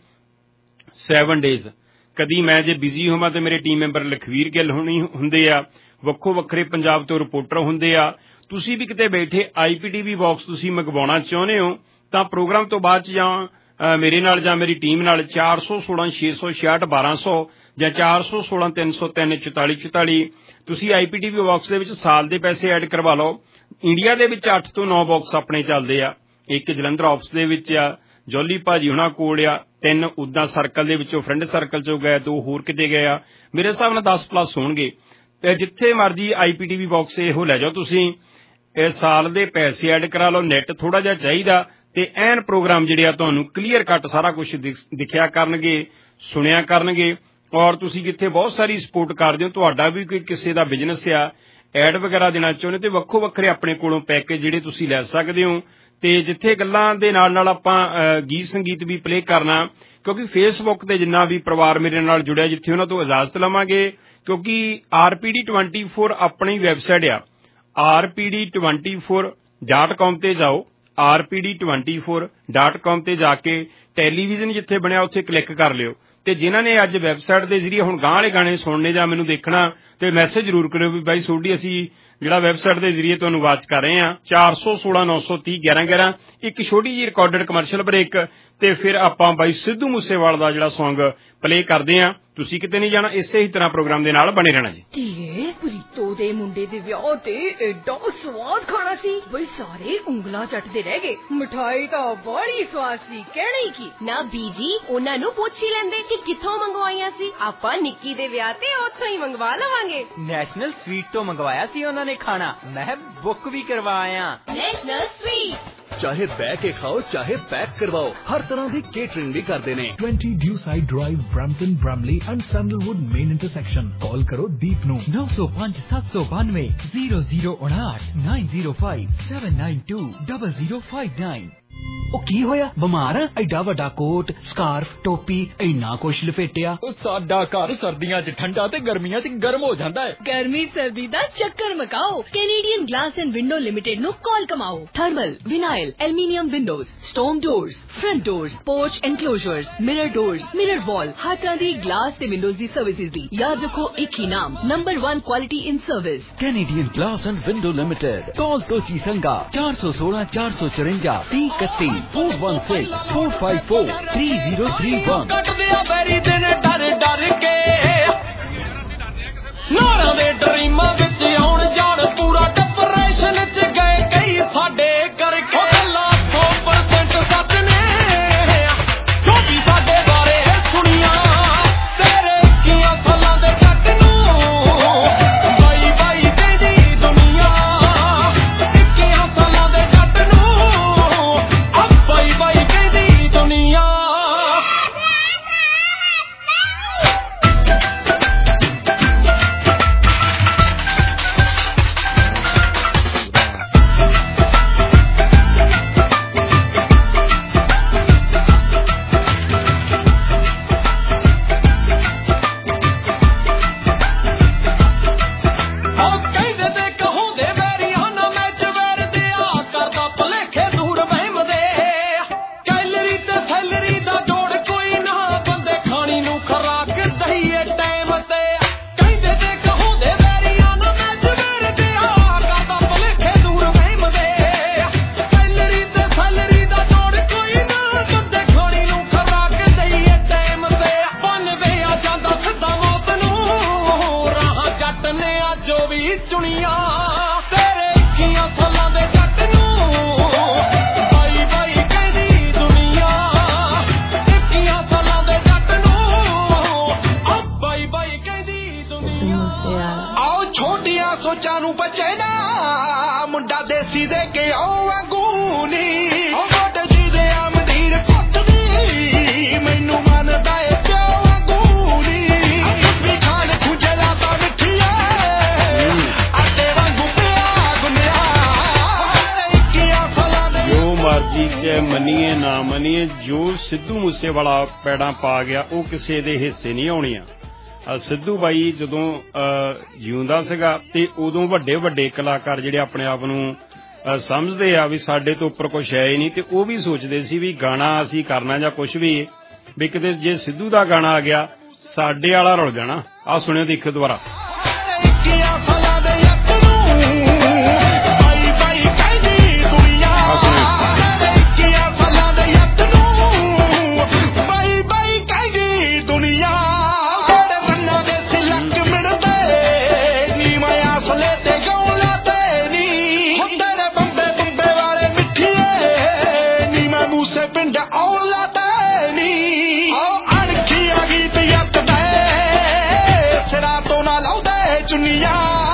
ਸੈਵਨ ਡੇਜ਼। ਕਦੀ ਮੈਂ ਜੇ ਬਿਜ਼ੀ ਹੋਵਾਂ ਤੇ ਮੇਰੇ ਟੀਮ ਮੈਂਬਰ ਲਖਵੀਰ ਗਿੱਲ ਹੋਣੀ ਹੁੰਦੇ ਆ, ਵੱਖੋ ਵੱਖਰੇ ਪੰਜਾਬ ਤੋਂ ਰਿਪੋਰਟਰ ਹੁੰਦੇ ਆ। ਤੁਸੀਂ ਵੀ ਕਿਤੇ ਬੈਠੇ ਆਈ ਪੀ ਟੀ ਵੀ ਬਾਕਸ ਤੁਸੀਂ ਮੰਗਵਾਉਣਾ ਚਾਹੁੰਦੇ ਹੋ ਤਾਂ ਪ੍ਰੋਗਰਾਮ ਤੋਂ ਬਾਅਦ ਚ ਜਾਂ ਮੇਰੇ ਨਾਲ ਜਾਂ ਮੇਰੀ ਟੀਮ ਨਾਲ ਚਾਰ ਸੌ ਸੋਲਾਂ ਛੇ ਸੌ ਛਿਆਹਠ ਬਾਰਾਂ ਸੌ ਜਾਂ ਚਾਰ ਸੌ ਸੋਲਾਂ ਤਿੰਨ ਸੌ ਤਿੰਨ ਚੁਤਾਲੀ ਚੁਤਾਲੀ ਤੁਸੀਂ ਆਈ ਪੀ ਟੀ ਵੀ ਬਾਕਸ ਦੇ ਵਿੱਚ ਸਾਲ ਦੇ ਪੈਸੇ ਐਡ ਕਰਵਾ ਲਓ। ਇੰਡੀਆ ਦੇ ਵਿੱਚ ਅੱਠ ਤੋਂ ਨੌ ਬਾਕਸ ਆਪਣੇ ਚੱਲਦੇ ਆ। ਇੱਕ ਜਲੰਧਰ ਆਫਿਸ ਦੇ ਵਿੱਚ ਆ, ਜੋਲੀ ਭਾਜੀ ਹੁਣਾਂ ਕੋਲ ਆ, ਤਿੰਨ ਉਦਾਂ ਸਰਕਲ ਦੇ ਵਿੱਚੋਂ ਫਰੈਂਡ ਸਰਕਲ ਚੋਂ ਗਏ, ਦੋ ਹੋਰ ਕਿਤੇ ਗਏ ਆ। ਮੇਰੇ ਹਿਸਾਬ ਨਾਲ ਦਸ ਪਲੱਸ ਹੋਣਗੇ। ਤੇ ਜਿੱਥੇ ਮਰਜੀ ਆਈ ਪੀ ਟੀ ਵੀ ਬਾਕਸ ਇਹੋ ਲੈ ਜਾਓ ਤੁਸੀਂ, ਇਹ ਸਾਲ ਦੇ ਪੈਸੇ ਐਡ ਕਰਾ ਲਓ। ਨੈਟ ਥੋੜਾ ਜਿਹਾ ਚਾਹੀਦਾ ਤੇ ਐਨ ਪ੍ਰੋਗਰਾਮ ਜਿਹੜੇ ਆ ਤੁਹਾਨੂੰ ਕਲੀਅਰ ਕੱਟ ਸਾਰਾ ਕੁਝ ਦਿਖਿਆ ਕਰਨਗੇ, ਸੁਣਿਆ ਕਰਨਗੇ। ਔਰ ਤੁਸੀਂ ਕਿੱਥੇ ਬਹੁਤ ਸਾਰੀ ਸਪੋਰਟ ਕਰਦੇ ਹੋ, ਤੁਹਾਡਾ ਵੀ ਕੋਈ ਕਿਸੇ ਦਾ ਬਿਜ਼ਨਸ ਆ, ਐਡ ਵਗੈਰਾ ਦੇਣਾ ਚਾਹੁੰਦੇ ਤੇ ਵੱਖੋ ਵੱਖਰੇ ਆਪਣੇ ਕੋਲੋਂ ਪੈਕੇਜ ਜਿਹੜੇ ਤੁਸੀਂ ਲੈ ਸਕਦੇ ਹੋ। ਤੇ ਜਿੱਥੇ ਗੱਲਾਂ ਦੇ ਨਾਲ ਨਾਲ ਆਪਾਂ ਗੀਤ ਸੰਗੀਤ ਵੀ ਪਲੇ ਕਰਨਾ, ਕਿਉਂਕਿ ਫੇਸਬੁੱਕ ਤੇ ਜਿੰਨਾ ਵੀ ਪਰਿਵਾਰ ਮੇਰੇ ਨਾਲ ਜੁੜਿਆ, ਜਿੱਥੇ ਉਹਨਾਂ ਤੋਂ ਇਜਾਜ਼ਤ ਲਵਾਂਗੇ, ਕਿਉਂਕਿ R P D twenty four ਆਪਣੀ ਵੈਬਸਾਈਟ ਆ, R P D twenty four dot com ਤੇ ਜਾਓ। R P D twenty four dot com ਤੇ ਜਾ ਕੇ ਟੈਲੀਵਿਜ਼ਨ ਜਿੱਥੇ ਬਣਿਆ ਉੱਥੇ ਕਲਿੱਕ ਕਰ ਲਿਓ। ਤੇ ਜਿਨ੍ਹਾਂ ਨੇ ਅੱਜ ਵੈਬਸਾਈਟ ਦੇ ਜ਼ਰੀਏ ਹੁਣ ਗਾਂ ਵਾਲੇ ਗਾਣੇ ਸੁਣਨੇ ਜਾਂ ਮੈਨੂੰ ਦੇਖਣਾ ਤੇ ਮੈਸੇਜ ਜ਼ਰੂਰ ਕਰਿਓ ਵੀ ਬਾਈ ਸੋਢੀ ਅਸੀਂ ਜਿਹੜਾ ਵੈਬਸਾਈਟ ਦੇ ਜ਼ਰੀਏ ਤੁਹਾਨੂੰ ਆਵਾਜ਼ ਕਰ ਰਹੇ ਹਾਂ। ਚਾਰ ਸੌ ਸੋਲਾਂ ਨੌ ਸੌ ਤੀਹ ਗਿਆਰਾਂ ਗਿਆਰਾਂ। ਇੱਕ ਛੋਟੀ ਜਿਹੀ ਰਿਕਾਰਡਡ ਕਮਰਸ਼ੀਅਲ ਬ੍ਰੇਕ ਤੇ ਫਿਰ ਆਪਾਂ ਬਾਈ ਸਿੱਧੂ ਮੂਸੇਵਾਲ ਦਾ ਜਿਹੜਾ ਸੌਂਗ ਪਲੇ ਕਰਦੇ ਹਾਂ। ਤੁਸੀਂ ਕਿਤੇ ਨਹੀਂ ਜਾਣਾ, ਇਸੇ ਹੀ ਤਰ੍ਹਾਂ ਪ੍ਰੋਗਰਾਮ ਦੇ ਨਾਲ ਬਣੇ ਰਹਿਣਾ ਜੀ।
ਧੀਏ, ਪ੍ਰੀਤੋ ਦੇ ਮੁੰਡੇ ਦੇ ਵਿਆਹ ਤੇ ਐਡਾ ਸਵਾਦ ਖਾਣਾ ਸੀ, ਬਈ ਸਾਰੇ ਉਂਗਲਾਂ ਚੱਟਦੇ ਰਹਿ ਗਏ। ਮਠਾਈ ਤਾਂ ਬੜੀ ਸਵਾਦ ਸੀ, ਕਹਿਣੀ ਕੀ
ਨਾ ਬੀਜੀ, ਉਹਨਾਂ ਨੂੰ ਪੁੱਛ ਹੀ ਲੈਂਦੇ ਕਿ ਕਿੱਥੋਂ ਮੰਗਵਾਈਆਂ ਸੀ। ਆਪਾਂ ਨਿੱਕੀ ਦੇ ਵਿਆਹ ਤੇ ਉੱਥੋਂ ਹੀ ਮੰਗਵਾ ਲਵਾਂਗੇ।
ਨੈਸ਼ਨਲ ਸਵੀਟ ਤੋਂ ਮੰਗਵਾਇਆ ਸੀ ਉਹਨਾਂ ਨੇ ਖਾਣਾ, ਮੈਂ ਬੁੱਕ ਵੀ ਕਰਵਾਇਆ।
ਨੈਸ਼ਨਲ ਸਵੀਟ
ਚਾਹੇ ਬਹਿ ਕੇ ਖਾਓ ਚਾਹੇ ਪੈਕ ਕਰਵਾਓ, ਹਰ ਤਰ੍ਹਾਂ ਦੀ ਕੇਟਰਿੰਗ ਵੀ ਕਰਦੇ ਨੇ।
twenty Dewside Drive, Brampton, Bramley and Sandalwood main intersection। ਕਾਲ ਕਰੋ ਦੀਪ ਨੂੰ
ਨੌ ਸੌ ਪੰਜ ਸੱਤ ਸੌ ਬਾਨਵੇਂ ਜ਼ੀਰੋ ਜ਼ੀਰੋ ਉਨਾਹਠ nine zero five seven nine two double zero five nine. ਉਹ ਕੀ ਹੋਇਆ, ਬਿਮਾਰ ਆ? ਐਡਾ ਵੱਡਾ ਕੋਟ, ਸਕਾਰਫ, ਟੋਪੀ, ਇੰਨਾ ਕੁਛ ਲਪੇਟਿਆ।
ਸਾਡਾ ਘਰ ਸਰਦੀਆਂ 'ਚ ਠੰਡਾ ਤੇ ਗਰਮੀਆਂ 'ਚ ਗਰਮ ਹੋ ਜਾਂਦਾ ਹੈ।
ਗਰਮੀ ਸਰਦੀ ਦਾ ਚੱਕਰ ਮਕਾਓ, Canadian glass and window limited ਨੂੰ ਕਾਲ ਕਮਾਓ।
Thermal, vinyl, aluminium windows, storm doors, front doors, porch enclosures, mirror doors, mirror wall, ਹਰ ਤਰ੍ਹਾਂ ਦੀ ਗਲਾਸ ਤੇ ਵਿੰਡੋਜ਼ ਦੀ ਸਰਵਿਸਿਜ਼ ਦੀ ਯਾਦ ਰੱਖੋ ਇੱਕ ਹੀ ਨਾਮ, number one quality in service,
Canadian glass and window limited. Call ਤੋਂ ਚੀਸੰਗਾ ਚਾਰ ਸੌ ਸੋਲਾਂ ਚਾਰ ਸੌ ਚੁਰੰਜਾ ਤੀਹ ਇਕੱਤੀ four one six four five four three zero three one।
ਕੱਟਦੇ ਆ ਬੈਰੀ ਦਿਨ ਡਰ ਡਰ ਕੇ, ਨਾਰਾਂ ਦੇ ਡਰੀਮਾਂ ਵਿੱਚ ਆਉਣ ਜਾਣ ਪੂਰਾ ਡਿਪਰੈਸ਼ਨ 'ਚ ਗਏ ਕਈ ਸਾਡੇ ਕਰਕੇ। ਗੱਲਾਂ ਸੌ ਪਰਸੈਂਟ ਸੱਚ ਨੇ ਜੋ ਵੀ ਸਾਡੇ ਬਾਰੇ ਸੁਣੀਆਂ, ਤੇਰੇ ਇੱਕੀਆਂ ਸਾਲਾਂ ਦੇ ਜੱਟ ਨੂੰ ਬਾਈ ਬਾਈ ਕਹਿੰਦੀ ਦੁਨੀਆ। ਇੱਕੀਆਂ ਸਾਲਾਂ ਦੇ ਜੱਟ ਨੂੰ ਬਾਈ ਬਾਈ ਕਹਿੰਦੀ ਦੁਨੀਆ। ਪਿਓ ਵਾਂਗੂ ਨੀ ਉਹ ਗੋਡੇ ਜੀ ਦੇ ਆਮਦੀਰ ਕੁੱਟਦੀ ਮੈਨੂੰ ਮੰਨਦਾ ਏ ਪਿਓ ਵਾਂਗੂ ਨੀ ਵੀ ਖਾਣ ਖੁਜਲਾ ਤਾਂ ਮਿੱਠੀਏ ਆਟੇ ਵਾਂਗੂ ਪਿਆ ਗੁੰਨਿਆ ਇੱਕੀਆਂ ਸਾਲਾਂ ਦੇ
ਜੋ ਮਰਜੀ ਚਾਹੇ ਮੰਨੀਏ ਨਾ ਮੰਨੀਏ ਜੋ ਸਿੱਧੂ ਮੂਸੇਵਾਲਾ ਪੈੜਾਂ ਪਾ ਗਿਆ ਉਹ ਕਿਸੇ ਦੇ ਹਿੱਸੇ ਨਹੀਂ ਆਉਣੀਆਂ। ਸਿੱਧੂ ਬਾਈ ਜਦੋਂ ਜਿਉਂਦਾ ਸੀਗਾ ਤੇ ਉਦੋਂ ਵੱਡੇ ਵੱਡੇ ਕਲਾਕਾਰ ਜਿਹੜੇ ਆਪਣੇ ਆਪ ਨੂੰ ਸਮਝਦੇ ਆ ਵੀ ਸਾਡੇ ਤੋਂ ਉੱਪਰ ਕੁਛ ਹੈ ਹੀ ਨਹੀਂ ਤੇ ਉਹ ਵੀ ਸੋਚਦੇ ਸੀ ਵੀ ਗਾਣਾ ਅਸੀਂ ਕਰਨਾ ਜਾਂ ਕੁਛ ਵੀ ਵੀ ਕਿਤੇ ਜੇ ਸਿੱਧੂ ਦਾ ਗਾਣਾ ਆ ਗਿਆ ਸਾਡੇ ਵਾਲਾ ਰੁਲ ਜਾਣਾ। ਆਹ ਸੁਣਿਓ ਦੇਖਿਓ ਦੁਬਾਰਾ।
ਚੁੰਨੀਆਂ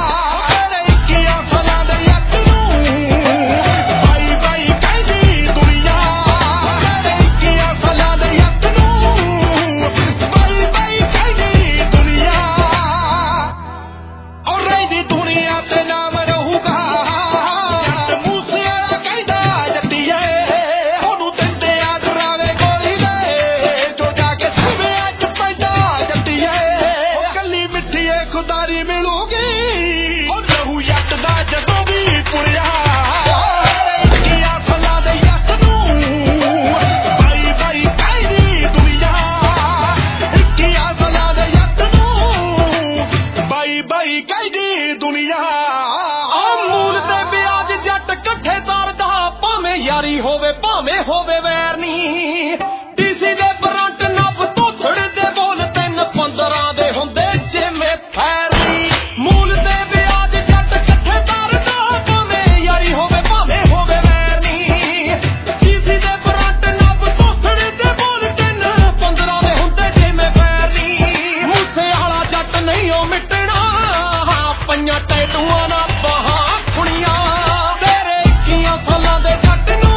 ਹੋਵੇ ਭਾਵੇਂ ਹੋਵੇ ਵੈਰ ਨੀ ਡੀਸੀ ਦੇ ਫਰੰਟ ਨੱਬ ਤੋਥੜ ਦੇ ਬੋਲ ਤਿੰਨ ਪੰਦਰਾਂ ਦੇ ਹੁੰਦੇ ਜਿਵੇਂ ਫੈਰੀ ਮੂਲ ਤੇ ਵਿਆਜ ਜੱਟ ਇਕੱਠੇ ਤਰਦਾ ਭਾਵੇਂ ਯਾਰੀ ਹੋਵੇ ਭਾਵੇਂ ਹੋਵੇ ਵੈਰ ਨੀ ਡੀਸੀ ਦੇ ਫਰੰਟ ਨੱਬ ਤੋਥੜ ਦੇ ਬੋਲ ਤਿੰਨ ਪੰਦਰਾਂ ਦੇ ਹੁੰਦੇ ਜਿਵੇਂ ਫੈਰੀ ਮੂਸੇ ਵਾਲਾ ਜੱਟ ਨਹੀਂ ਉਹ ਮਿਟਣਾ ਪੰਜਾਂ ਟੈਟੂਆਂ ਨਾਲ ਬਾਹਾਂ ਕੁੜੀਆਂ ਤੇਰੇ ਇੱਕੀਆਂ ਸਾਲਾਂ ਦੇ ਜੱਟ ਨੂੰ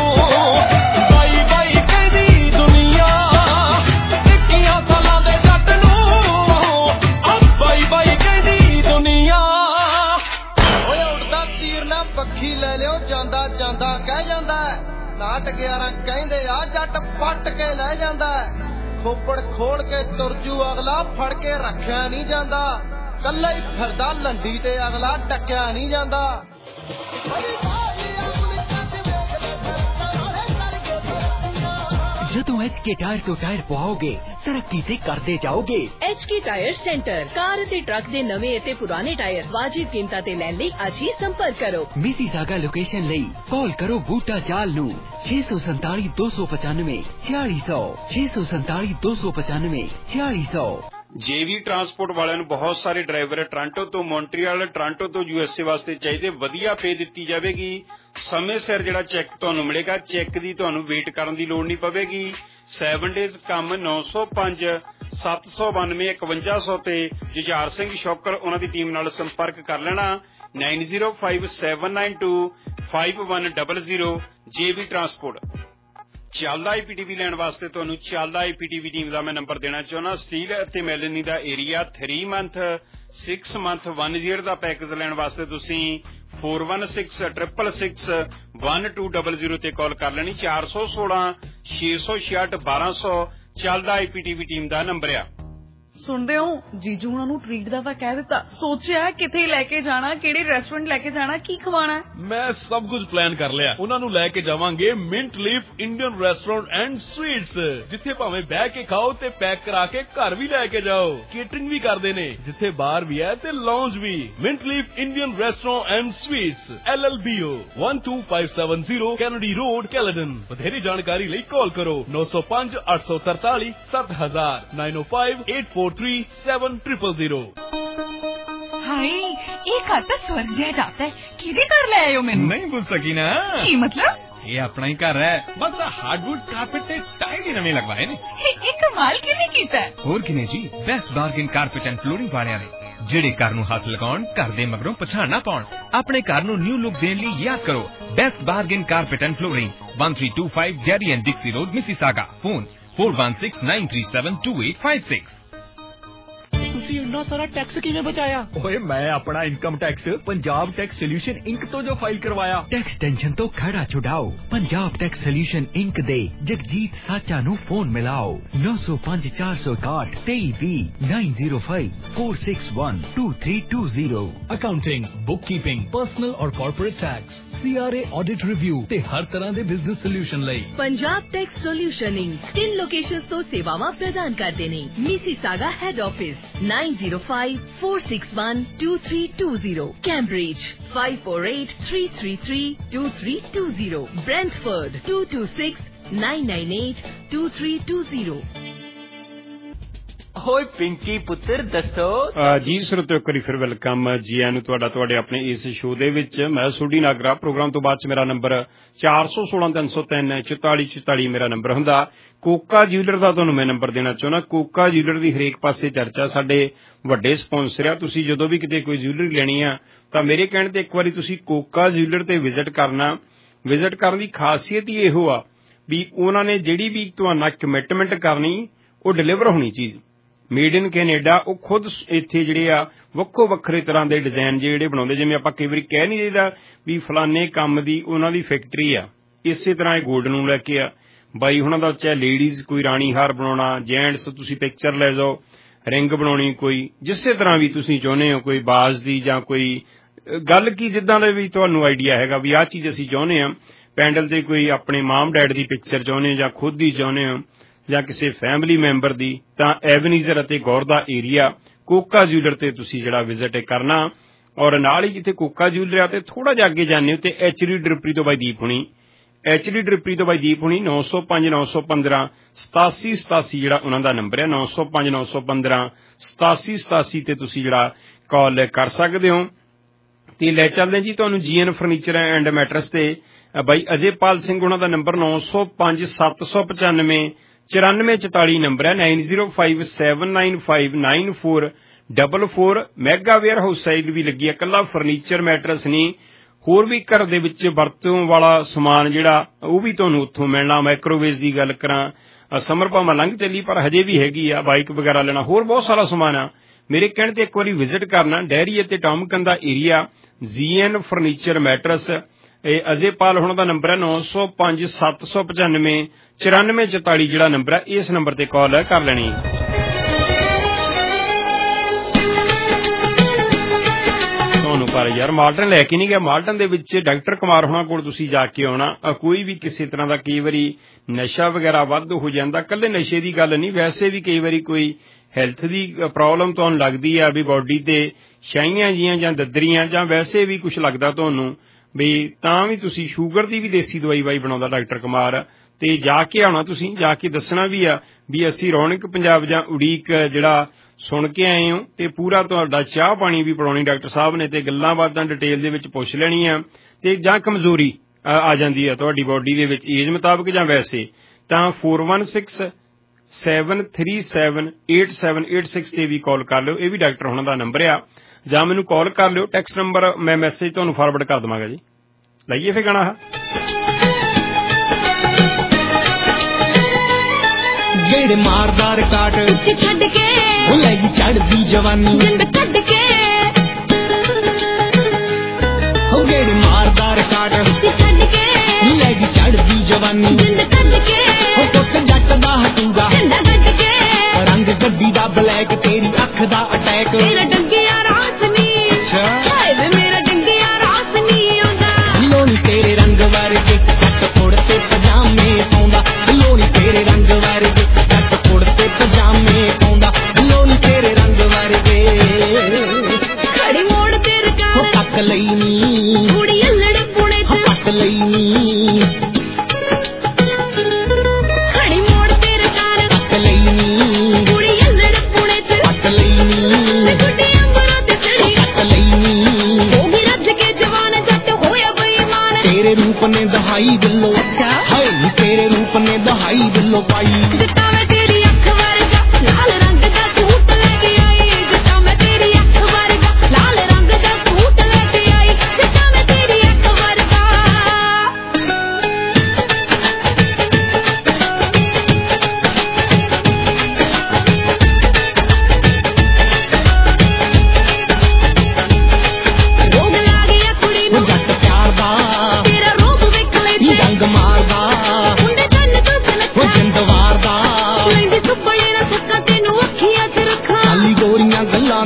ਨਾਟ ਗਿਆਰਾਂ ਕਹਿੰਦੇ ਆ ਜੱਟ ਪੱਟ ਕੇ ਲੈ ਜਾਂਦਾ ਖੋਪੜ ਖੋੜ ਕੇ ਤੁਰਜੂ ਅਗਲਾ ਫੜ ਕੇ ਰੱਖਿਆ ਨਹੀਂ ਜਾਂਦਾ ਕੱਲਾ ਹੀ ਫਿਰਦਾ ਲੰਡੀ ਤੇ ਅਗਲਾ ਟੱਕਿਆ ਨਹੀਂ ਜਾਂਦਾ।
ਜਦੋਂ ਐਚ ਕੇ ਟਾਇਰ ਤੋਂ ਟਾਇਰ ਪਵਾਓਗੇ ਤਰੱਕੀ ਤੇ ਕਰਦੇ ਜਾਓਗੇ।
H K tyre centre car ਅਤੇ ਟਰੱਕ ਦੇ ਨਵੇਂ ਅਤੇ ਪੁਰਾਣੇ ਟਾਇਰ ਵਾਜਿਬ ਕੀਮਤਾਂ ਤੇ ਲੈਣ ਲਈ ਅੱਜ ਹੀ ਸੰਪਰਕ ਕਰੋ।
ਮਿਸੀਸਾਗਾ ਲੋਕੇਸ਼ਨ ਲਈ ਕਾਲ ਕਰੋ ਬੂਟਾ ਚਾਲ ਨੂੰ ਛੇ ਸੌ ਸੰਤਾਲੀ ਦੋ ਸੌ ਪਚਾਨਵੇਂ ਛਿਆਲੀ ਸੌ ਛੇ ਸੌ ਸੰਤਾਲੀ ਦੋ ਸੌ ਪਚਾਨਵੇਂ ਛਿਆਲੀ ਸੌ।
ਜੇਵੀ ਟਰਾਂਸਪੋਰਟ ਵਾਲਿਆਂ ਨੂੰ ਬਹੁਤ ਸਾਰੇ ਡਰਾਈਵਰ ਟੋਰਾਂਟੋ ਤੋਂ ਮੌਂਟਰੀਅਲ ਟੋਰਾਂਟੋ ਤੋਂ ਯੂਐਸਏ ਵਾਸਤੇ ਚਾਹੀਦੇ ਵਧੀਆ ਪੇ ਦਿੱਤੀ ਜਾਵੇਗੀ। ਸਮੇਂ ਸਿਰ ਜਿਹੜਾ ਚੈੱਕ ਤੁਹਾਨੂੰ ਮਿਲੇਗਾ ਚੈੱਕ ਦੀ ਤੁਹਾਨੂੰ ਵੇਟ ਕਰਨ ਦੀ ਲੋੜ ਨਹੀਂ ਪਵੇਗੀ। ਸੈਵਨ ਡੇਜ਼ ਕੰਮ ਨੌ ਸੌ ਪੰਜ ਸੱਤ ਸੌ ਬਾਨਵੇਂ ਇਕਵੰਜਾ ਸੌ ਤੇ ਜੁਝਾਰ ਸਿੰਘ ਸ਼ੌਕਰ ਉਹਨਾਂ ਦੀ ਟੀਮ ਨਾਲ ਸੰਪਰਕ ਕਰ ਲੈਣਾ nine zero five seven nine two five one double zero. JV transport ਚੱਲਦਾ ਆਈਪੀਟੀਵੀ ਲੈਣ ਵਾਸਤੇ ਤੁਹਾਨੂੰ ਚੱਲਦਾ ਆਈਪੀਟੀਵੀ ਟੀਮ ਦਾ ਮੈਂ ਨੰਬਰ ਦੇਣਾ ਚਾਹੁੰਦਾ। ਸਟੀਲ ਅਤੇ ਮੈਲਨੀ ਦਾ area three month six month one year ਦਾ ਪੈਕੇਜ ਲੈਣ ਵਾਸਤੇ ਤੁਸੀਂ four one six triple six one two double zero ਤੇ ਕਾਲ ਕਰ ਲੈਣੀ। ਚਾਰ ਸੌ ਸੋਲਾਂ ਛੇ ਸੌ ਛਿਆਹਠ ਬਾਰਾਂ ਸੌ ਚੱਲਦਾ ਆਈਪੀਟੀਵੀ ਟੀਮ ਦਾ ਨੰਬਰ ਆ।
ਸੁਣਦੇ ਹੋ ਜੀਜੂ ਉਹਨਾਂ ਨੂੰ ਟ੍ਰੀਟ ਦਾ ਤਾਂ ਕਹਿ ਦਿੱਤਾ, ਸੋਚਿਆ ਕਿੱਥੇ ਲੈ ਕੇ ਜਾਣਾ, ਕਿਹੜੇ ਰੈਸਟੋਰੈਂਟ ਲੈ ਕੇ ਜਾਣਾ, ਕੀ ਖਵਾਣਾ।
ਮੈਂ ਸਭ ਕੁਝ ਪਲਾਨ ਕਰ ਲਿਆ। ਉਹਨਾਂ ਨੂੰ ਲੈ ਕੇ ਜਾਵਾਂਗੇ Mint Leaf Indian restaurant and sweets, ਜਿੱਥੇ ਭਾਵੇਂ ਬਹਿ ਕੇ ਖਾਓ ਤੇ ਪੈਕ ਕਰਾ ਕੇ ਘਰ ਵੀ ਲੈ ਕੇ ਜਾਓ। ਕੇਟਰਿੰਗ ਵੀ ਕਰਦੇ ਨੇ, ਜਿੱਥੇ ਬਾਰ ਵੀ ਹੈ ਤੇ ਲਾਉਂਜ ਵੀ। Mint Leaf Indian restaurant and sweets L L B O one two five seven zero Kennedy road Caledon. ਵਧੇਰੀ ਜਾਣਕਾਰੀ ਲਈ ਕਾਲ ਕਰੋ ਨੌ ਸੌ ਪੰਜ ਅੱਠ ਸੌ ਤਰਤਾਲੀ ਸੱਤ ਹਜ਼ਾਰ nine oh five eight four three seven triple zero।
हाय ये घर तो स्वर्ग जैसा जाता है, किधे घर ले आयो मैंने?
नहीं पूछ सकी ना
की मतलब?
ये अपना ही घर है, बस हार्डवुड कारपेट से टाइल ही नवे लगवाए ने।
ये कमाल किने कीता है?
और किने जी best bargain carpet and flooring वाले ने
ਜਿਹੜੇ ਘਰ ਨੂੰ ਹੱਥ ਲਗਾਉਣ, ਘਰ ਦੇ ਮਗਰੋਂ ਪਛਾਣ ਨਾ ਪਾਉਣ। ਆਪਣੇ ਘਰ ਨੂੰ ਨਿਊ ਲੁੱਕ ਦੇਣ ਲਈ ਯਾਦ ਕਰੋ best bargain carpet and flooring, one three two five Gary and Dixie Road, Mississauga. Phone four one six nine three seven two eight five six.
ਤੁਸੀਂ ਇੰਨਾ ਸਾਰਾ ਟੈਕਸ ਕਿਵੇਂ ਬਚਾਇਆ? ਓਏ ਮੈਂ ਆਪਣਾ income tax Punjab tax solution inc ਤੋਂ ਜੋ ਫਾਈਲ ਕਰਵਾਇਆ।
ਟੈਕਸ ਟੈਨਸ਼ਨ ਤੋਂ ਖੜਾ ਛੁਡਾਓ। ਪੰਜਾਬ ਟੈਕਸ ਸੋਲੂਸ਼ਨ ਇੰਕ ਦੇ ਜਗਜੀਤ ਸਾਚਾ ਨੂੰ ਫੋਨ ਮਿਲਾਓ nine zero five four zero eight three three nine zero five four six one two three two zero।
Accounting, bookkeeping, personal ਔਰ corporate tax, C R A audit review ਤੇ ਹਰ ਤਰ੍ਹਾਂ ਦੇ business solution ਲਈ
Punjab tax solution inc ਤਿੰਨ locations ਤੋਂ ਸੇਵਾਵਾਂ ਪ੍ਰਦਾਨ ਕਰਦੇ ਨੇ। Mississauga head office nine zero five four six one two three two zero, Cambridge five four eight three three three two three two zero, Brentford two two six nine nine eight two three two zero।
ਓਏ ਪਿੰਕੀ ਪੁੱਤਰ ਦੱਸੋ
ਜੀ ਸਰੋਤਿਓ, ਇੱਕ ਵਾਰੀ ਫਿਰ welcome ਜੀ ਆਇਆਂ ਨੂੰ ਤੁਹਾਡਾ ਤੁਹਾਡੇ ਆਪਣੇ ਇਸ ਸ਼ੋਅ ਦੇ ਵਿੱਚ। ਮੈਂ ਸੋਢੀ ਨਾਗਰਾ। ਪ੍ਰੋਗਰਾਮ ਤੋਂ ਬਾਅਦ ਚ ਮੇਰਾ ਨੰਬਰ ਚਾਰ ਸੌ ਸੋਲਾਂ ਤਿੰਨ ਸੌ ਤਿੰਨ ਚੁਤਾਲੀ ਚੁਤਾਲੀ ਮੇਰਾ ਨੰਬਰ ਹੁੰਦਾ। ਕੋਕਾ ਜਿਊਲਰ ਦਾ ਤੁਹਾਨੂੰ ਮੈਂ ਨੰਬਰ ਦੇਣਾ ਚਾਹੁੰਦਾ। ਕੋਕਾ ਜਿਊਲਰ ਦੀ ਹਰੇਕ ਪਾਸੇ ਚਰਚਾ, ਸਾਡੇ ਵੱਡੇ ਸਪਾਂਸਰ ਆ। ਤੁਸੀਂ ਜਦੋਂ ਵੀ ਕਿਤੇ ਕੋਈ ਜਿਊਲਰੀ ਲੈਣੀ ਆ ਤਾਂ ਮੇਰੇ ਕਹਿਣ ਤੇ ਇੱਕ ਵਾਰੀ ਤੁਸੀਂ ਕੋਕਾ ਜਿਊਲਰ ਤੇ ਵਿਜ਼ਿਟ ਕਰਨਾ। ਵਿਜ਼ਿਟ ਕਰਨ ਦੀ ਖਾਸੀਅਤ ਹੀ ਇਹੋ ਆ ਵੀ ਉਹਨਾਂ ਨੇ ਜਿਹੜੀ ਵੀ ਤੁਹਾਨੂੰ ਕਮਿਟਮੈਂਟ ਕਰਨੀ ਉਹ ਡਿਲੀਵਰ ਹੋਣੀ ਚੀਜ਼। Made in Canada. ਉਹ ਖੁਦ ਇੱਥੇ ਜਿਹੜੇ ਆ ਵੱਖੋ ਵੱਖਰੇ ਤਰ੍ਹਾਂ ਦੇ ਡਿਜ਼ਾਈਨ ਜਿਹੜੇ ਬਣਾਉਂਦੇ। ਜਿਵੇਂ ਆਪਾਂ ਕਈ ਵਾਰੀ ਕਹਿ ਨਹੀਂ ਦੇਈਦਾ ਵੀ ਫਲਾਨੇ ਕੰਮ ਦੀ ਉਹਨਾਂ ਦੀ ਫੈਕਟਰੀ ਆ, ਇਸੇ ਤਰ੍ਹਾਂ ਇਹ ਗੋਲਡ ਨੂੰ ਲੈ ਕੇ ਆ ਬਾਈ ਉਹਨਾਂ ਦਾ। ਚਾਹੇ ਲੇਡੀਜ਼ ਕੋਈ ਰਾਣੀ ਹਾਰ ਬਣਾਉਣਾ, ਜੈਂਟਸ ਤੁਸੀਂ ਪਿਕਚਰ ਲੈ ਜਾਓ, ਰਿੰਗ ਬਣਾਉਣੀ ਕੋਈ, ਜਿਸੇ ਤਰ੍ਹਾਂ ਵੀ ਤੁਸੀਂ ਚਾਹੁੰਦੇ ਹੋ, ਕੋਈ ਬਾਜ਼ ਦੀ ਜਾਂ ਕੋਈ ਗੱਲ ਕੀ ਜਿੱਦਾਂ ਦਾ ਵੀ ਤੁਹਾਨੂੰ ਆਈਡੀਆ ਹੈਗਾ ਵੀ ਆਹ ਚੀਜ਼ ਅਸੀਂ ਚਾਹੁੰਦੇ ਹਾਂ। ਪੈਂਡਲ ਤੇ ਕੋਈ ਆਪਣੇ ਮਾਮ ਡੈਡ ਦੀ ਪਿਕਚਰ ਚਾਹੁੰਦੇ ਹੋ ਜਾਂ ਖੁਦ ਦੀ ਚਾਹੁੰਦੇ ਹੋ ਜਾਂ ਕਿਸੇ ਫੈਮਿਲੀ ਮੈਂਬਰ ਦੀ, ਤਾਂ ਐਵਨੀਜ਼ਰ ਅਤੇ ਗੌਰ ਦਾ ਏਰੀਆ ਕੋਕਾ ਜਿਊਲਰ ਤੇ ਤੁਸੀਂ ਜਿਹੜਾ ਵਿਜ਼ਿਟ ਕਰਨਾ। ਔਰ ਨਾਲ ਹੀ ਜਿੱਥੇ ਕੋਕਾ ਜਿਊਲਰ ਆ ਤੇ ਥੋੜਾ ਜਿਹਾ ਅੱਗੇ ਜਾਂਦੇ ਹੋ ਤੇ ਐਚਡੀ ਡਰਿਪਰੀ ਤੋਂ ਬਾਈ ਦੀਪ ਹੁਣੀ, ਐਚਡੀ ਡਰਿਪਰੀ ਤੋਂ ਬਾਈ ਦੀਪ ਹੁਣੀ ਨੌ ਸੌ ਪੰਜ ਨੌ ਸੌ ਪੰਦਰਾਂ ਸਤਾਸੀ ਸਤਾਸੀ ਜਿਹੜਾ ਉਹਨਾਂ ਦਾ ਨੰਬਰ ਹੈ ਨੌ ਸੌ ਪੰਜ ਨੌ ਸੌ ਪੰਦਰਾਂ ਸਤਾਸੀ ਸਤਾਸੀ ਤੇ ਤੁਸੀਂ ਜਿਹੜਾ ਕਾਲ ਕਰ ਸਕਦੇ ਹੋ। ਤੇ ਲੈ ਚੱਲਦੇ ਜੀ ਤੁਹਾਨੂੰ ਜੀਐਨ ਫਰਨੀਚਰ ਐਂਡ ਮੈਟਰਸ ਤੇ ਬਾਈ ਅਜੇਪਾਲ ਸਿੰਘ ਉਹਨਾਂ ਦਾ ਨੰਬਰ ਨੌ ਸੌ ਪੰਜ ਸੱਤ ਸੌ ਪਚਾਨਵੇਂ ਚੁਰਾਨਵੇਂ ਚੁਤਾਲੀ ਨੰਬਰ ਹੈ nine zero five seven nine five nine four double four. Mega warehouse side ਵੀ ਲੱਗੀ ਹੈ। ਇਕੱਲਾ ਫਰਨੀਚਰ ਮੈਟਰਸ ਨਹੀਂ, ਹੋਰ ਵੀ ਘਰ ਦੇ ਵਿੱਚ ਵਰਤੋਂ ਵਾਲਾ ਸਮਾਨ ਜਿਹੜਾ ਉਹ ਵੀ ਤੁਹਾਨੂੰ ਉੱਥੋਂ ਮਿਲਣਾ। ਮਾਈਕ੍ਰੋਵੇਵ ਦੀ ਗੱਲ ਕਰਾਂ, ਸਮਰ ਭਾਵੇਂ ਲੰਘ ਚੱਲੀ ਪਰ ਹਜੇ ਵੀ ਹੈਗੀ ਆ। ਬਾਈਕ ਵਗੈਰਾ ਲੈਣਾ, ਹੋਰ ਬਹੁਤ ਸਾਰਾ ਸਮਾਨ ਆ। ਮੇਰੇ ਕਹਿਣ ਤੇ ਇੱਕ ਵਾਰੀ ਵਿਜ਼ਿਟ ਕਰਨਾ। ਡੈਰੀ ਅਤੇ ਟਾਮਕਨ ਦਾ ਏਰੀਆ, ਜੀਐਨ ਫਰਨੀਚਰ ਮੈਟਰਸ। ਇਹ ਅਜੇਪਾਲ ਹੁਣ ਦਾ ਨੰਬਰ ਹੈ ਨੌ ਸੌ ਪੰਜ ਸੱਤ ਸੌ ਪਚਾਨਵੇਂ ਚੁਰਾਨਵੇਂ ਚੁਤਾਲੀ ਜਿਹੜਾ ਨੰਬਰ ਹੈ, ਇਸ ਨੰਬਰ ਤੇ ਕਾਲ ਕਰ ਲੈਣੀ। ਤੁਹਾਨੂੰ ਪਰ ਯਾਰ ਮਾਲਟਨ ਲੈ ਕੇ ਨਹੀਂ ਗਿਆ। ਮਾਲਟਨ ਦੇ ਵਿੱਚ ਡਾਕਟਰ ਕੁਮਾਰ ਹੋਣਾ ਕੋਲ ਤੁਸੀਂ ਜਾ ਕੇ ਆਉਣਾ। ਕੋਈ ਵੀ ਕਿਸੇ ਤਰ੍ਹਾਂ ਦਾ ਕਈ ਵਾਰੀ ਨਸ਼ਾ ਵਗੈਰਾ ਵੱਧ ਹੋ ਜਾਂਦਾ। ਇਕੱਲੇ ਨਸ਼ੇ ਦੀ ਗੱਲ ਨਹੀਂ, ਵੈਸੇ ਵੀ ਕਈ ਵਾਰੀ ਕੋਈ ਹੈਲਥ ਦੀ ਪ੍ਰੋਬਲਮ ਤੁਹਾਨੂੰ ਲੱਗਦੀ ਆ ਵੀ ਬੋਡੀ ਤੇ ਛਾਈਆਂ ਜੀਆਂ ਜਾਂ ਦਦਰੀਆਂ ਜਾਂ ਵੈਸੇ ਵੀ ਕੁਝ ਲੱਗਦਾ ਤੁਹਾਨੂੰ ਵੀ, ਤਾਂ ਵੀ ਤੁਸੀਂ ਸ਼ੂਗਰ ਦੀ ਵੀ ਦੇਸੀ ਦਵਾਈ ਬਾਈ ਬਣਾਉਂਦਾ ਡਾਕਟਰ ਕੁਮਾਰ। ਤੇ ਜਾ ਕੇ ਆਉਣਾ, ਤੁਸੀਂ ਜਾ ਕੇ ਦੱਸਣਾ ਵੀ ਆ ਵੀ ਅਸੀਂ ਰੌਣਕ ਪੰਜਾਬ ਜਾਂ ਉਡੀਕ ਜਿਹੜਾ ਸੁਣ ਕੇ ਆਏ ਹੋ ਤੇ ਪੂਰਾ ਤੁਹਾਡਾ ਚਾਹ ਪਾਣੀ ਵੀ ਪਿਲਾਉਣੀ ਡਾਕਟਰ ਸਾਹਿਬ ਨੇ ਤੇ ਗੱਲਾਂ ਬਾਤਾਂ ਡਿਟੇਲ ਦੇ ਵਿੱਚ ਪੁੱਛ ਲੈਣੀਆਂ। ਤੇ ਜਾਂ ਕਮਜ਼ੋਰੀ ਆ ਜਾਂਦੀ ਆ ਤੁਹਾਡੀ ਬੋਡੀ ਦੇ ਵਿੱਚ ਏਜ ਮੁਤਾਬਕ ਜਾਂ ਵੈਸੇ, ਤਾਂ four one six seven three seven eight seven eight six ਤੇ ਵੀ ਕਾਲ ਕਰ ਲਿਓ। ਇਹ ਵੀ ਡਾਕਟਰ ਹੁਣਾਂ ਦਾ ਨੰਬਰ ਆ। ਜਾਂ ਮੈਨੂੰ ਕਾਲ ਕਰ ਲਿਓ। ਟੈਕਸਟ ਨੰਬਰ ਮੈਂ ਮੈਸੇਜ ਤੁਹਾਨੂੰ ਫਾਰਵਰਡ ਕਰ ਦੇਵਾਂਗਾ ਜੀ। ਲਾਈਏ ਫਿਰ ਗਾਣਾ
ਜਿਹੜੇ ਮਾਰਦਾਰ ਕਾਟ ਪਿੱਛੇ ਛੱਡ ਕੇ ਉਹ ਲੈ ਗਈ ਚੜਦੀ ਜਵਾਨੀ ਜਿੰਦ ਕੱਢ ਕੇ। ਉਹ ਜਿਹੜੇ ਮਾਰਦਾਰ ਕਾਟ ਪਿੱਛੇ ਛੱਡ ਕੇ ਲੈ ਗਈ ਚੜਦੀ ਜਵਾਨੀ ਜਿੰਦ ਕੱਢ ਕੇ। ਉਹ ਪੁੱਤ ਜੱਟ ਦਾ ਹਟੂਗਾ ਝੰਡਾ ਕੱਢ ਕੇ। ਰੰਗ ਗੱਡੀ ਦਾ ਬਲੈਕ, ਤੇਰੀ ਅੱਖ ਦਾ ਅਟੈਕ, ਤੇਰਾ ਡੰਗਿਆ ਰਾਸ ਨੀ ਹਾਏ ਵੇ ਮੇਰਾ ਡੰਗਿਆ ਰਾਸ ਨੀ ਆਉਂਦਾ। ਲੋਨੀ ਤੇਰੇ ਰੰਗ ਵਰਗੇ ਕੱਟ ਫੁੜ ਤੇ ਪਜਾਮੇ ਪਾਉਂਦਾ। ਲੋਨੀ ਤੇਰੇ ਰੰਗ ਵਰਗੇ ਕੱਟ ਫੁੜ ਤੇ ਪਜਾਮੇ ਪਾਉਂਦਾ। ਲੋਨੀ ਤੇਰੇ ਰੰਗ ਵਰਗੇ ਖੜੀ ਮੋੜ ਤੇ ਰਕਾ ਪੱਕ ਲਈ ਨੀ ਕੁੜੀ ਅਲੜ ਪੁਣੇ ਤੇ ਪੱਕ ਲਈ ਨੀ। ਖੜੀ ਮੋੜ ਤੇ ਰਕਾ ਪੱਕ ਲਈ ਨੀ ਕੁੜੀ ਅਲੜ ਪੁਣੇ ਤੇ ਪੱਕ ਲਈ ਨੀ। ਗੁੱਡੀ ਅੰਬਰਾਂ ਤੇ ਚੜੀ ਪੱਕ ਲਈ ਨੀ। ਹੋ ਗਈ ਰੱਜ ਕੇ ਜਵਾਨ ਜੱਟ ਹੋਇਆ ਬੇਈਮਾਨ। ਤੇਰੇ ਰੂਪ ਨੇ ਦਹਾਈ ਦਿਲੋਂ ਅੱਛਾ ਹਾਏ ਨੀ ਤੇਰੇ ਰੂਪ ਨੇ ਦਹਾਈ ਦਿਲੋਂ ਪਾਈ। ਜੱਟਾਂ ਮੈਂ ਤੇਰੀ ਅੱਖ ਵਰਗਾ ਲਾਲ ਰੰਗ ਦਾ ਸੂਟ ਲੈ ਕੇ ਆਈ। ਜੱਟਾਂ ਮੈਂ ਤੇਰੀ ਅੱਖ ਵਰਗਾ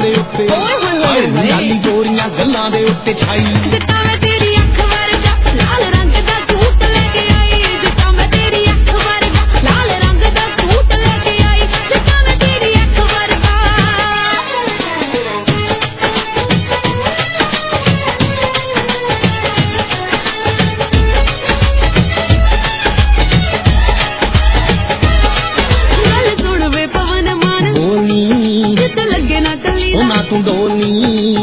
ਦੇ ਉੱਤੇ ਨਿਆਲੀ ਗੋਰੀਆਂ ਗੱਲਾਂ ਦੇ ਉੱਤੇ ਛਾਈ
ਜੱਟਾਂ ਮੈਂ ਤੇਰੀ ਅੱਖ ਵਰਗਾ ਲਾਲ ਰੰਗ ਦਾ ਸੂਟ ਲੈ ਕੇ ਆਈ ਜੱਟਾਂ ਮੈਂ ਤੇਰੀ ਅੱਖ ਵਰਗਾ ਲਾਲ ਰੰਗ ਦਾ ਸੂਟ ਲੈ ਕੇ ਆਈ ਜੱਟਾਂ ਮੈਂ ਤੇਰੀ ਅੱਖ ਵਰਗਾ ਗੱਲ ਸੁਣ ਵੇ ਪਵਨ ਮਾਨ
ਬੋਲੀ
ਜਿੱਤ ਲੱਗੇ ਨਾ ਕੱਲੀ
ਉਹ ਨਾ ਤੂੰ ਡੋਲੀ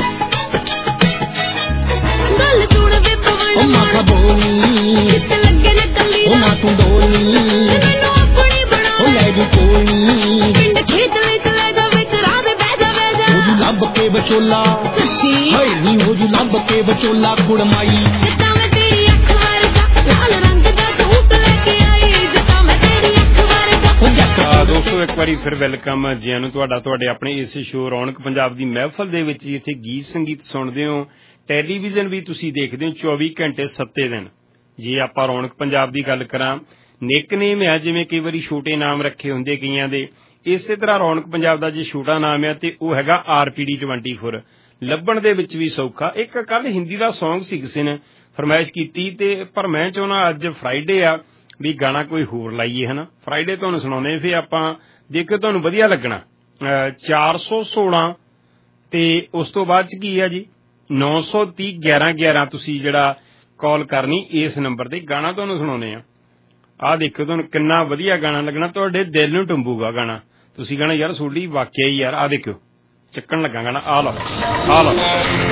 ਗੱਲ ਸੁਣ ਵੇ ਪਵਨ
ਉਹ ਨਾ ਖਾ ਬੋਲੀ
ਜਿੱਤ ਲੱਗੇ ਨਾ ਕੱਲੀ
ਉਹ ਨਾ ਤੂੰ ਡੋਲੀ
ਮੈਨੂੰ ਆਪਣੀ ਬਣਾ
ਉਹ ਲੈ ਜੀ ਕੋਲੀ
ਪਿੰਡ ਖੇਤ ਵਿੱਚ ਲੈ ਜਾ ਵਿੱਚ ਰਾਹ ਦੇ ਬਹਿ ਜਾ ਬਹਿ ਜਾ
ਹੋ ਜੂ ਲੱਭ ਕੇ ਵਿਚੋਲਾ
ਸੱਚੀ
ਹਾਏ ਨੀ ਹੋ ਜੂ ਲੱਭ ਕੇ ਵਿਚੋਲਾ ਕੁੜਮਾਈ
ਜੱਟਾਂ ਮੈਂ ਤੇਰੀ ਅੱਖ ਵਰਗਾ ਲਾਲ ਰੰਗ ਦਾ ਸੂਟ ਲੈ ਕੇ ਆਈ ਜੱਟਾਂ ਮੈਂ ਤੇਰੀ ਅੱਖ ਵਰਗਾ
ਆ ਦੋਸਤੋ ਇੱਕ ਵਾਰੀ ਫਿਰ ਵੈਲਕਮ ਜੀ ਨੂੰ ਤੁਹਾਡਾ ਤੁਹਾਡੇ ਆਪਣੇ ਇਸ ਸ਼ੋਅ ਰੌਣਕ ਪੰਜਾਬ ਦੀ ਮਹਿਫਲ ਦੇ ਵਿੱਚ ਜਿੱਥੇ ਗੀਤ ਸੰਗੀਤ ਸੁਣਦੇ ਹੋ ਟੈਲੀਵਿਜ਼ਨ ਵੀ ਤੁਸੀਂ ਦੇਖਦੇ ਹੋ ਚੌਵੀ ਘੰਟੇ ਸੱਤੇ ਦਿਨ ਜੇ ਆਪਾਂ ਰੌਣਕ ਪੰਜਾਬ ਦੀ ਗੱਲ ਕਰਾਂ ਨਿਕਨੇਮ ਆ ਜਿਵੇਂ ਕਈ ਵਾਰੀ ਛੋਟੇ ਨਾਮ ਰੱਖੇ ਹੁੰਦੇ ਕਈਆਂ ਦੇ ਇਸੇ ਤਰ੍ਹਾਂ ਰੌਣਕ ਪੰਜਾਬ ਦਾ ਜੇ ਛੋਟਾ ਨਾਮ ਆ ਤੇ ਉਹ ਹੈਗਾ ਆਰ ਪੀ ਡੀ ਚੌਵੀ ਲੱਭਣ ਦੇ ਵਿੱਚ ਵੀ ਸੌਖਾ ਇੱਕ ਕੱਲ ਹਿੰਦੀ ਦਾ ਸੌਂਗ ਸੀ ਕਿਸੇ ਨੇ ਫਰਮਾਇਸ਼ ਕੀਤੀ ਤੇ ਪਰ ਮੈਂ ਚਾਹੁੰਦਾ ਅੱਜ ਫਰਾਈਡੇ ਆ ਵੀ ਗਾਣਾ ਕੋਈ ਹੋਰ ਲਾਈਏ ਹਨਾ ਫਰਾਈਡੇ ਤੁਹਾਨੂੰ ਸੁਣਾਉਣੇ ਫਿਰ ਆਪਾਂ ਦੇਖੋ ਤੁਹਾਨੂੰ ਵਧੀਆ ਲੱਗਣਾ ਚਾਰ ਸੌ ਸੋਲਾਂ ਤੇ ਉਸ ਤੋਂ ਬਾਅਦ ਚ ਕੀ ਆ ਜੀ ਨੌ ਸੌ ਤੀਹ ਗਿਆਰਾਂ ਗਿਆਰਾਂ ਤੁਸੀਂ ਜਿਹੜਾ ਕਾਲ ਕਰਨੀ ਇਸ ਨੰਬਰ ਤੇ ਗਾਣਾ ਤੁਹਾਨੂੰ ਸੁਣਾਉਣੇ ਆ ਆਹ ਦੇਖੋ ਤੁਹਾਨੂੰ ਕਿੰਨਾ ਵਧੀਆ ਗਾਣਾ ਲੱਗਣਾ ਤੁਹਾਡੇ ਦਿਲ ਨੂੰ ਟੁੰਬੂਗਾ ਗਾਣਾ ਤੁਸੀਂ ਗਾਣਾ ਯਾਰ ਸੋਡੀ ਵਾਕਿਆ ਹੀ ਯਾਰ ਆਹ ਦੇਖਿਓ ਚੱਕਣ ਲੱਗਾ ਗਾਣਾ ਆ ਲਓ ਆ ਲਓ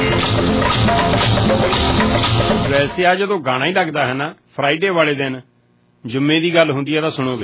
ਵੈਸੇ ਆ ਜਦੋਂ ਗਾਣਾ ਹੀ ਲੱਗਦਾ ਹੈ ਨਾ ਫਰਾਈਡੇ ਵਾਲੇ ਦਿਨ ਜੁੰਮੇ ਦੀ ਗੱਲ ਹੁੰਦੀ ਹੈ ਤਾਂ ਸੁਣੋਗੇ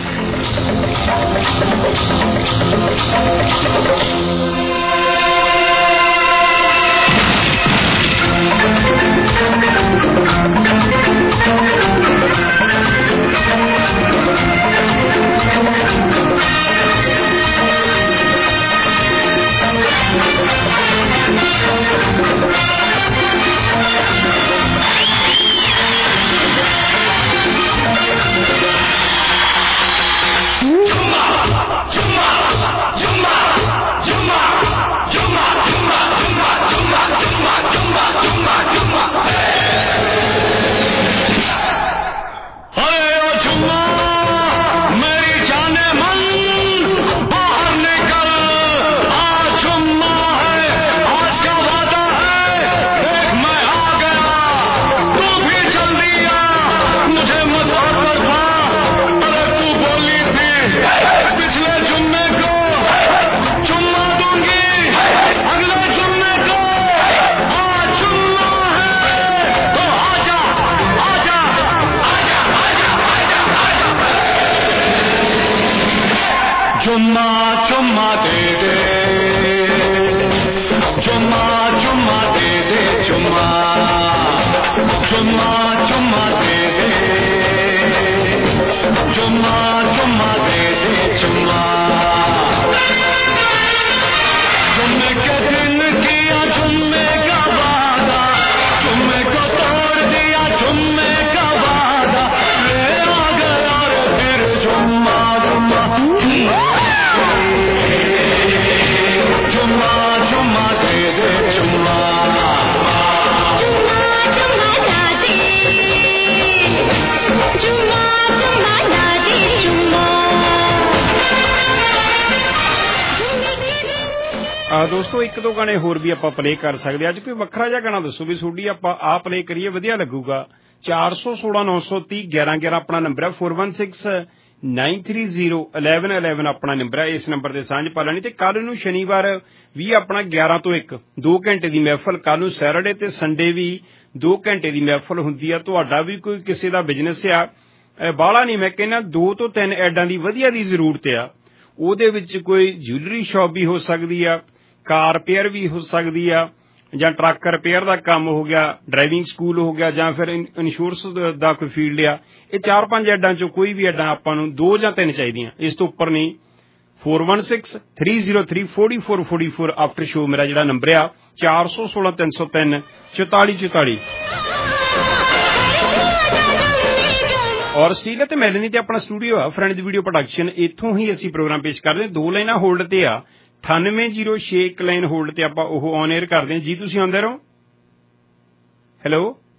ਦੋਸਤੋ ਇੱਕ ਦੋ ਗਾਣੇ ਹੋਰ ਵੀ ਆਪਾਂ ਪਲੇ ਕਰ ਸਕਦੇ ਅੱਜ ਕੋਈ ਵੱਖਰਾ ਜਿਹਾ ਗਾਣਾ ਦੱਸੋ ਵੀ ਤੁਹਾਡੀ ਆਪਾਂ ਆ ਪਲੇ ਕਰੀਏ ਵਧੀਆ ਲੱਗੂਗਾ ਚਾਰ ਸੌ ਸੋਲਾਂ ਨੌ ਸੌ ਤੀਹ ਗਿਆਰਾਂ ਗਿਆਰਾਂ ਆਪਣਾ ਨੰਬਰ ਹੈ four one six nine three zero eleven eleven ਆਪਣਾ ਨੰਬਰ ਹੈ ਇਸ ਨੰਬਰ ਤੇ ਸਾਂਝ ਪਾ ਲੈਣੀ ਤੇ ਕੱਲ ਨੂੰ ਸ਼ਨੀਵਾਰ ਵੀ ਆਪਣਾ ਗਿਆਰਾਂ ਤੋਂ ਇੱਕ ਦੋ ਘੰਟੇ ਦੀ ਮਹਿਫਲ ਕੱਲ ਨੂੰ ਸੈਟਰਡੇ ਤੇ ਸੰਡੇ ਵੀ ਦੋ ਘੰਟੇ ਦੀ ਮਹਿਫਲ ਹੁੰਦੀ ਆ ਤੁਹਾਡਾ ਵੀ ਕੋਈ ਕਿਸੇ ਦਾ ਬਿਜ਼ਨਸ ਆ ਬਾਹਲਾ ਨਹੀਂ ਮੈਂ ਕਹਿੰਦਾ ਦੋ ਤੋਂ ਤਿੰਨ ਐਡਾਂ ਦੀ ਵਧੀਆ ਦੀ ਜ਼ਰੂਰਤ ਆ ਉਹਦੇ ਵਿੱਚ ਕੋਈ ਜੁਐਲਰੀ ਸ਼ਾਪ ਵੀ ਹੋ ਸਕਦੀ ਆ ਕਾਰ ਰਿਪੇਅਰ ਵੀ ਹੋ ਸਕਦੀ ਆ ਜਾਂ ਟਰੱਕ ਰਿਪੇਅਰ ਦਾ ਕੰਮ ਹੋ ਗਿਆ ਡਰਾਈਵਿੰਗ ਸਕੂਲ ਹੋ ਗਿਆ ਜਾਂ ਫਿਰ ਇੰਸ਼ੋਰੈਂਸ ਦਾ ਕੋਈ ਫੀਲਡ ਆ ਇਹ ਚਾਰ ਪੰਜ ਐਡਾਂ ਚੋਂ ਕੋਈ ਵੀ ਐਡਾਂ ਆਪਾਂ ਨੂੰ ਦੋ ਜਾਂ ਤਿੰਨ ਚਾਹੀਦੀਆਂ ਇਸ ਤੋਂ ਉੱਪਰ ਨਹੀਂ four one six three zero three four four four four after show ਮੇਰਾ ਜਿਹੜਾ ਨੰਬਰ ਆ ਚਾਰ ਸੌ ਸੋਲਾਂ ਤਿੰਨ ਸੌ ਤਿੰਨ ਚੁਤਾਲੀ ਚੁਤਾਲੀ ਔਰ ਸਟੀਲ ਤੇ ਮੈਲਨੀ ਤੇ ਆਪਣਾ ਸਟੂਡੀਓ ਆ ਫਰੈਂਡਜ਼ ਵੀਡੀਓ ਪ੍ਰੋਡਕਸ਼ਨ ਇੱਥੋਂ ਹੀ ਅਸੀਂ ਪ੍ਰੋਗਰਾਮ ਪੇਸ਼ ਕਰਦੇ ਦੋ ਲਾਈਨਾਂ ਹੋਲਡ ਤੇ ਆ ਅਠਾਨਵੇਂ ਜ਼ੀਰੋ ਛੇ ਇੱਕ ਲਾਈਨ ਹੋਲਡ ਤੇ ਆਪਾਂ ਉਹ ਔਨ 에ਅਰ ਕਰਦੇ ਹਾਂ ਜੀ। ਤੁਸੀਂ ਆਉਂਦੇ ਰਹੋ। ਹੈਲੋ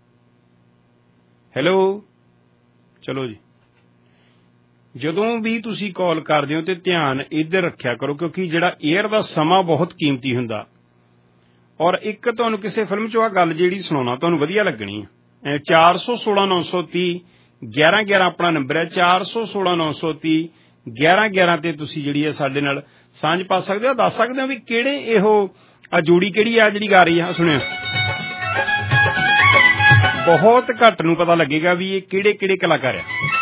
ਹੈਲੋ ਚਲੋ ਜੀ। ਜਦੋਂ ਵੀ ਤੁਸੀਂ ਕਾਲ ਕਰਦੇ ਹੋ ਤੇ ਧਿਆਨ ਇੱਧਰ ਰੱਖਿਆ ਕਰੋ, ਕਿਉਂਕਿ ਜਿਹੜਾ ਏਅਰ ਦਾ ਸਮਾਂ ਬਹੁਤ ਕੀਮਤੀ ਹੁੰਦਾ। ਔਰ ਇੱਕ ਤੁਹਾਨੂੰ ਕਿਸੇ ਫਿਲਮ 'ਚੋਂ ਆ ਗੱਲ ਜਿਹੜੀ ਸੁਣਾਉਣਾ ਤੁਹਾਨੂੰ ਵਧੀਆ ਲੱਗਣੀ ਹੈ। ਚਾਰ ਸੌ ਸੋਲਾਂ ਨੌ ਸੌ ਤੀਹ ਗਿਆਰਾਂ ਗਿਆਰਾਂ ਆਪਣਾ ਨੰਬਰ ਹੈ। ਚਾਰ ਸੌ ਸੋਲਾਂ ਨੌ ਸੌ ਤੀਹ ਗਿਆਰਾਂ ਗਿਆਰਾਂ ਤੇ ਤੁਸੀਂ ਜਿਹੜੀ ਹੈ ਸਾਡੇ ਨਾਲ ਸਾਂਝ ਪਾ ਸਕਦੇ ਹੋ। ਦੱਸ ਸਕਦੇ ਹੋ ਵੀ ਕਿਹੜੇ ਇਹੋ ਆ ਜੋੜੀ ਕਿਹੜੀ ਆ ਜਿਹੜੀ ਗਾ ਰਹੀ ਆ। ਸੁਣਿਓ, ਬਹੁਤ ਘੱਟ ਨੂੰ ਪਤਾ ਲੱਗੇਗਾ ਵੀ ਇਹ ਕਿਹੜੇ ਕਿਹੜੇ ਕਲਾਕਾਰ ਆ।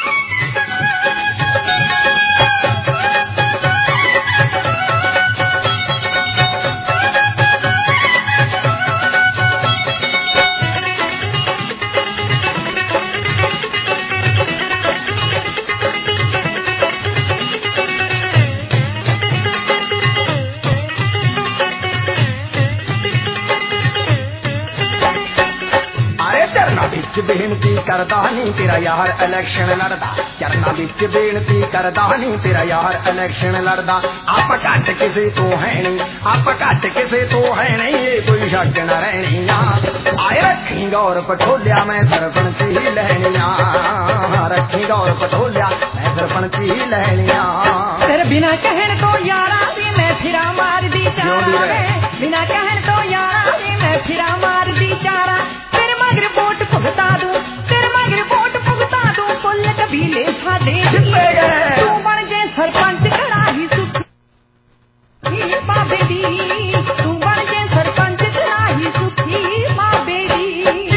बेनती करदा नहीं तेरा यार इलेक्शन लड़दा, चरना बिच बेनती करदा नहीं तेरा यार इलेक्शन लड़दा। आप घट किसे तो है नहीं, आप घट किसे तो है नहीं, ये कोई शक न रहनिया। आए रखी गौर पटोलिया मैं सरपंच ही लहनिया, रखी गौर पटोलिया मैं सरपंच ही लहनिया।
तेरे बिना कहन तो यारा भी मैं फिरा मार दी चारा, बिना कहन तो यारा भी मैं फिरा मार दी चारा। तेरे मगर वोट भुगता दूं, तेरे मगर वोट भुगता दूं, कुल कबीले साडे तू बन जे सरपंच खड़ा ही सुखी बाबे दी, तू बन जे सरपंच खड़ा ही सुखी बाबे दी।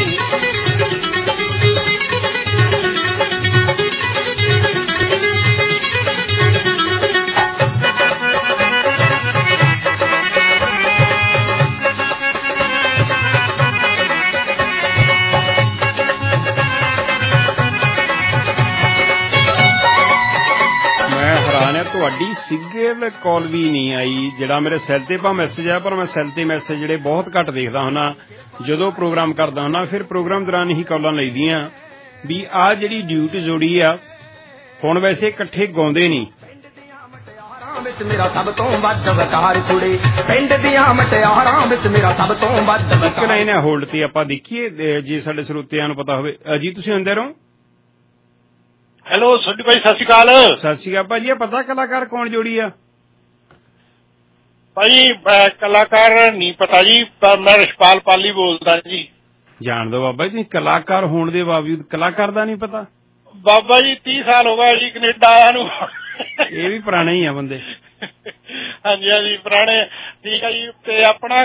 ਤੁਹਾਡੀ ਸਿੰਗਲ ਕਾਲ ਵੀ ਨਹੀਂ ਆਈ। ਜਿਹੜਾ ਮੇਰੇ ਸੈੱਲ ਤੇ ਪਾ ਮੈਸੇਜ ਆਇਆ, ਪਰ ਮੈਂ ਸੈੱਲ ਤੇ ਮੈਸੇਜ ਜਿਹੜੇ ਬਹੁਤ ਘੱਟ ਦੇਖਦਾ ਹੁੰਦਾ ਜਦੋਂ ਪ੍ਰੋਗਰਾਮ ਕਰਦਾ ਹੁੰਦਾ। ਫਿਰ ਪ੍ਰੋਗਰਾਮ ਦੌਰਾਨ ਹੀ ਕਾਲਾਂ ਲਈਦੀਆਂ ਵੀ ਆਹ ਜਿਹੜੀ ਡਿਊਟੀ ਜੋੜੀ ਆ ਹੁਣ ਵੈਸੇ ਇਕੱਠੇ ਗਾਉਂਦੇ ਨਹੀਂ।
ਵਿੱਚ ਮੇਰਾ ਸਭ ਤੋਂ ਵੱਧ ਵਕਾਰ ਕੁੜੇ, ਪਿੰਡ ਦੀਆਂ ਮਟਿਆਰਾਂ ਵਿੱਚ ਮੇਰਾ ਸਭ ਤੋਂ ਵੱਧ ਵਕਾਰ।
ਲਾਈਨ ਹੈ ਹੋਲਡ ਤੇ, ਆਪਾਂ ਦੇਖੀਏ ਜੇ ਸਾਡੇ ਸਰੋਤਿਆਂ ਨੂੰ ਪਤਾ ਹੋਵੇ। ਜੀ ਤੁਸੀਂ ਅੰਦਰ ਰਹੋ।
ਹੈਲੋ ਸੋਢੀ ਭਾਈ, ਸਤਿ ਸ਼੍ਰੀ ਅਕਾਲ।
ਸਤਿ ਸ਼੍ਰੀ ਅਕਾਲ ਭਾਜੀ। ਇਹ ਪਤਾ ਕਲਾਕਾਰ ਕੌਣ ਜੋੜੀ ਆ?
ਭਾਜੀ ਕਲਾਕਾਰ ਨਹੀਂ ਪਤਾ ਜੀ, ਪਰ ਮੈਂ ਰਿਸ਼ਪਾਲ ਪਾਲੀ ਬੋਲਦਾ ਜੀ।
ਜਾਣ ਦੋ ਬਾਬਾ ਜੀ, ਕਲਾਕਾਰ ਹੋਣ ਦੇ ਬਾਵਜੂਦ ਕਲਾਕਾਰ ਦਾ ਨਹੀਂ ਪਤਾ?
ਬਾਬਾ ਜੀ ਤੀਹ ਸਾਲ ਹੋ ਗਏ ਜੀ ਕੈਨੇਡਾ ਆਇਆ ਨੂੰ।
ਇਹ ਵੀ ਪੁਰਾਣੇ ਹੀ ਆ ਬੰਦੇ।
ਹਾਂਜੀ ਹਾਂਜੀ ਪੁਰਾਣੇ, ਠੀਕ ਹੈ ਜੀ। ਤੇ ਆਪਣਾ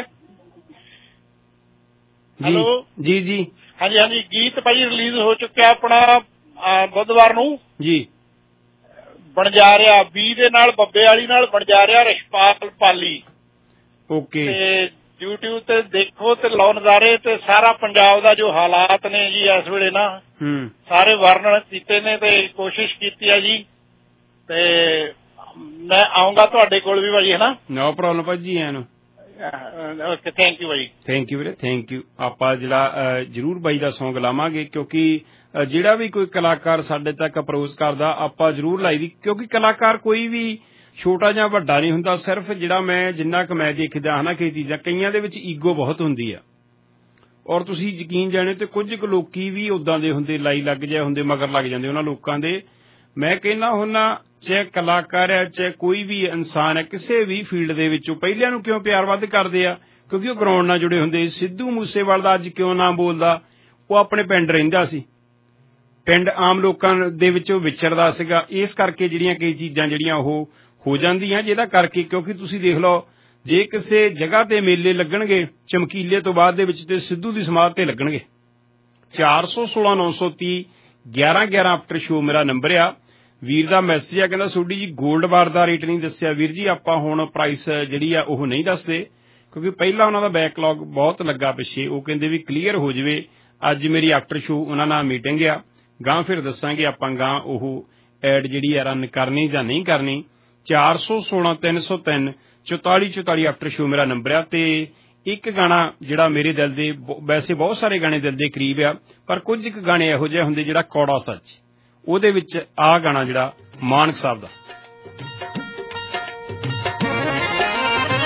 ਹੈਲੋ
ਜੀ ਜੀ
ਹਾਂਜੀ ਹਾਂਜੀ ਗੀਤ ਭਾਜੀ ਰਿਲੀਜ਼ ਹੋ ਚੁੱਕਿਆ ਆਪਣਾ ਬੁੱਧਵਾਰ ਨੂੰ
ਜੀ।
ਬਣ ਜਾ ਰਿਹਾ ਵੀਹ ਦੇ ਨਾਲ, ਬੱਬੇ ਵਾਲੀ ਨਾਲ ਬਣ ਜਾ ਰਿਹਾ ਰਿਸ਼ਪਾਲ ਪਾਲੀ।
ਓਕੇ।
ਤੇ YouTube ਤੇ ਦੇਖੋ ਤੇ ਲਓ ਨਜ਼ਾਰੇ। ਤੇ ਸਾਰਾ ਪੰਜਾਬ ਦਾ ਜੋ ਹਾਲਾਤ ਨੇ ਜੀ ਇਸ ਵੇਲੇ ਨਾ ਸਾਰੇ ਵਰਣਨ ਕੀਤੇ ਨੇ ਤੇ ਕੋਸ਼ਿਸ਼ ਕੀਤੀ ਆ ਜੀ। ਤੇ ਮੈਂ ਆਉਂਗਾ ਤੁਹਾਡੇ ਕੋਲ ਵੀ ਭਾਜੀ, ਹੈ ਨਾ?
ਨੋ ਪ੍ਰੋਬਲਮ ਭਾਜੀ। ਐ ਨੂੰ
ਓਕੇ, ਥੈਂਕ ਯੂ ਭਾਜੀ।
ਥੈਂਕ ਯੂ ਵੀਰੇ, ਥੈਂਕ ਯੂ। ਆਪਾਂ ਜਿਹੜਾ ਜ਼ਰੂਰ ਬਾਈ ਦਾ ਸੌਂਗ ਲਾਵਾਂਗੇ, ਕਿਉਂਕਿ ਜਿਹੜਾ ਵੀ ਕੋਈ ਕਲਾਕਾਰ ਸਾਡੇ ਤੱਕ ਅਪਰੋਚ ਕਰਦਾ ਆਪਾਂ ਜ਼ਰੂਰ ਲਾਈ ਦੀ, ਕਿਉਂਕਿ ਕਲਾਕਾਰ ਕੋਈ ਵੀ ਛੋਟਾ ਜਾਂ ਵੱਡਾ ਨਹੀਂ ਹੁੰਦਾ। ਸਿਰਫ ਜਿਹੜਾ ਮੈਂ ਜਿੰਨਾ ਕੁ ਮੈਂ ਦੇਖਦਾ ਹਾਂ ਨਾ ਕਈ ਚੀਜ਼ਾਂ, ਕਈਆਂ ਦੇ ਵਿੱਚ ਈਗੋ ਬਹੁਤ ਹੁੰਦੀ ਆ। ਔਰ ਤੁਸੀਂ ਯਕੀਨ ਜਾਣੋ ਤੇ ਕੁਝ ਕੁ ਲੋਕੀ ਵੀ ਉਦਾਂ ਦੇ ਹੁੰਦੇ, ਲਾਈ ਲੱਗ ਜਾਏ ਹੁੰਦੇ, ਮਗਰ ਲੱਗ ਜਾਂਦੇ ਉਹਨਾਂ ਲੋਕਾਂ ਦੇ। ਮੈਂ ਕਹਿੰਦਾ ਹੁੰਦਾ ਚਾਹੇ ਕਲਾਕਾਰ ਹੈ ਚਾਹੇ ਕੋਈ ਵੀ ਇਨਸਾਨ ਹੈ, ਕਿਸੇ ਵੀ ਫੀਲਡ ਦੇ ਵਿੱਚੋਂ ਪਹਿਲਿਆਂ ਨੂੰ ਕਿਉਂ ਪਿਆਰ ਵੱਧ ਕਰਦੇ ਆ? ਕਿਉਂਕਿ ਉਹ ਗਰਾਊਂਡ ਨਾਲ ਜੁੜੇ ਹੁੰਦੇ। ਸਿੱਧੂ ਮੂਸੇਵਾਲੇ ਦਾ ਅੱਜ ਕਿਉਂ ਨਾ ਬੋਲਦਾ? ਉਹ ਆਪਣੇ ਪਿੰਡ ਰਹਿੰਦਾ ਸੀ, ਪਿੰਡ ਆਮ ਲੋਕਾਂ ਦੇ ਵਿੱਚ ਵਿਚਰਦਾ ਸੀਗਾ। ਇਸ ਕਰਕੇ ਜਿਹੜੀਆਂ ਕਈ ਚੀਜ਼ਾਂ ਜਿਹੜੀਆਂ ਉਹ ਹੋ ਜਾਂਦੀਆਂ, ਜਿਹਦਾ ਕਰਕੇ ਕਿਉਂਕਿ ਤੁਸੀਂ ਦੇਖ ਲਓ ਜੇ ਕਿਸੇ ਜਗ੍ਹਾ ਤੇ ਮੇਲੇ ਲੱਗਣਗੇ ਚਮਕੀਲੇ ਤੋਂ ਬਾਅਦ ਦੇ ਵਿੱਚ ਤੇ ਸਿੱਧੂ ਦੀ ਸਮਾਧ ਤੇ ਲੱਗਣਗੇ। ਚਾਰ ਸੌ ਸੋਲਾਂ ਨੌ ਸੌ ਤੀਹ ਗਿਆਰਾਂ ਗਿਆਰਾਂ ਆਫਟਰ ਸ਼ੋ ਮੇਰਾ ਨੰਬਰ ਆ। ਵੀਰ ਦਾ ਮੈਸੇਜ ਆ, ਕਹਿੰਦਾ ਸੋਢੀ ਜੀ ਗੋਲਡ ਬਾਰ ਦਾ ਰੇਟ ਨਹੀਂ ਦੱਸਿਆ। ਵੀਰ ਜੀ ਆਪਾਂ ਹੁਣ ਪ੍ਰਾਈਸ ਜਿਹੜੀ ਆ ਉਹ ਨਹੀਂ ਦੱਸਦੇ, ਕਿਉਂਕਿ ਪਹਿਲਾਂ ਉਹਨਾਂ ਦਾ ਬੈਕਲੌਗ ਬਹੁਤ ਲੱਗਾ ਪਿੱਛੇ। ਉਹ ਕਹਿੰਦੇ ਵੀ ਕਲੀਅਰ ਹੋ ਜਾਵੇ। ਅੱਜ ਮੇਰੀ ਆਫਟਰ ਸ਼ੋ ਉਹਨਾਂ ਨਾਲ ਮੀਟਿੰਗ ਆ, ਗਾਂ ਫਿਰ ਦੱਸਾਂਗੇ ਆਪਾਂ ਗਾਂ ਉਹ ਐਡ ਜਿਹੜੀ ਆ ਰਨ ਕਰਨੀ ਜਾਂ ਨਹੀਂ ਕਰਨੀ। ਚਾਰ ਸੌ ਸੋਲਾਂ ਤਿੰਨ ਸੌ ਤਿੰਨ ਚੌਤਾਲੀ ਚੌਤਾਲੀ ਆਫਟਰ ਸ਼ੋ ਮੇਰਾ ਨੰਬਰ ਆ। ਤੇ ਇੱਕ ਗਾਣਾ ਜਿਹੜਾ ਮੇਰੇ ਦਿਲ ਦੇ, ਵੈਸੇ ਬਹੁਤ ਸਾਰੇ ਗਾਣੇ ਦਿਲ ਦੇ ਕਰੀਬ ਆ, ਪਰ ਕੁਝ ਕੁ ਗਾਣੇ ਇਹੋ ਜਿਹੇ ਹੁੰਦੇ ਜਿਹੜਾ ਕੌੜਾ ਸੱਚ, ਉਹਦੇ ਵਿੱਚ ਆਹ ਗਾਣਾ ਜਿਹੜਾ ਮਾਨਕ ਸਾਹਿਬ ਦਾ।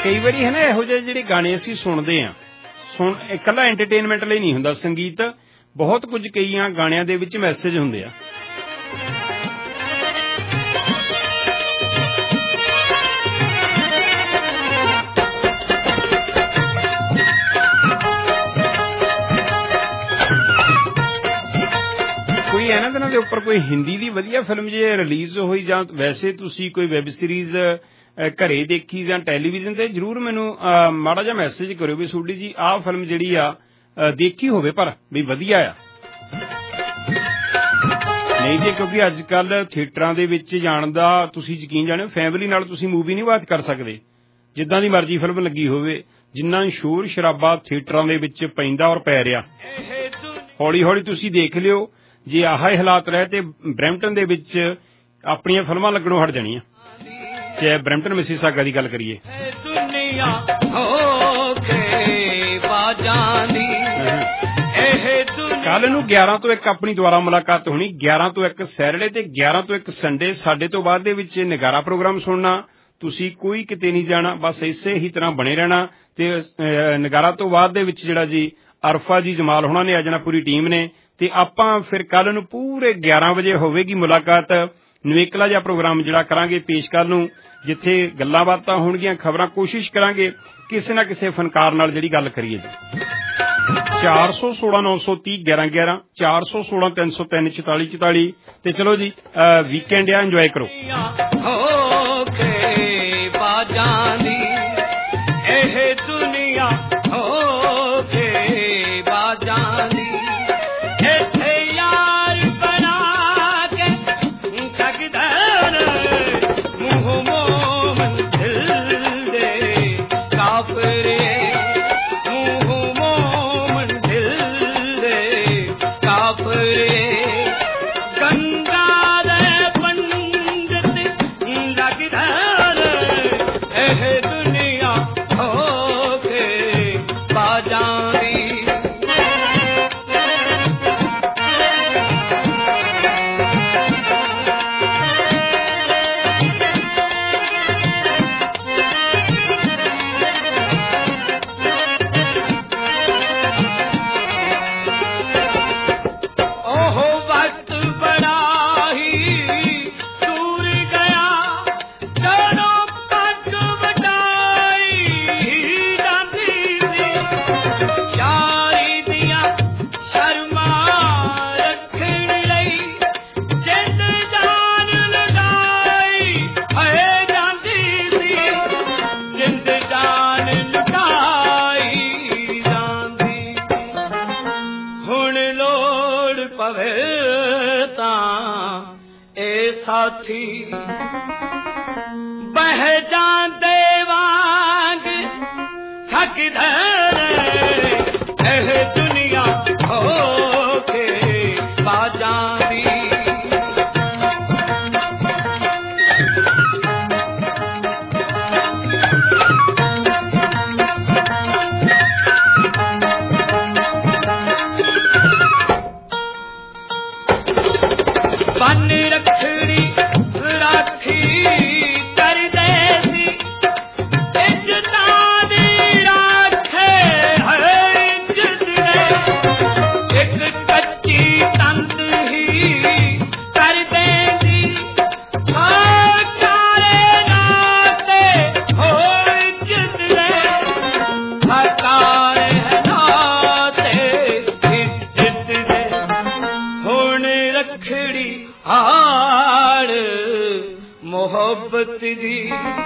ਕਈ ਵਾਰੀ ਹੈ ਨਾ ਇਹੋ ਜਿਹੇ ਜਿਹੜੇ ਗਾਣੇ ਅਸੀਂ ਸੁਣਦੇ ਹਾਂ, ਸੁਣ ਇਕੱਲਾ ਐਂਟਰਟੇਨਮੈਂਟ ਲਈ ਨਹੀਂ ਹੁੰਦਾ ਸੰਗੀਤ, ਬਹੁਤ ਕੁਝ ਕਈਆਂ ਗਾਣਿਆਂ ਦੇ ਵਿੱਚ ਮੈਸੇਜ ਹੁੰਦੇ ਆ। ਕੋਈ ਇਹਨਾਂ ਦਿਨਾਂ ਦੇ ਉੱਪਰ ਕੋਈ ਹਿੰਦੀ ਦੀ ਵਧੀਆ ਫਿਲਮ ਜੇ ਰਿਲੀਜ਼ ਹੋਈ ਜਾਂ ਵੈਸੇ ਤੁਸੀਂ ਕੋਈ ਵੈਬ ਸੀਰੀਜ਼ ਘਰੇ ਦੇਖੀ ਜਾਂ ਟੈਲੀਵਿਜ਼ਨ ਤੇ, ਜ਼ਰੂਰ ਮੈਨੂੰ ਮਾੜਾ ਜਿਹਾ ਮੈਸੇਜ ਕਰਿਓ ਵੀ ਸੂਡੀ ਜੀ ਆਹ ਫਿਲਮ ਜਿਹੜੀ ਆ ਦੇਖੀ ਹੋਵੇ ਪਰ ਵੀ ਵਧੀਆ ਆ। ਨਹੀਂ ਜੀ, ਕਿਉਂਕਿ ਅੱਜ ਕੱਲ ਥੀਏਟਰਾਂ ਦੇ ਵਿੱਚ ਜਾਣ ਦਾ ਤੁਸੀਂ ਯਕੀਨ ਜਾਣਿਓ, ਫੈਮਿਲੀ ਨਾਲ ਤੁਸੀਂ ਮੂਵੀ ਨਹੀਂ ਵਾਚ ਕਰ ਸਕਦੇ, ਜਿੱਦਾਂ ਦੀ ਮਰਜ਼ੀ ਫਿਲਮ ਲੱਗੀ ਹੋਵੇ। ਜਿੰਨਾ ਸ਼ੋਰ ਸ਼ਰਾਬਾ ਥੀਏਟਰਾਂ ਦੇ ਵਿੱਚ ਪੈਂਦਾ ਔਰ ਪੈ ਰਿਹਾ, ਹੌਲੀ ਹੌਲੀ ਤੁਸੀਂ ਦੇਖ ਲਿਓ ਜੇ ਆਹ ਹਾਲਾਤ ਰਹੇ ਤੇ ਬਰੈਂਪਟਨ ਦੇ ਵਿੱਚ ਆਪਣੀਆਂ ਫਿਲਮਾਂ ਲੱਗਣੋਂ ਹਟ ਜਾਣੀਆਂ, ਚਾਹੇ ਬਰੈਂਪਟਨ ਮਿਸੀਸਾਗਾ ਦੀ ਗੱਲ ਕਰੀਏ। ਕੱਲ ਨੂੰ ਗਿਆਰਾਂ ਤੋਂ ਇੱਕ ਆਪਣੀ ਦੁਆਰਾ ਮੁਲਾਕਾਤ ਹੋਣੀ, ਗਿਆਰਾਂ ਤੋਂ ਇੱਕ ਸੈਟਰਡੇ ਤੇ ਗਿਆਰਾਂ ਤੋਂ ਇੱਕ ਸੰਡੇ। ਸਾਡੇ ਤੋਂ ਬਾਅਦ ਦੇ ਵਿੱਚ ਨਿਗਾਰਾ ਪ੍ਰੋਗਰਾਮ ਸੁਣਨਾ, ਤੁਸੀਂ ਕੋਈ ਕਿਤੇ ਨਹੀਂ ਜਾਣਾ, ਬਸ ਇਸੇ ਹੀ ਤਰ੍ਹਾਂ ਬਣੇ ਰਹਿਣਾ। ਤੇ ਨਿਗਾਰਾ ਤੋਂ ਬਾਅਦ ਦੇ ਵਿੱਚ ਜਿਹੜਾ ਜੀ ਅਰਫਾ ਜੀ ਜਮਾਲ ਹੋਣਾ ਨੇ ਆ ਜਾਣਾ, ਪੂਰੀ ਟੀਮ ਨੇ, ਤੇ ਆਪਾਂ ਫਿਰ ਕੱਲ ਨੂੰ ਪੂਰੇ ਗਿਆਰਾਂ ਵਜੇ ਹੋਵੇਗੀ ਮੁਲਾਕਾਤ। ਨਿਵੇਕਲਾ ਜਿਹਾ ਪ੍ਰੋਗਰਾਮ ਜਿਹੜਾ ਕਰਾਂਗੇ ਪੇਸ਼ ਕੱਲ ਨੂੰ, ਜਿੱਥੇ ਗੱਲਾਂ ਬਾਤਾਂ ਹੋਣਗੀਆਂ, ਖਬਰਾਂ, ਕੋਸ਼ਿਸ਼ ਕਰਾਂਗੇ ਕਿਸੇ ਨਾ ਕਿਸੇ ਫਨਕਾਰ ਨਾਲ ਜਿਹੜੀ ਗੱਲ ਕਰੀਏ ਜੀ। ਚਾਰ ਸੌ ਸੋਲਾਂ ਨੌ ਸੌ ਤੀਹ ਗਿਆਰਾਂ ਗਿਆਰਾਂ, ਚਾਰ ਸੌ ਸੋਲਾਂ ਤਿੰਨ ਸੌ ਤਿੰਨ ਚੁਤਾਲੀ ਚੁਤਾਲੀ। ਤੇ ਚਲੋ ਜੀ ਵੀਕਐਂਡ ਆ, ਇੰਜੋਏ ਕਰੋ। ਇਹ ਦੁਨੀਆ ਹੋ ਕੇ ਬਾਜਾਂ ਦੀ, ਇੱਥੇ ਯਾਰ ਬਣਾ ਕੇ ਠੱਗਦਾ ਮੂੰਹ ਮੋਹਨ ਦਿਲ ਦੇ ਕਾਫਰੇ, ਮੂੰਹ ਮੋਹਨ ਦਿਲ ਦੇ ਕਾਫਰੇ, ਗੰਗਾ ਦੇ ਪੰਡਿਤ ਲੱਗਦਾ ਇਹ ਦੁਨੀਆ ਹੋ ਕੇ ਬਾਜਾਂ ਦੀ। ਬਹਿ ਜਾਂਦੇ ਵਾਂਗ ਥੱਕਦਾ ਇਹ ਦੁਨੀਆ ਹੋ ਕੇ ਬਾਜਾਂ ਦੀ। ਬੰਨ ਰੱਖੜੀ ਰਾਖੀ ਕਰਦੇ ਸੀ, ਇੱਜ਼ਤਾਂ ਦੀ ਰਾਖੇ ਹਰ ਇੱਜ਼ਤ ਦੇ, ਇੱਕ ਕੱਚੀ ਤੰਦ ਹੀ ਕਰਦੇ ਸੀ, ਸਾਰੇ ਨਾਤੇ ਹੋ ਇੱਜ਼ਤ ਦੇ, ਸਾਰੇ ਨਾਤੇ ਇੱਜ਼ਤ ਦੇ। ਹੁਣ ਰੱਖੜੀ ਹਾੜ मोहब्बत दी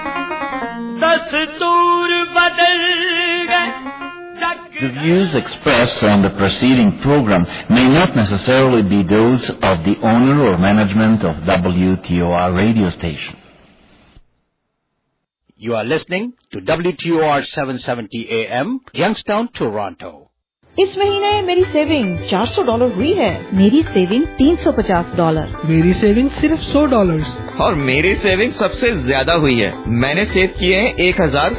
दस्तूर बदल गए।
The views expressed on the preceding program may not necessarily be those of the owner or management of W T O R radio station.
You are listening to W T O R seven seventy A M, Youngstown, Toronto.
इस महीने मेरी saving चार सौ dollar हुई है। मेरी saving तीन सौ पचास डॉलर।
मेरी सेविंग सिर्फ सौ डॉलर।
और मेरी सेविंग सबसे ज्यादा हुई है, मैंने सेव किए हैं एक हजार